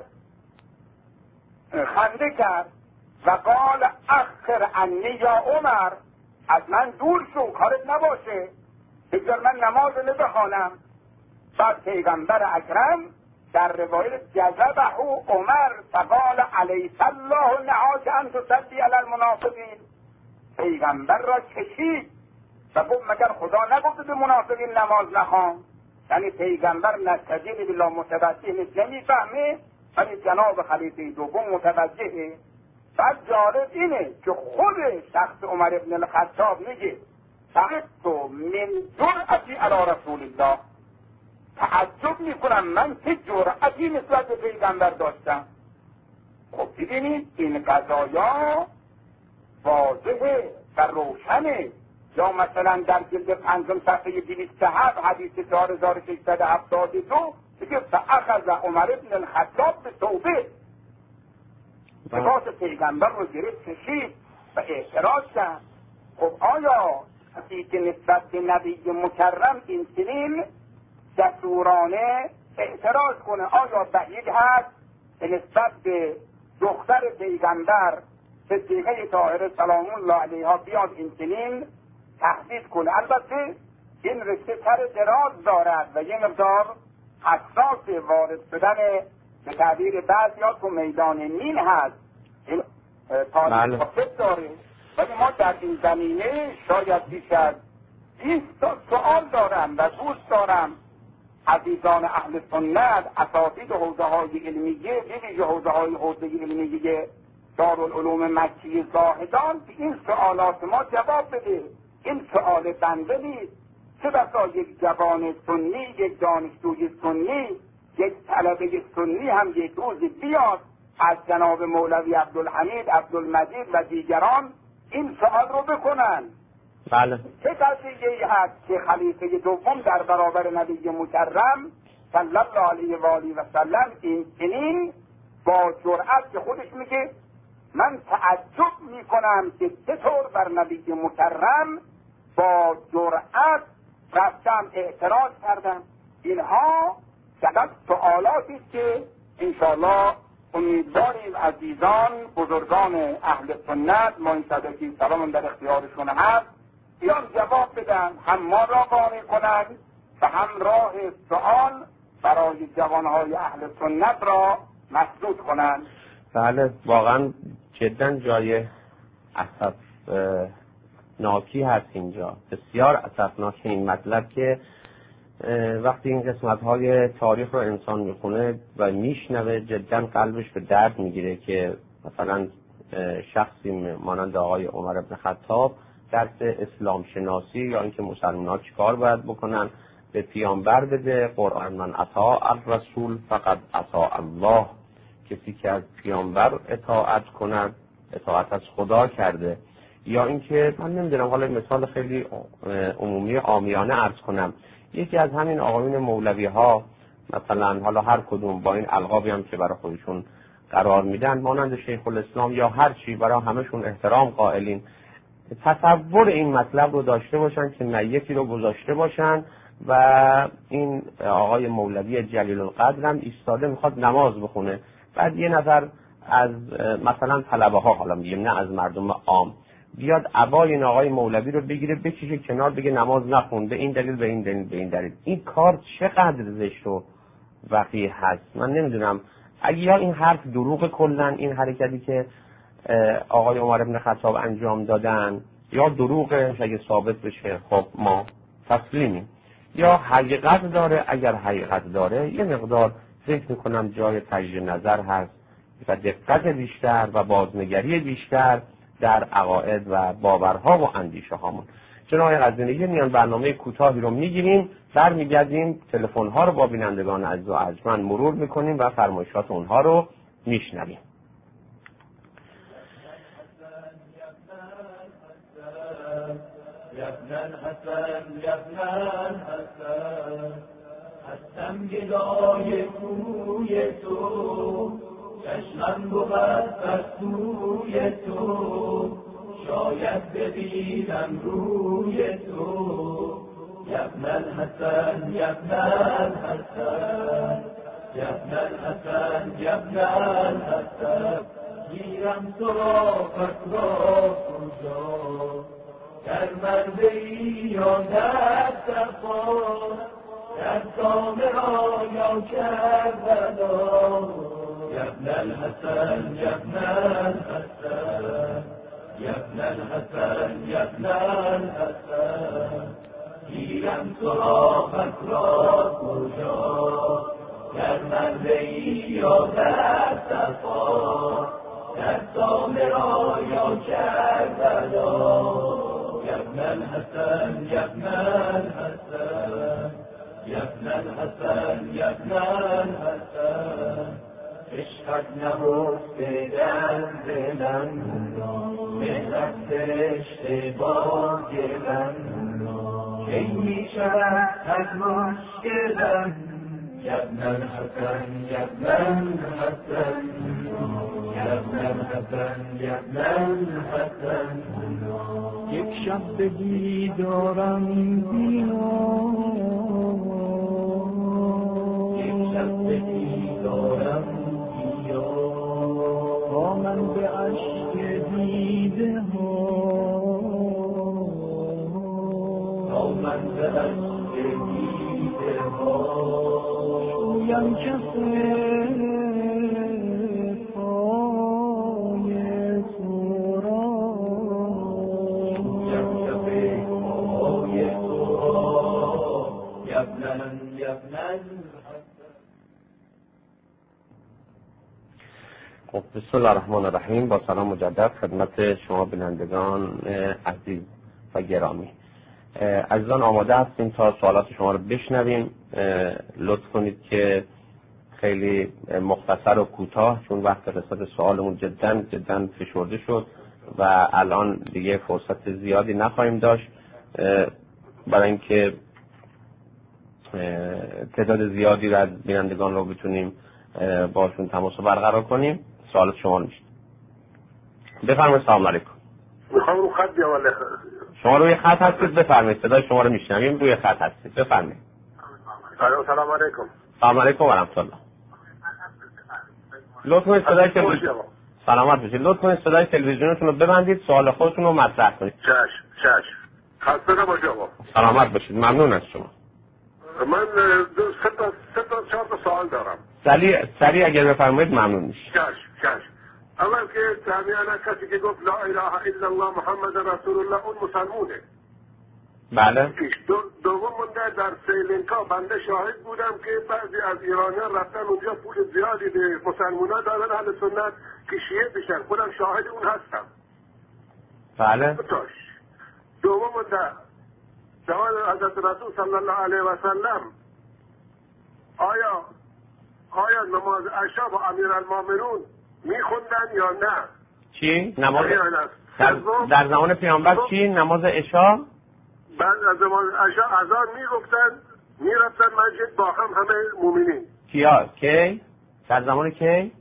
خنده کرد و قال اخر عنی یا عمر، از من دور شو، کارت نباشه، بذار من نماز بخوانم. بعد پیغمبر اکرم در روایت جذبه عمر فقال علیس الله نهاک ان تصلی علی المنافقین، پیغمبر را کشید و گفت مگر خدا نگفت به منافقین نماز نخوان؟ یعنی پیغمبر نستجیب بالله متوجه نیست، نمیفهمه، ولی جناب خلیفه دوم متوجهه. بعد جالب اینه که خود شخص عمر ابن الخطاب میگه فقط من جرأتی علی رسول الله، تعجب میکنم من چه جرأتی نسبت به پیغمبر داشتم. خب ببینید این قضایا واضحه و روشنه. یا مثلا در جلد 5 صفحه 207 حدیث 4672 میگه فاخذ عمر بن الخطاب به توبه، لباس پیغمبر رو گرفت کشید و اعتراض کرد. خب آیا کسی که نسبت به نبی مکرم این چنین جسورانه اعتراض کنه، آیا بعید هست به نسبت به دختر پیغمبر صدیقه طاهره سلام الله علیها بیاد این چنین تهدید کنه؟ البته این رشته سر دراز دارد و یه مقدار حساس وارد شدن به تعبیر بعضی‌ها تو میدان نین هست، این تاریخ خاصت داره. ولی ما در این زمینه شاید بیش از 20 سوال دارم و دوست دارم عزیزان اهل سنت، اساتید حوزه های علمیه، دیگه حوزه علمیه دارالعلوم مکی زاهدان به این سوالات ما جواب بده. این سوال بنده نیست، چه بسا یک جوان سنی، یک دانشجوی سنی، یک طلبه سنی هم یک روزی بیاد از جناب مولوی عبدالحمید، عبدالمجید و دیگران این سوال رو بکنن. بله. چه قضیه‌ای هست که خلیفه دوم در برابر نبی مکرم صلی الله علیه و آله و سلم این چنین با جرأت که خودش میگه من تعجب میکنم که چطور بر نبی مکرم با جرأت رفتم اعتراض کردم. اینها فقط سوالاتی است که انشاءالله امیدواریم عزیزان بزرگان اهل سنت ما صدقی سلام در اختیارشون هست بیان جواب بدن، هم ما را قانع کنند و هم راه سوال برای جوانهای اهل سنت را مسدود کنند. بله واقعا جدا جای اسفناکی هست اینجا، بسیار اسفناک این مطلب که وقتی این قسمت‌های تاریخ رو انسان میخونه و میشنوه جدا قلبش به درد میگیره که مثلا شخصی مانند آقای عمر بن خطاب درس اسلام شناسی یا اینکه مسلمان‌ها چیکار باید بکنن به پیامبر بده، قرآن من اطاع الرسول فقط اطاع الله، کسی که از پیامبر اطاعت کند اطاعت از خدا کرده. یا اینکه من نمیدونم، حالا مثال خیلی عمومی عامیانه عرض کنم، یکی از همین آقایون مولوی ها مثلا حالا هر کدوم با این القابی هم که برای خودشون قرار میدن مانند شیخ الاسلام یا هر چی، برای همشون احترام قائلین، تصور این مطلب رو داشته باشن که نیتی رو گذاشته باشن و این آقای مولوی جلیل القدر هم ایستاده میخواد نماز بخونه، بعد یه نفر از مثلا طلبه ها، حالا میگیم نه از مردم عام، بیاد عبای این آقای مولوی رو بگیره بکشه کنار بگه نماز نخون به این دلیل به این دلیل به این دلیل. این کار چقدر زشت و وقیح هست من نمیدونم. اگه یا این حرف دروغ کلن، این حرکتی که آقای عمر بن خطاب انجام دادن، یا دروغه اگه ثابت بشه خب ما تسلیمیم، یا حقیقت داره. اگر حقیقت داره یه مقدار فکر میکنم جای تجدید نظر هست و دقت بیشتر و بازنگری بیشتر در عقاید و باورها و اندیشه هامون. جناب آقای قزوینی میان برنامه کوتاهی رو میگیریم، برمیگردیم تلفن‌ها رو با بینندگان عزیز و ارجمند مرور میکنیم و فرمایشات اونها رو میشنویم. يا ابن الحسن يا ابن الحسن هستم گدای کوی تو، چشمم بود از توی تو، شاید ببینم روی تو. یا ابن الحسن یا ابن الحسن یا ابن الحسن یا ابن الحسن گیرم تو را کجا، در مرده یا در صفا، در سامرا یا کربلا. یا ابن الحسن یا ابن الحسن یا ابن الحسن یا ابن الحسن گیرم سراغت را کجا، در مرده یا در صفا، در سامرا یا کربلا. يا ابن الحسن يا ابن الحسن يا ابن الحسن يا ابن الحسن عشقت نهفته در دلم، مهرت اشتباه گلم، کی میشود از مشکلم. يا ابن الحسن يا ابن الحسن يا ابن الحسن يا ابن الحسن یک شب به دیدارم بیا، یک شب به دیدارم بیا، با من به عشق دیده ها، با من به عشق دیده ها شویم کفه خب بسم الله الرحمن الرحیم. با سلام مجدد خدمت شما بینندگان عزیز و گرامی. عزیزان آماده هستیم تا سوالات شما رو بشنویم. لطف کنید که خیلی مختصر و کوتاه، چون وقت رسالت سوالمون جدا فشرده شد و الان دیگه فرصت زیادی نخواهیم داشت، برای اینکه تعداد زیادی رو از بینندگان رو بتونیم باشون تماس برقرار کنیم. سوالات شما میشه. بفرمایید. سلام علیکم. میخوام رو خط بیام. شما روی خط هستید؟ بفرمایید. صدای شما رو میشنویم. روی خط هستید. بفرمایید. سلام علیکم. سلام علیکم و رحمت الله. لطف کنید صدای تلویزیون سلامت باشید. لطف کنید صدای تلویزیونتون رو ببندید، سوال خودتون رو مطرح کنید. چشم. خسته نباشید آقا. سلامت باشید. ممنون از شما. من سه تا 4 تا سوال دارم. سریع اگر بفرمایید ممنون میشه. چشم. اول که تابعاً کسی که گفت لا اله الا الله محمد رسول الله اون مسلمونه. بله. دوم مونده در سریلانکا بنده شاهد بودم که بعضی از ایرانیان رفتن اونجا پول زیادی به مسلمان‌ها دادن اهل سنت که شیعه بشن. خودم شاهد اون هستم. بله. دوم مونده زمان حضرت رسول صلی الله علیه و سلم آیا نماز عشا با امیرالمومنین میخوندن یا نه؟ چی؟ نماز در زمان پیامبر چی؟ نماز عشا؟ بعد از نماز عشا اذان میگفتن، میرفتن مسجد با همه مومنین. کیا؟ کی؟ در زمان کی؟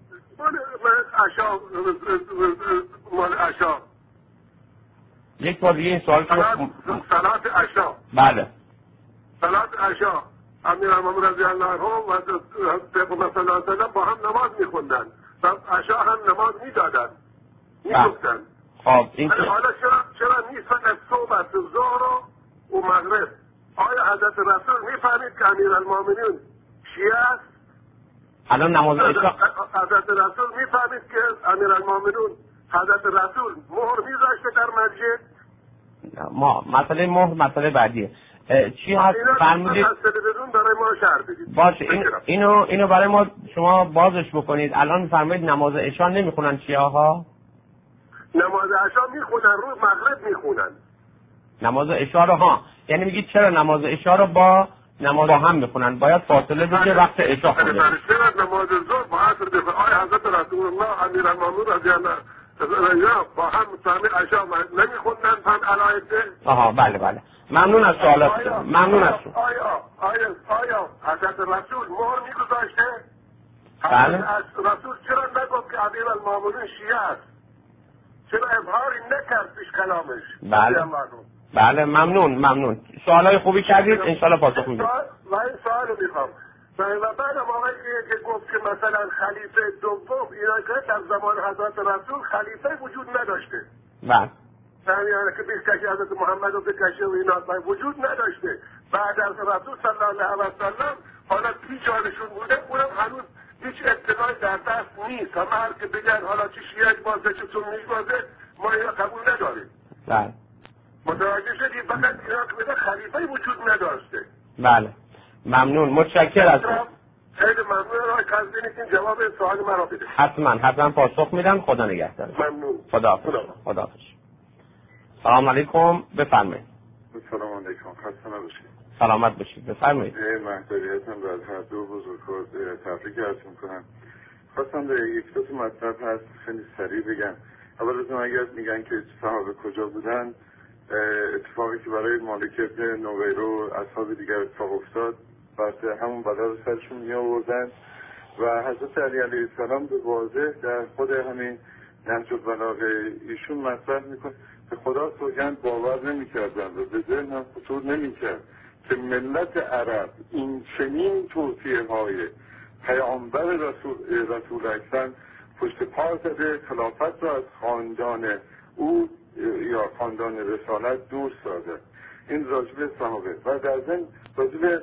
مال عشا. یک بار دیگه این سوال صلات عشا. بله. صلات عشا امیرالمومنین رضی الله عنه و پیغمبر صلی الله علیه و سلم با هم نماز میخوندن و عشا هم نماز میدادن، میگفتن. خب این حالا چرا نیست فقط صبح ظهر و مغرب؟ آیا حضرت رسول میفهمید که امیرالمومنین شیعه است؟ الان نماز عشا حضرت رسول میفهمید که امیرالمومنین حضرت رسول مهر میذاشته در مسجد؟ مسئله مهر مسئله بعدیه. چی هست فرمودید؟ برای ما شرح بدید. باشه اینو برای ما شما بازش بکنید. الان فرمودید نماز عشا نمیخونن شیعه ها؟ نماز عشا میخونن، روز مغرب میخونن. نماز عشا رو یعنی میگید چرا نماز عشا رو با نماز با هم میخونن؟ باید فاصله بشه وقت عشا خونده. چرا نماز ظهر با عصر دفاعی حضرت رسول الله امیرالمومنین رضی الله عنه با هم تعمیر عشا نمیخوندن هم علایده؟ بله. ممنون از سوالاتتون. ممنون از شما. آیا حضرت رسول مهر میگذاشته؟ بله. رسول چرا نگفت که امیرالمومنین شیعه است؟ چرا اظهاری نکرد پیش کلامش؟ بله ممنون. سوالای خوبی کردید، انشالله پاسخ میدید. من این سوال رو میخوام. و بعد آقایی که گفت که مثلا خلیفه دوم اینا که در زمان حضرت رسول خلیفه وجود نداشته. بله. یعنی که بکشی حضرت محمد رو بکشی و اینا وجود نداشته. بعد از رسول صلی الله علیه و سلم حالا کی جانشون بوده اونم هنوز هیچ اطلاعی در دست نیست. همه هر که بگن حالا چه شیعه بازه چه سنی بازه ما اینا قبول نداریم. بله. متوجه شدید؟ فقط اینا که بگن خلیفه وجود نداشته. بله. ممنون. متشکرم از شما. خیلی ممنون آقای کاظمی که جواب سوال مرا بده. حتما پاسخ میدم. خدا نگهدار. ممنون. خدا. سلام علیکم. بفرمایید. سلام علیکم. خسته نباشید. سلامت باشید. بفرمایید. محضریتم در هر دو بزرگوار تبریک عرض میکنم. خواستم به یک دو مطلب هست خیلی سریع بگم. اول از اون اگر میگن که صحابه کجا بودن، اتفاقی که برای مالک ابن نویرو و اصحاب دیگر اتفاق افتاد بعد همون بلا رو سرشون می آوردن و حضرت علی علیه السلام به واضح در خود همین نهج البلاغه ایشون مطرح میکنه که خدا سوگند باور نمیکردن و به ذهن هم خطور نمیکرد که ملت عرب این چنین توصیه های پیامبر رسول اکرم پشت پا زده، خلافت را از خاندان او یا خاندان رسالت دور سازد. این راجب صحابه. و در ضمن راجب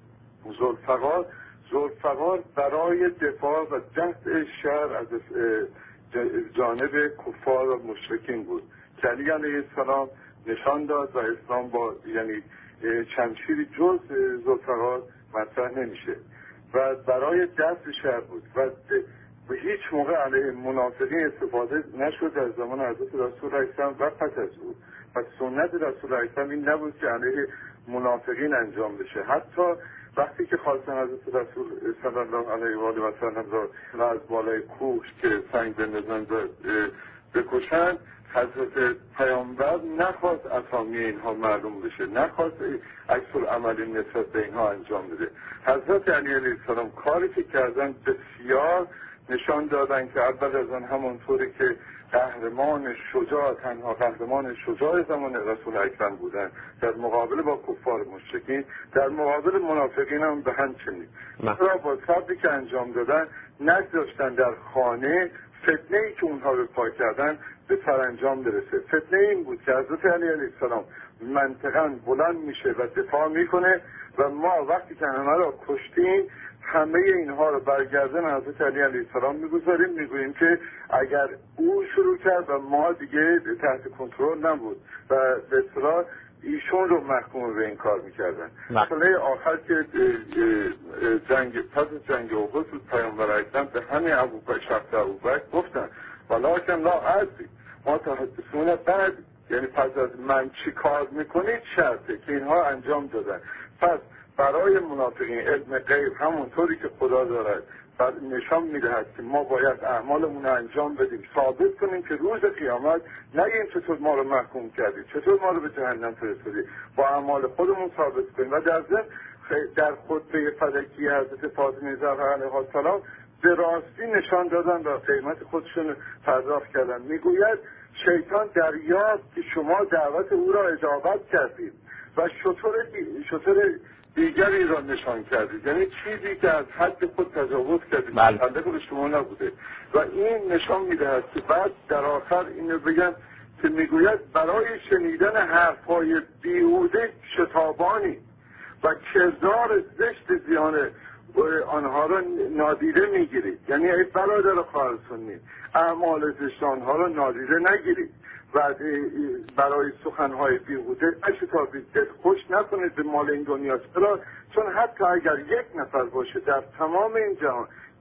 ذوالفقار برای دفاع و دفع شر از جانب کفار و مشرکین بود که علی علیه السلام نشان داد و اسلام با یعنی شمشیری جز ذوالفقار مطرح نمیشه و برای دفع شر بود و به هیچ موقع علیه منافقین استفاده نشد در زمان حضرت رسول اکرم و پس از او. و سنت رسول اکرم این نبود که علیه منافقین انجام بشه. حتی وقتی که خواستن حضرت رسول صلی الله علیه و آله و سلم را از بالای کوه که سنگ بندازن بکشن، حضرت پیامبر نخواست اسامی اینها معلوم بشه، نخواست عکس العملی نسبت به اینها انجام بده. حضرت علی علیه السلام کاری که کردن بسیار نشان دادن که اول از آن همونطوری که تنها قهرمان شجاع زمان رسول اکرم بودن در مقابل با کفار مشرکین، در مقابل منافقین هم به همچنین را با صبری که انجام دادن نگذاشتن در خانه فتنه ای که اونها به پا کردن به سرانجام برسه. فتنه این بود که حضرت علی علیه السلام منطقاً بلند میشه و دفاع میکنه و ما وقتی که همه را کشتیم همه اینها رو برگردن حضرت علی علیه السلام میگذاریم، میگوییم که اگر او شروع کرد و ما دیگه تحت کنترل نبود و به اصطلاح ایشون رو محکوم به این کار میکردن. مسئله آخر که پس جنگ احد بود پیامبر اکرم به همین شخص ابوبکر گفتن ولکن لا ادری ما تحدثون بعد، یعنی پس از من چی کار میکنید شرطه که اینها انجام دادن. پس برای منافقین علم غیب همونطوری که خدا دارد نشان میدهد که ما باید اعمالمون انجام بدیم، ثابت کنیم که روز قیامت نگیم چطور ما رو محکوم کردید، چطور ما رو به جهنم فرستادید، با اعمال خودمون ثابت کنیم. و در ضمن در خطبه فلکی حضرت فاطمه زهرا علیها السلام به راستی نشان دادن و قیمت خودشون پرداخت کردن. میگوید شیطان دریافت که شما دعوت او را اجابت کردید و شطور دیگری را نشان کردید، یعنی چیزی که از حد خود تجاوز کردید متعلق به شما نبوده. و این نشان میدهد که بعد در آخر اینو بگم که میگوید برای شنیدن حرفهای بیهوده شتابانی و کردار زشت زیان آنها را نادیده میگیرید. یعنی ای برادر خواهر سنی اعمال زشت آنها را نادیده نگیرید و برای سخنهای بیهوده اشتابید، خوش نکنید به مال این دنیا. چرا؟ چون حتی اگر یک نفر باشه در تمام این جهان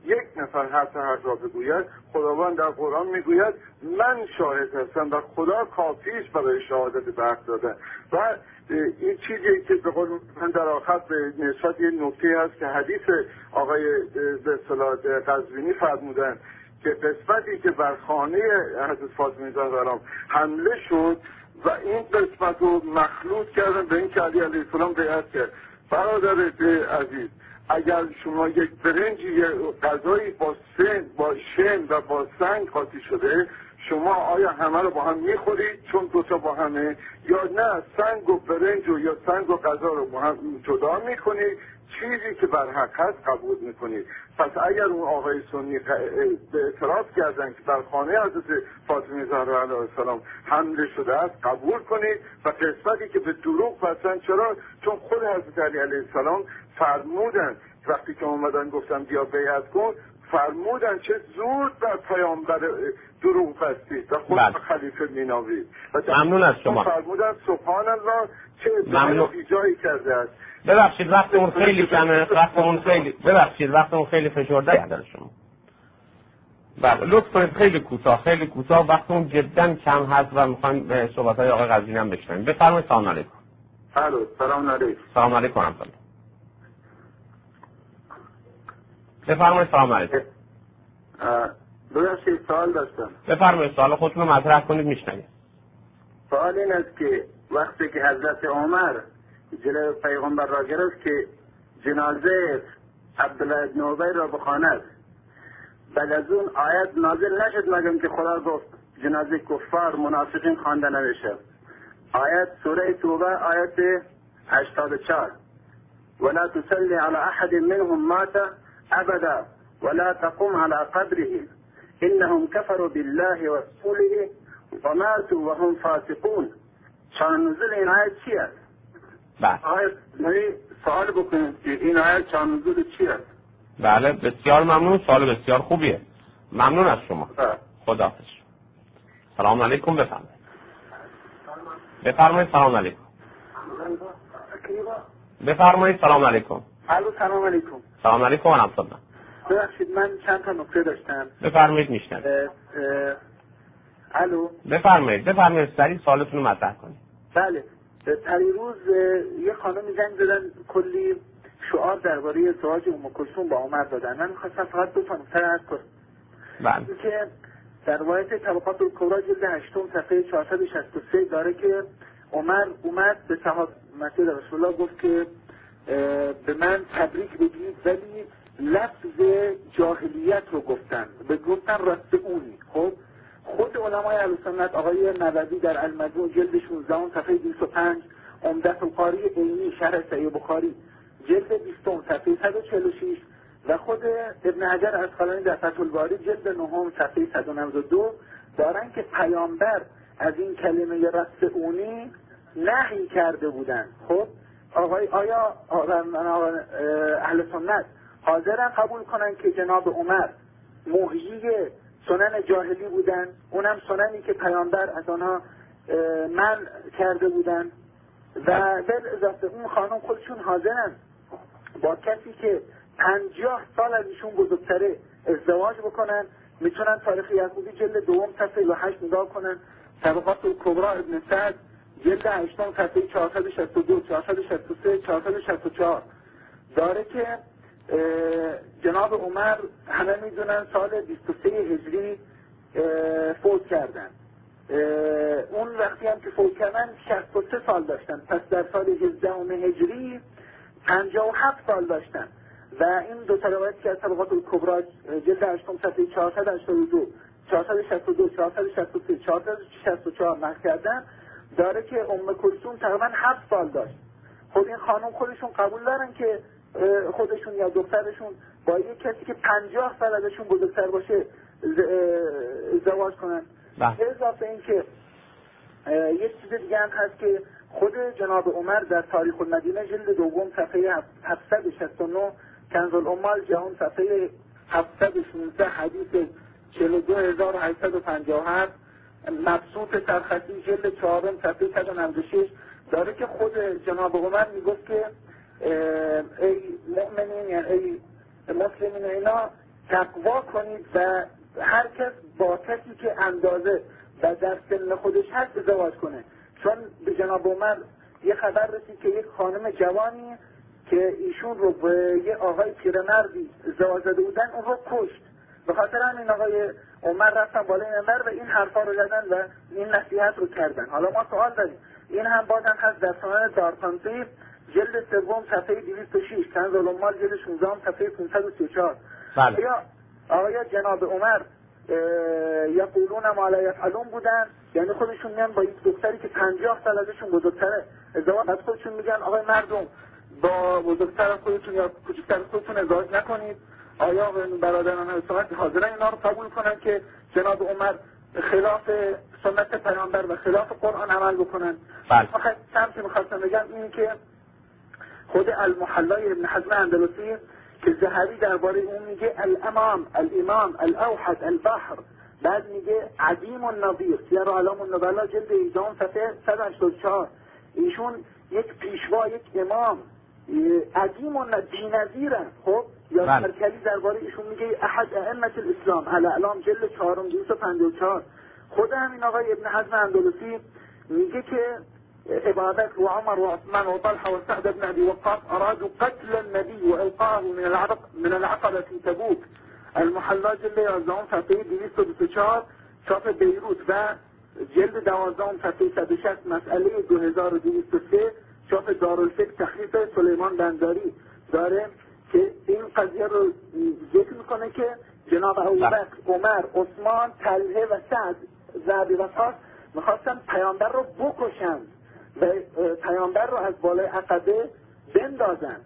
یک نفر حق را بگوید، خداوند در قرآن میگوید من شاهد هستم و خدا کافیش برای شهادت به حق دادن. و این چیزی که به قول من در آخر به نسبت یه نکته هست که حدیث آقای به اصطلاح قزوینی فرمودن که قسمتی که بر خانه حضرت فاطمه زهرا حمله شد و این قسمت رو مخلوط کردن به این که علی علیه السلام بیعت کرد. برادر عزیز، اگر شما یک برنجی یا غذایی با شن و با سنگ قاطی شده، شما آیا همه رو با هم میخورید چون دوتا با همه، یا نه سنگ و برنج یا سنگ و غذا رو با هم جدا میکنید، چیزی که بر حق هست قبول میکنید. پس اگر اون آقای سنی به اعتراف کردن که در خانه حضرت فاطمه زهرا علیها السلام حمله شده است قبول کنید و قسمتی که به دروغ بستن، چرا؟ چون خود حضرت علی علیه السلام فرمودن وقتی که اومدن گفتن بیا بیعت کن، فرمودن چه زود بر پیامبر دروغ بستید و خود خلیفه میناوید. ممنون از شما. فرمودن سبحان الله چه ادعای بیجایی کرده است. ببخشید وقتمون خیلی کمه، وقتمون خیلی فشرده کرده شما. بله لطف کنید خیلی کوتاه، وقتمون جدا کم هست و میخوایم به صحبت‌های آقای قزوینی هم بشنویم. بفرمایید. سلام علیکم. سلام علیکم. سلام علیکم ورحمة الله. بفرمایید. سلام علیکم. ببخشید سوال داشتم. بفرمایید سوال خودتون رو مطرح کنید میشنوید. سوال این است که وقتی که حضرت عمر جلوی پیغمبر را گرفت که جنازه عبدالله بن ابی را بخواند، بعد از اون آیت نازل نشد مگم که خدا گفت جنازه کفار منافقین خوانده نمیشه. آیت سوره توبه آیت 84 ولا تصلي على احد منهم مات ابدا ولا تقم على قبره انهم كفروا بالله ورسوله وماتوا وهم فاسقون. شان نزول این آیت چی است؟ آیت سوال بکنید که این آیت شان نزول چی است؟ بله بسیار ممنون، سوال بسیار خوبیه. ممنون از شما. خداحافظ. سلام علیکم. بفرمایید. سلام علیکم. بفرمایید. سلام علیکم. سلام علیکم. سلام علیکم و رحمت الله. ببخشید من چند تا نکته داشتم. بفرمایید میشنوم. بفرمایید سریع سوالتون رو مطرح کنید. بله پریروز یه خانمی زنگ زدن کلی شعار درباره ازدواج ام کلثوم با عمر دادن. من می‌خواستم فقط دو تا نکته عرض کنم. بله. که در روایت طبقات الکبری جلد 8 صفحه 463 داره که عمر اومد به صحابه مسجد رسول الله گفت که به من تبریک بگید، ولی لفظ جاهلیت رو گفتن رستعونی. خب خود علمای اهل‌سنت آقای نووی در المجموع جلد 16 صفحه 205، عمدة القاری عینی شرح صحیح بخاری جلد 20 صفحه 146 و خود ابن حجر اسقلانی در فتح الباری جلد 9 صفحه 192 دارن که پیامبر از این کلمه رستعونی نهی کرده بودن. خب آیا اهل سنت حاضرن قبول کنن که جناب عمر محیی سنن جاهلی بودن، اونم سننی که پیامبر از آنها منع کرده بودن، و در اضافه اون خانم خودشون حاضرن با کسی که 50 سال از ایشون بزرگتره ازدواج بکنن؟ میتونن تاریخ یعقوبی جلد 2 صفحه 8 نگاه کنن، طبقات الکبری ابن سعد جلد 8 صفحه 462 463 464 داره که جناب عمر همه میدونن سال 23 هجری فوت کردن. اون وقتی هم که فوت کردن 63 سال داشتن، پس در سال 18 هجری 57 سال داشتن. و این دو تا روایت که از طبقات الکبری جلد 8 صفحه 482 462 463 464 نقل کردن داره که ام کلثوم تقریبا 7 سال داشت. خود این خانم خودشون قبول دارن که خودشون یا دخترشون با یک کسی که 50 سال ازشون بزرگتر باشه ازدواج کنن. به اضافه این که یک چیز دیگه هم هست که خود جناب عمر در تاریخ المدینه جلد 2 صفحه 769 کنز الامال جهان صفحه 716 حدیث 42857 مبسوط سرخطی جلد 4 صفحه 196 داره که خود جناب عمر میگفت که ای مؤمنین یعنی ای مسلمین اینا تقوا کنید و هر کس با کسی که اندازه و در سن خودش هست ازدواج کنه. چون به جناب عمر یه خبر رسید که یک خانم جوانی که ایشون رو به یه آقای پیرمردی ازدواج داده بودن اون رو کشت. به خاطر همین آقای عمر رفتن بالای منبر و این حرفا رو زدن و این نصیحت رو کردن. حالا ما سوال داریم، این هم بازم هست در سنن دارقطنی جلد سوم صفحه 206، کنز العمال جلد 16 صفحه 534. بله. آیا جناب عمر یقولون ما لا یفعلون بودن؟ یعنی خودشون میان با یک دختری که 50 سال ازشون بزرگتره ازدواج، از خودشون میگن آقای مردم با بزرگتر خودتون یا کوچکتر خودتون ازدواج نکنید؟ آیا برادران اسلام حاضرن اینا رو قبول کنن که جناب عمر خلاف سنت پیامبر و خلاف قرآن عمل بکنن؟ بله. فقط چند میخواستم بگم این که خود المحلای ابن حزم اندلسی که زهری درباره اون میگه الامام الاوحد البحر، بعد میگه عدیم النظیر سیر علام النبلا جلد 18 صفحه 184. ایشون یک پیشوا، یک امام عدیم و بی‌نظیرن. خب یا مرکلی درباره ایشون میگه احد ائمه الاسلام الاعلام جلد 4 254. خود همین آقای ابن حزم اندلسی میگه که عبادت و عمر و عثمان و طلحه و سعد بن ابي وقاص ارادوا قتل النبي والقاه من العقبه في تبوك. المحلا جلد 11 صفحه 224 چاپ بیروت و جلد 12 صفحه 160 مسئله 2203 چاپ دارالفکر تحقیق سلیمان بنداری داره که این قضیه رو ذکر میکنه که جناب ابوبکر، عمر، عثمان، طلحه و سعد ذهبی و خاص میخواستن پیامبر رو بکشن و پیامبر رو از بالای عقبه بندازن.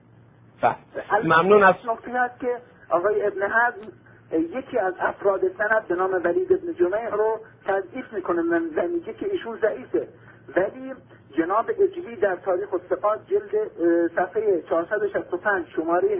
ممنون از نکته هست که آقای ابن حزم یکی از افراد سند به نام ولید ابن جمیع رو تضعیف میکنه و میگه که ایشون ضعیفه، ولی جناب اجلی در تاریخ الثقات جلد صفحه 465 شماره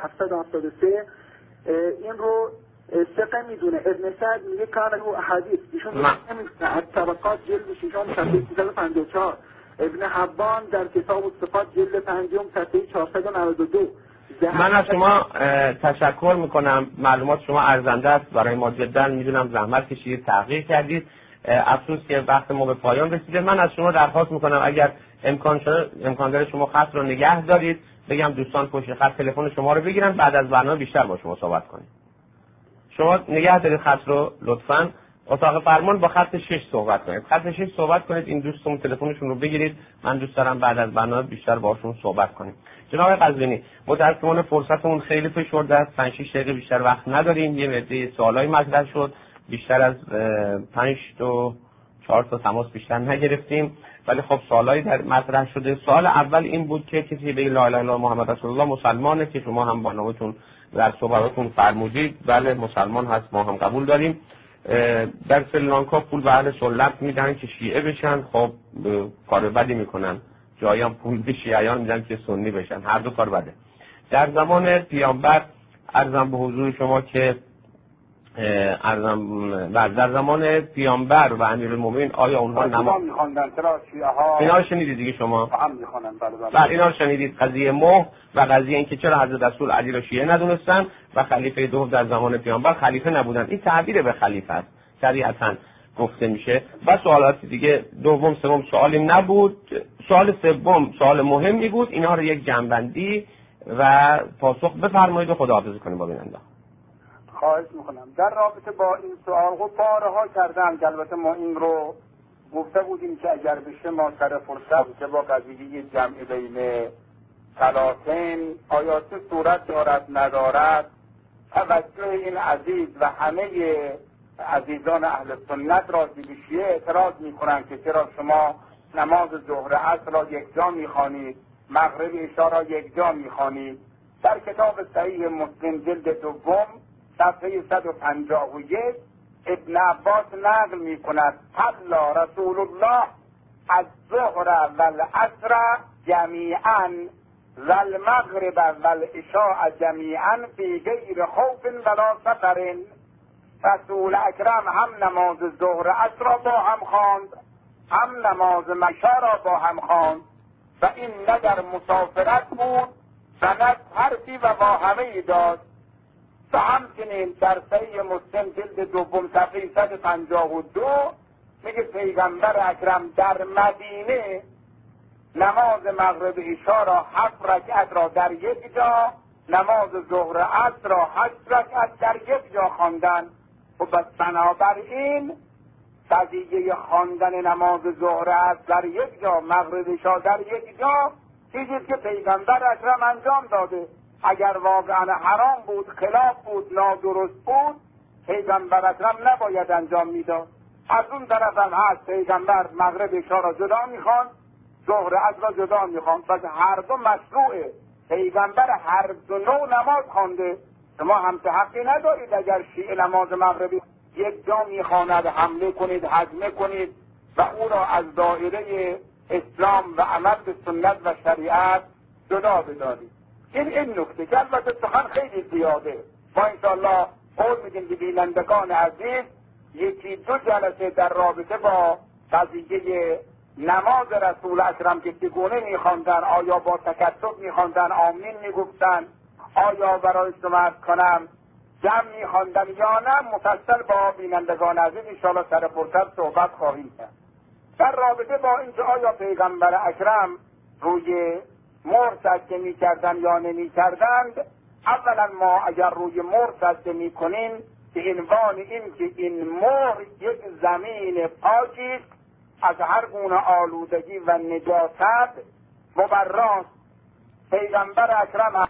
1773 این رو ثقه میدونه. ابن سعد میگه کانه احادیث، ایشون از طبقات جلد 6 صفحه 354. ابن حبان در کتاب الثقات جلد 5 صفحه 492. من از شما تشکر میکنم، معلومات شما ارزنده است برای ما جدا، میدونم زحمت کشیدید، تحقیق کردید. افسوس که وقت ما به پایان رسیده. من از شما درخواست میکنم اگر امکان داره شما خط رو نگه دارید، بگم دوستان پشت خط تلفن شما رو بگیرن، بعد از برنامه بیشتر با شما صحبت کنیم. شما نگه دارید خط رو لطفاً. اتاق فرمان با خط 6 صحبت کنید. خط 6 صحبت کنید، این دوستمون تلفنشون رو بگیرید، من دوست دارم بعد از برنامه بیشتر باهاشون صحبت کنیم. جناب قزوینی، متأسفانه فرصتمون خیلی فشرده است، 5-6 دقیقه بیشتر وقت نداریم. یه مقدار سوالای مطرح شد، بیشتر از 5 تا 4 تا تماس بیشتر نگرفتیم، ولی خب سوالایی در مطرح شده. سوال اول این بود که کسی به لا اله الا الله محمد رسول الله مسلمانه که شما هم برنامه‌تون در صحبتاتون فرمودید بله مسلمان هست، ما هم قبول داریم. در سریلانکا پول به اهل سنت میدن که شیعه بشن، خب کار بدی میکنن. جایی هم پول به شیعیان میدن که سنی بشن، هر دو کار بده. در زمان پیامبر عرضم به حضور شما که در زمان پیامبر و امیرالمومنین آیا اونها نماز می‌خواندن؟ چرا شیعه‌ها اینا رو شنیدید دیگه شما؟ هم می‌خوانن. بله اینا رو شنیدید، قضیه مهر و قضیه این که چرا حضرت رسول علی رو شیعه ندونستن و خلیفه دوم در زمان پیامبر خلیفه نبودن. این تعبیر به خلیفه است، شریعتاً گفته میشه. و سوالات دیگه دوم سوم سوالی نبود. سوال سوم سوال مهمی بود، اینا رو یک جنبندی و پاسخ بفرمایید و خداحافظی کنیم با بیننده. خواهش میکنم. در رابطه با این سوال خب بارها کردم، البته ما این رو گفته بودیم که اگر بشه ما سر فرصت که با قضیه جمع بین ثلاثین آیا چه صورت دارد ندارد، توجه این عزیز و همه عزیزان اهل سنت را به شیعه اعتراض میکنند که چرا شما نماز ظهر عصر را یک جا میخوانید، مغرب عشاء را یک جا میخوانید. در کتاب صحیح مسلم جلد دوم صفحه 151 ابن عباس نقل می کند صلی رسول الله الظهر والعصر جمیعا والمغرب والعشاء جمیعا فی غیر خوف ولا سفر. رسول اکرم هم نماز ظهر عصر را با هم خواند، هم نماز عشاء را با هم خواند و این نه در مسافرت بود و نه حرفی و واهمه‌ای داشت. و همچنین در صحیح مسلم جلد دوم صفحه 152 میگه پیغمبر اکرم در مدینه نماز مغرب عشا را 7 رکعت را در یک جا، نماز ظهر عصر را 8 رکعت در یک جا خواندن. و بس بنابراین قضیه خواندن نماز ظهر عصر در یک جا، مغرب عشا در یک جا، چیزی که پیغمبر اکرم انجام داده. اگر واقعا حرام بود، خلاف بود، نادرست بود، پیغمبر اکرم نباید انجام میداد. از اون طرف هم هست پیغمبر مغرب عشا را جدا میخواند، ظهر عصر را جدا میخواند، پس هر دو مشروعه. پیغمبر هر دو نوع نماز خوانده. شما هم حقی ندارید اگر شیعه نماز مغربی یک جا میخواند حمله کنید، هجمه کنید و او را از دایره اسلام و عمل به سنت و شریعت جدا بدارید. این نکته که البته سخن خیلی زیاده. ما انشاءالله قول میدیم به بینندگان عزیز 1-2 جلسه در رابطه با قضیه نماز رسول اکرم که چگونه میخواندن، آیا با تکتب میخواندن، آمین میگفتن، آیا برای شما کنم جمع میخواندن یا نه، مفصل با بینندگان عزیز انشاءالله سر فرصت صحبت خواهیم کرد. در رابطه با اینکه آیا پیغمبر اکرم روی مهر سجده میکردن یا نمیکردند، اولا ما اگر روی مهر سجده میکنیم به عنوان این که این مهر یک زمین پاکی است از هر گونه آلودگی و نجاست مبراست. پیغمبر اکرم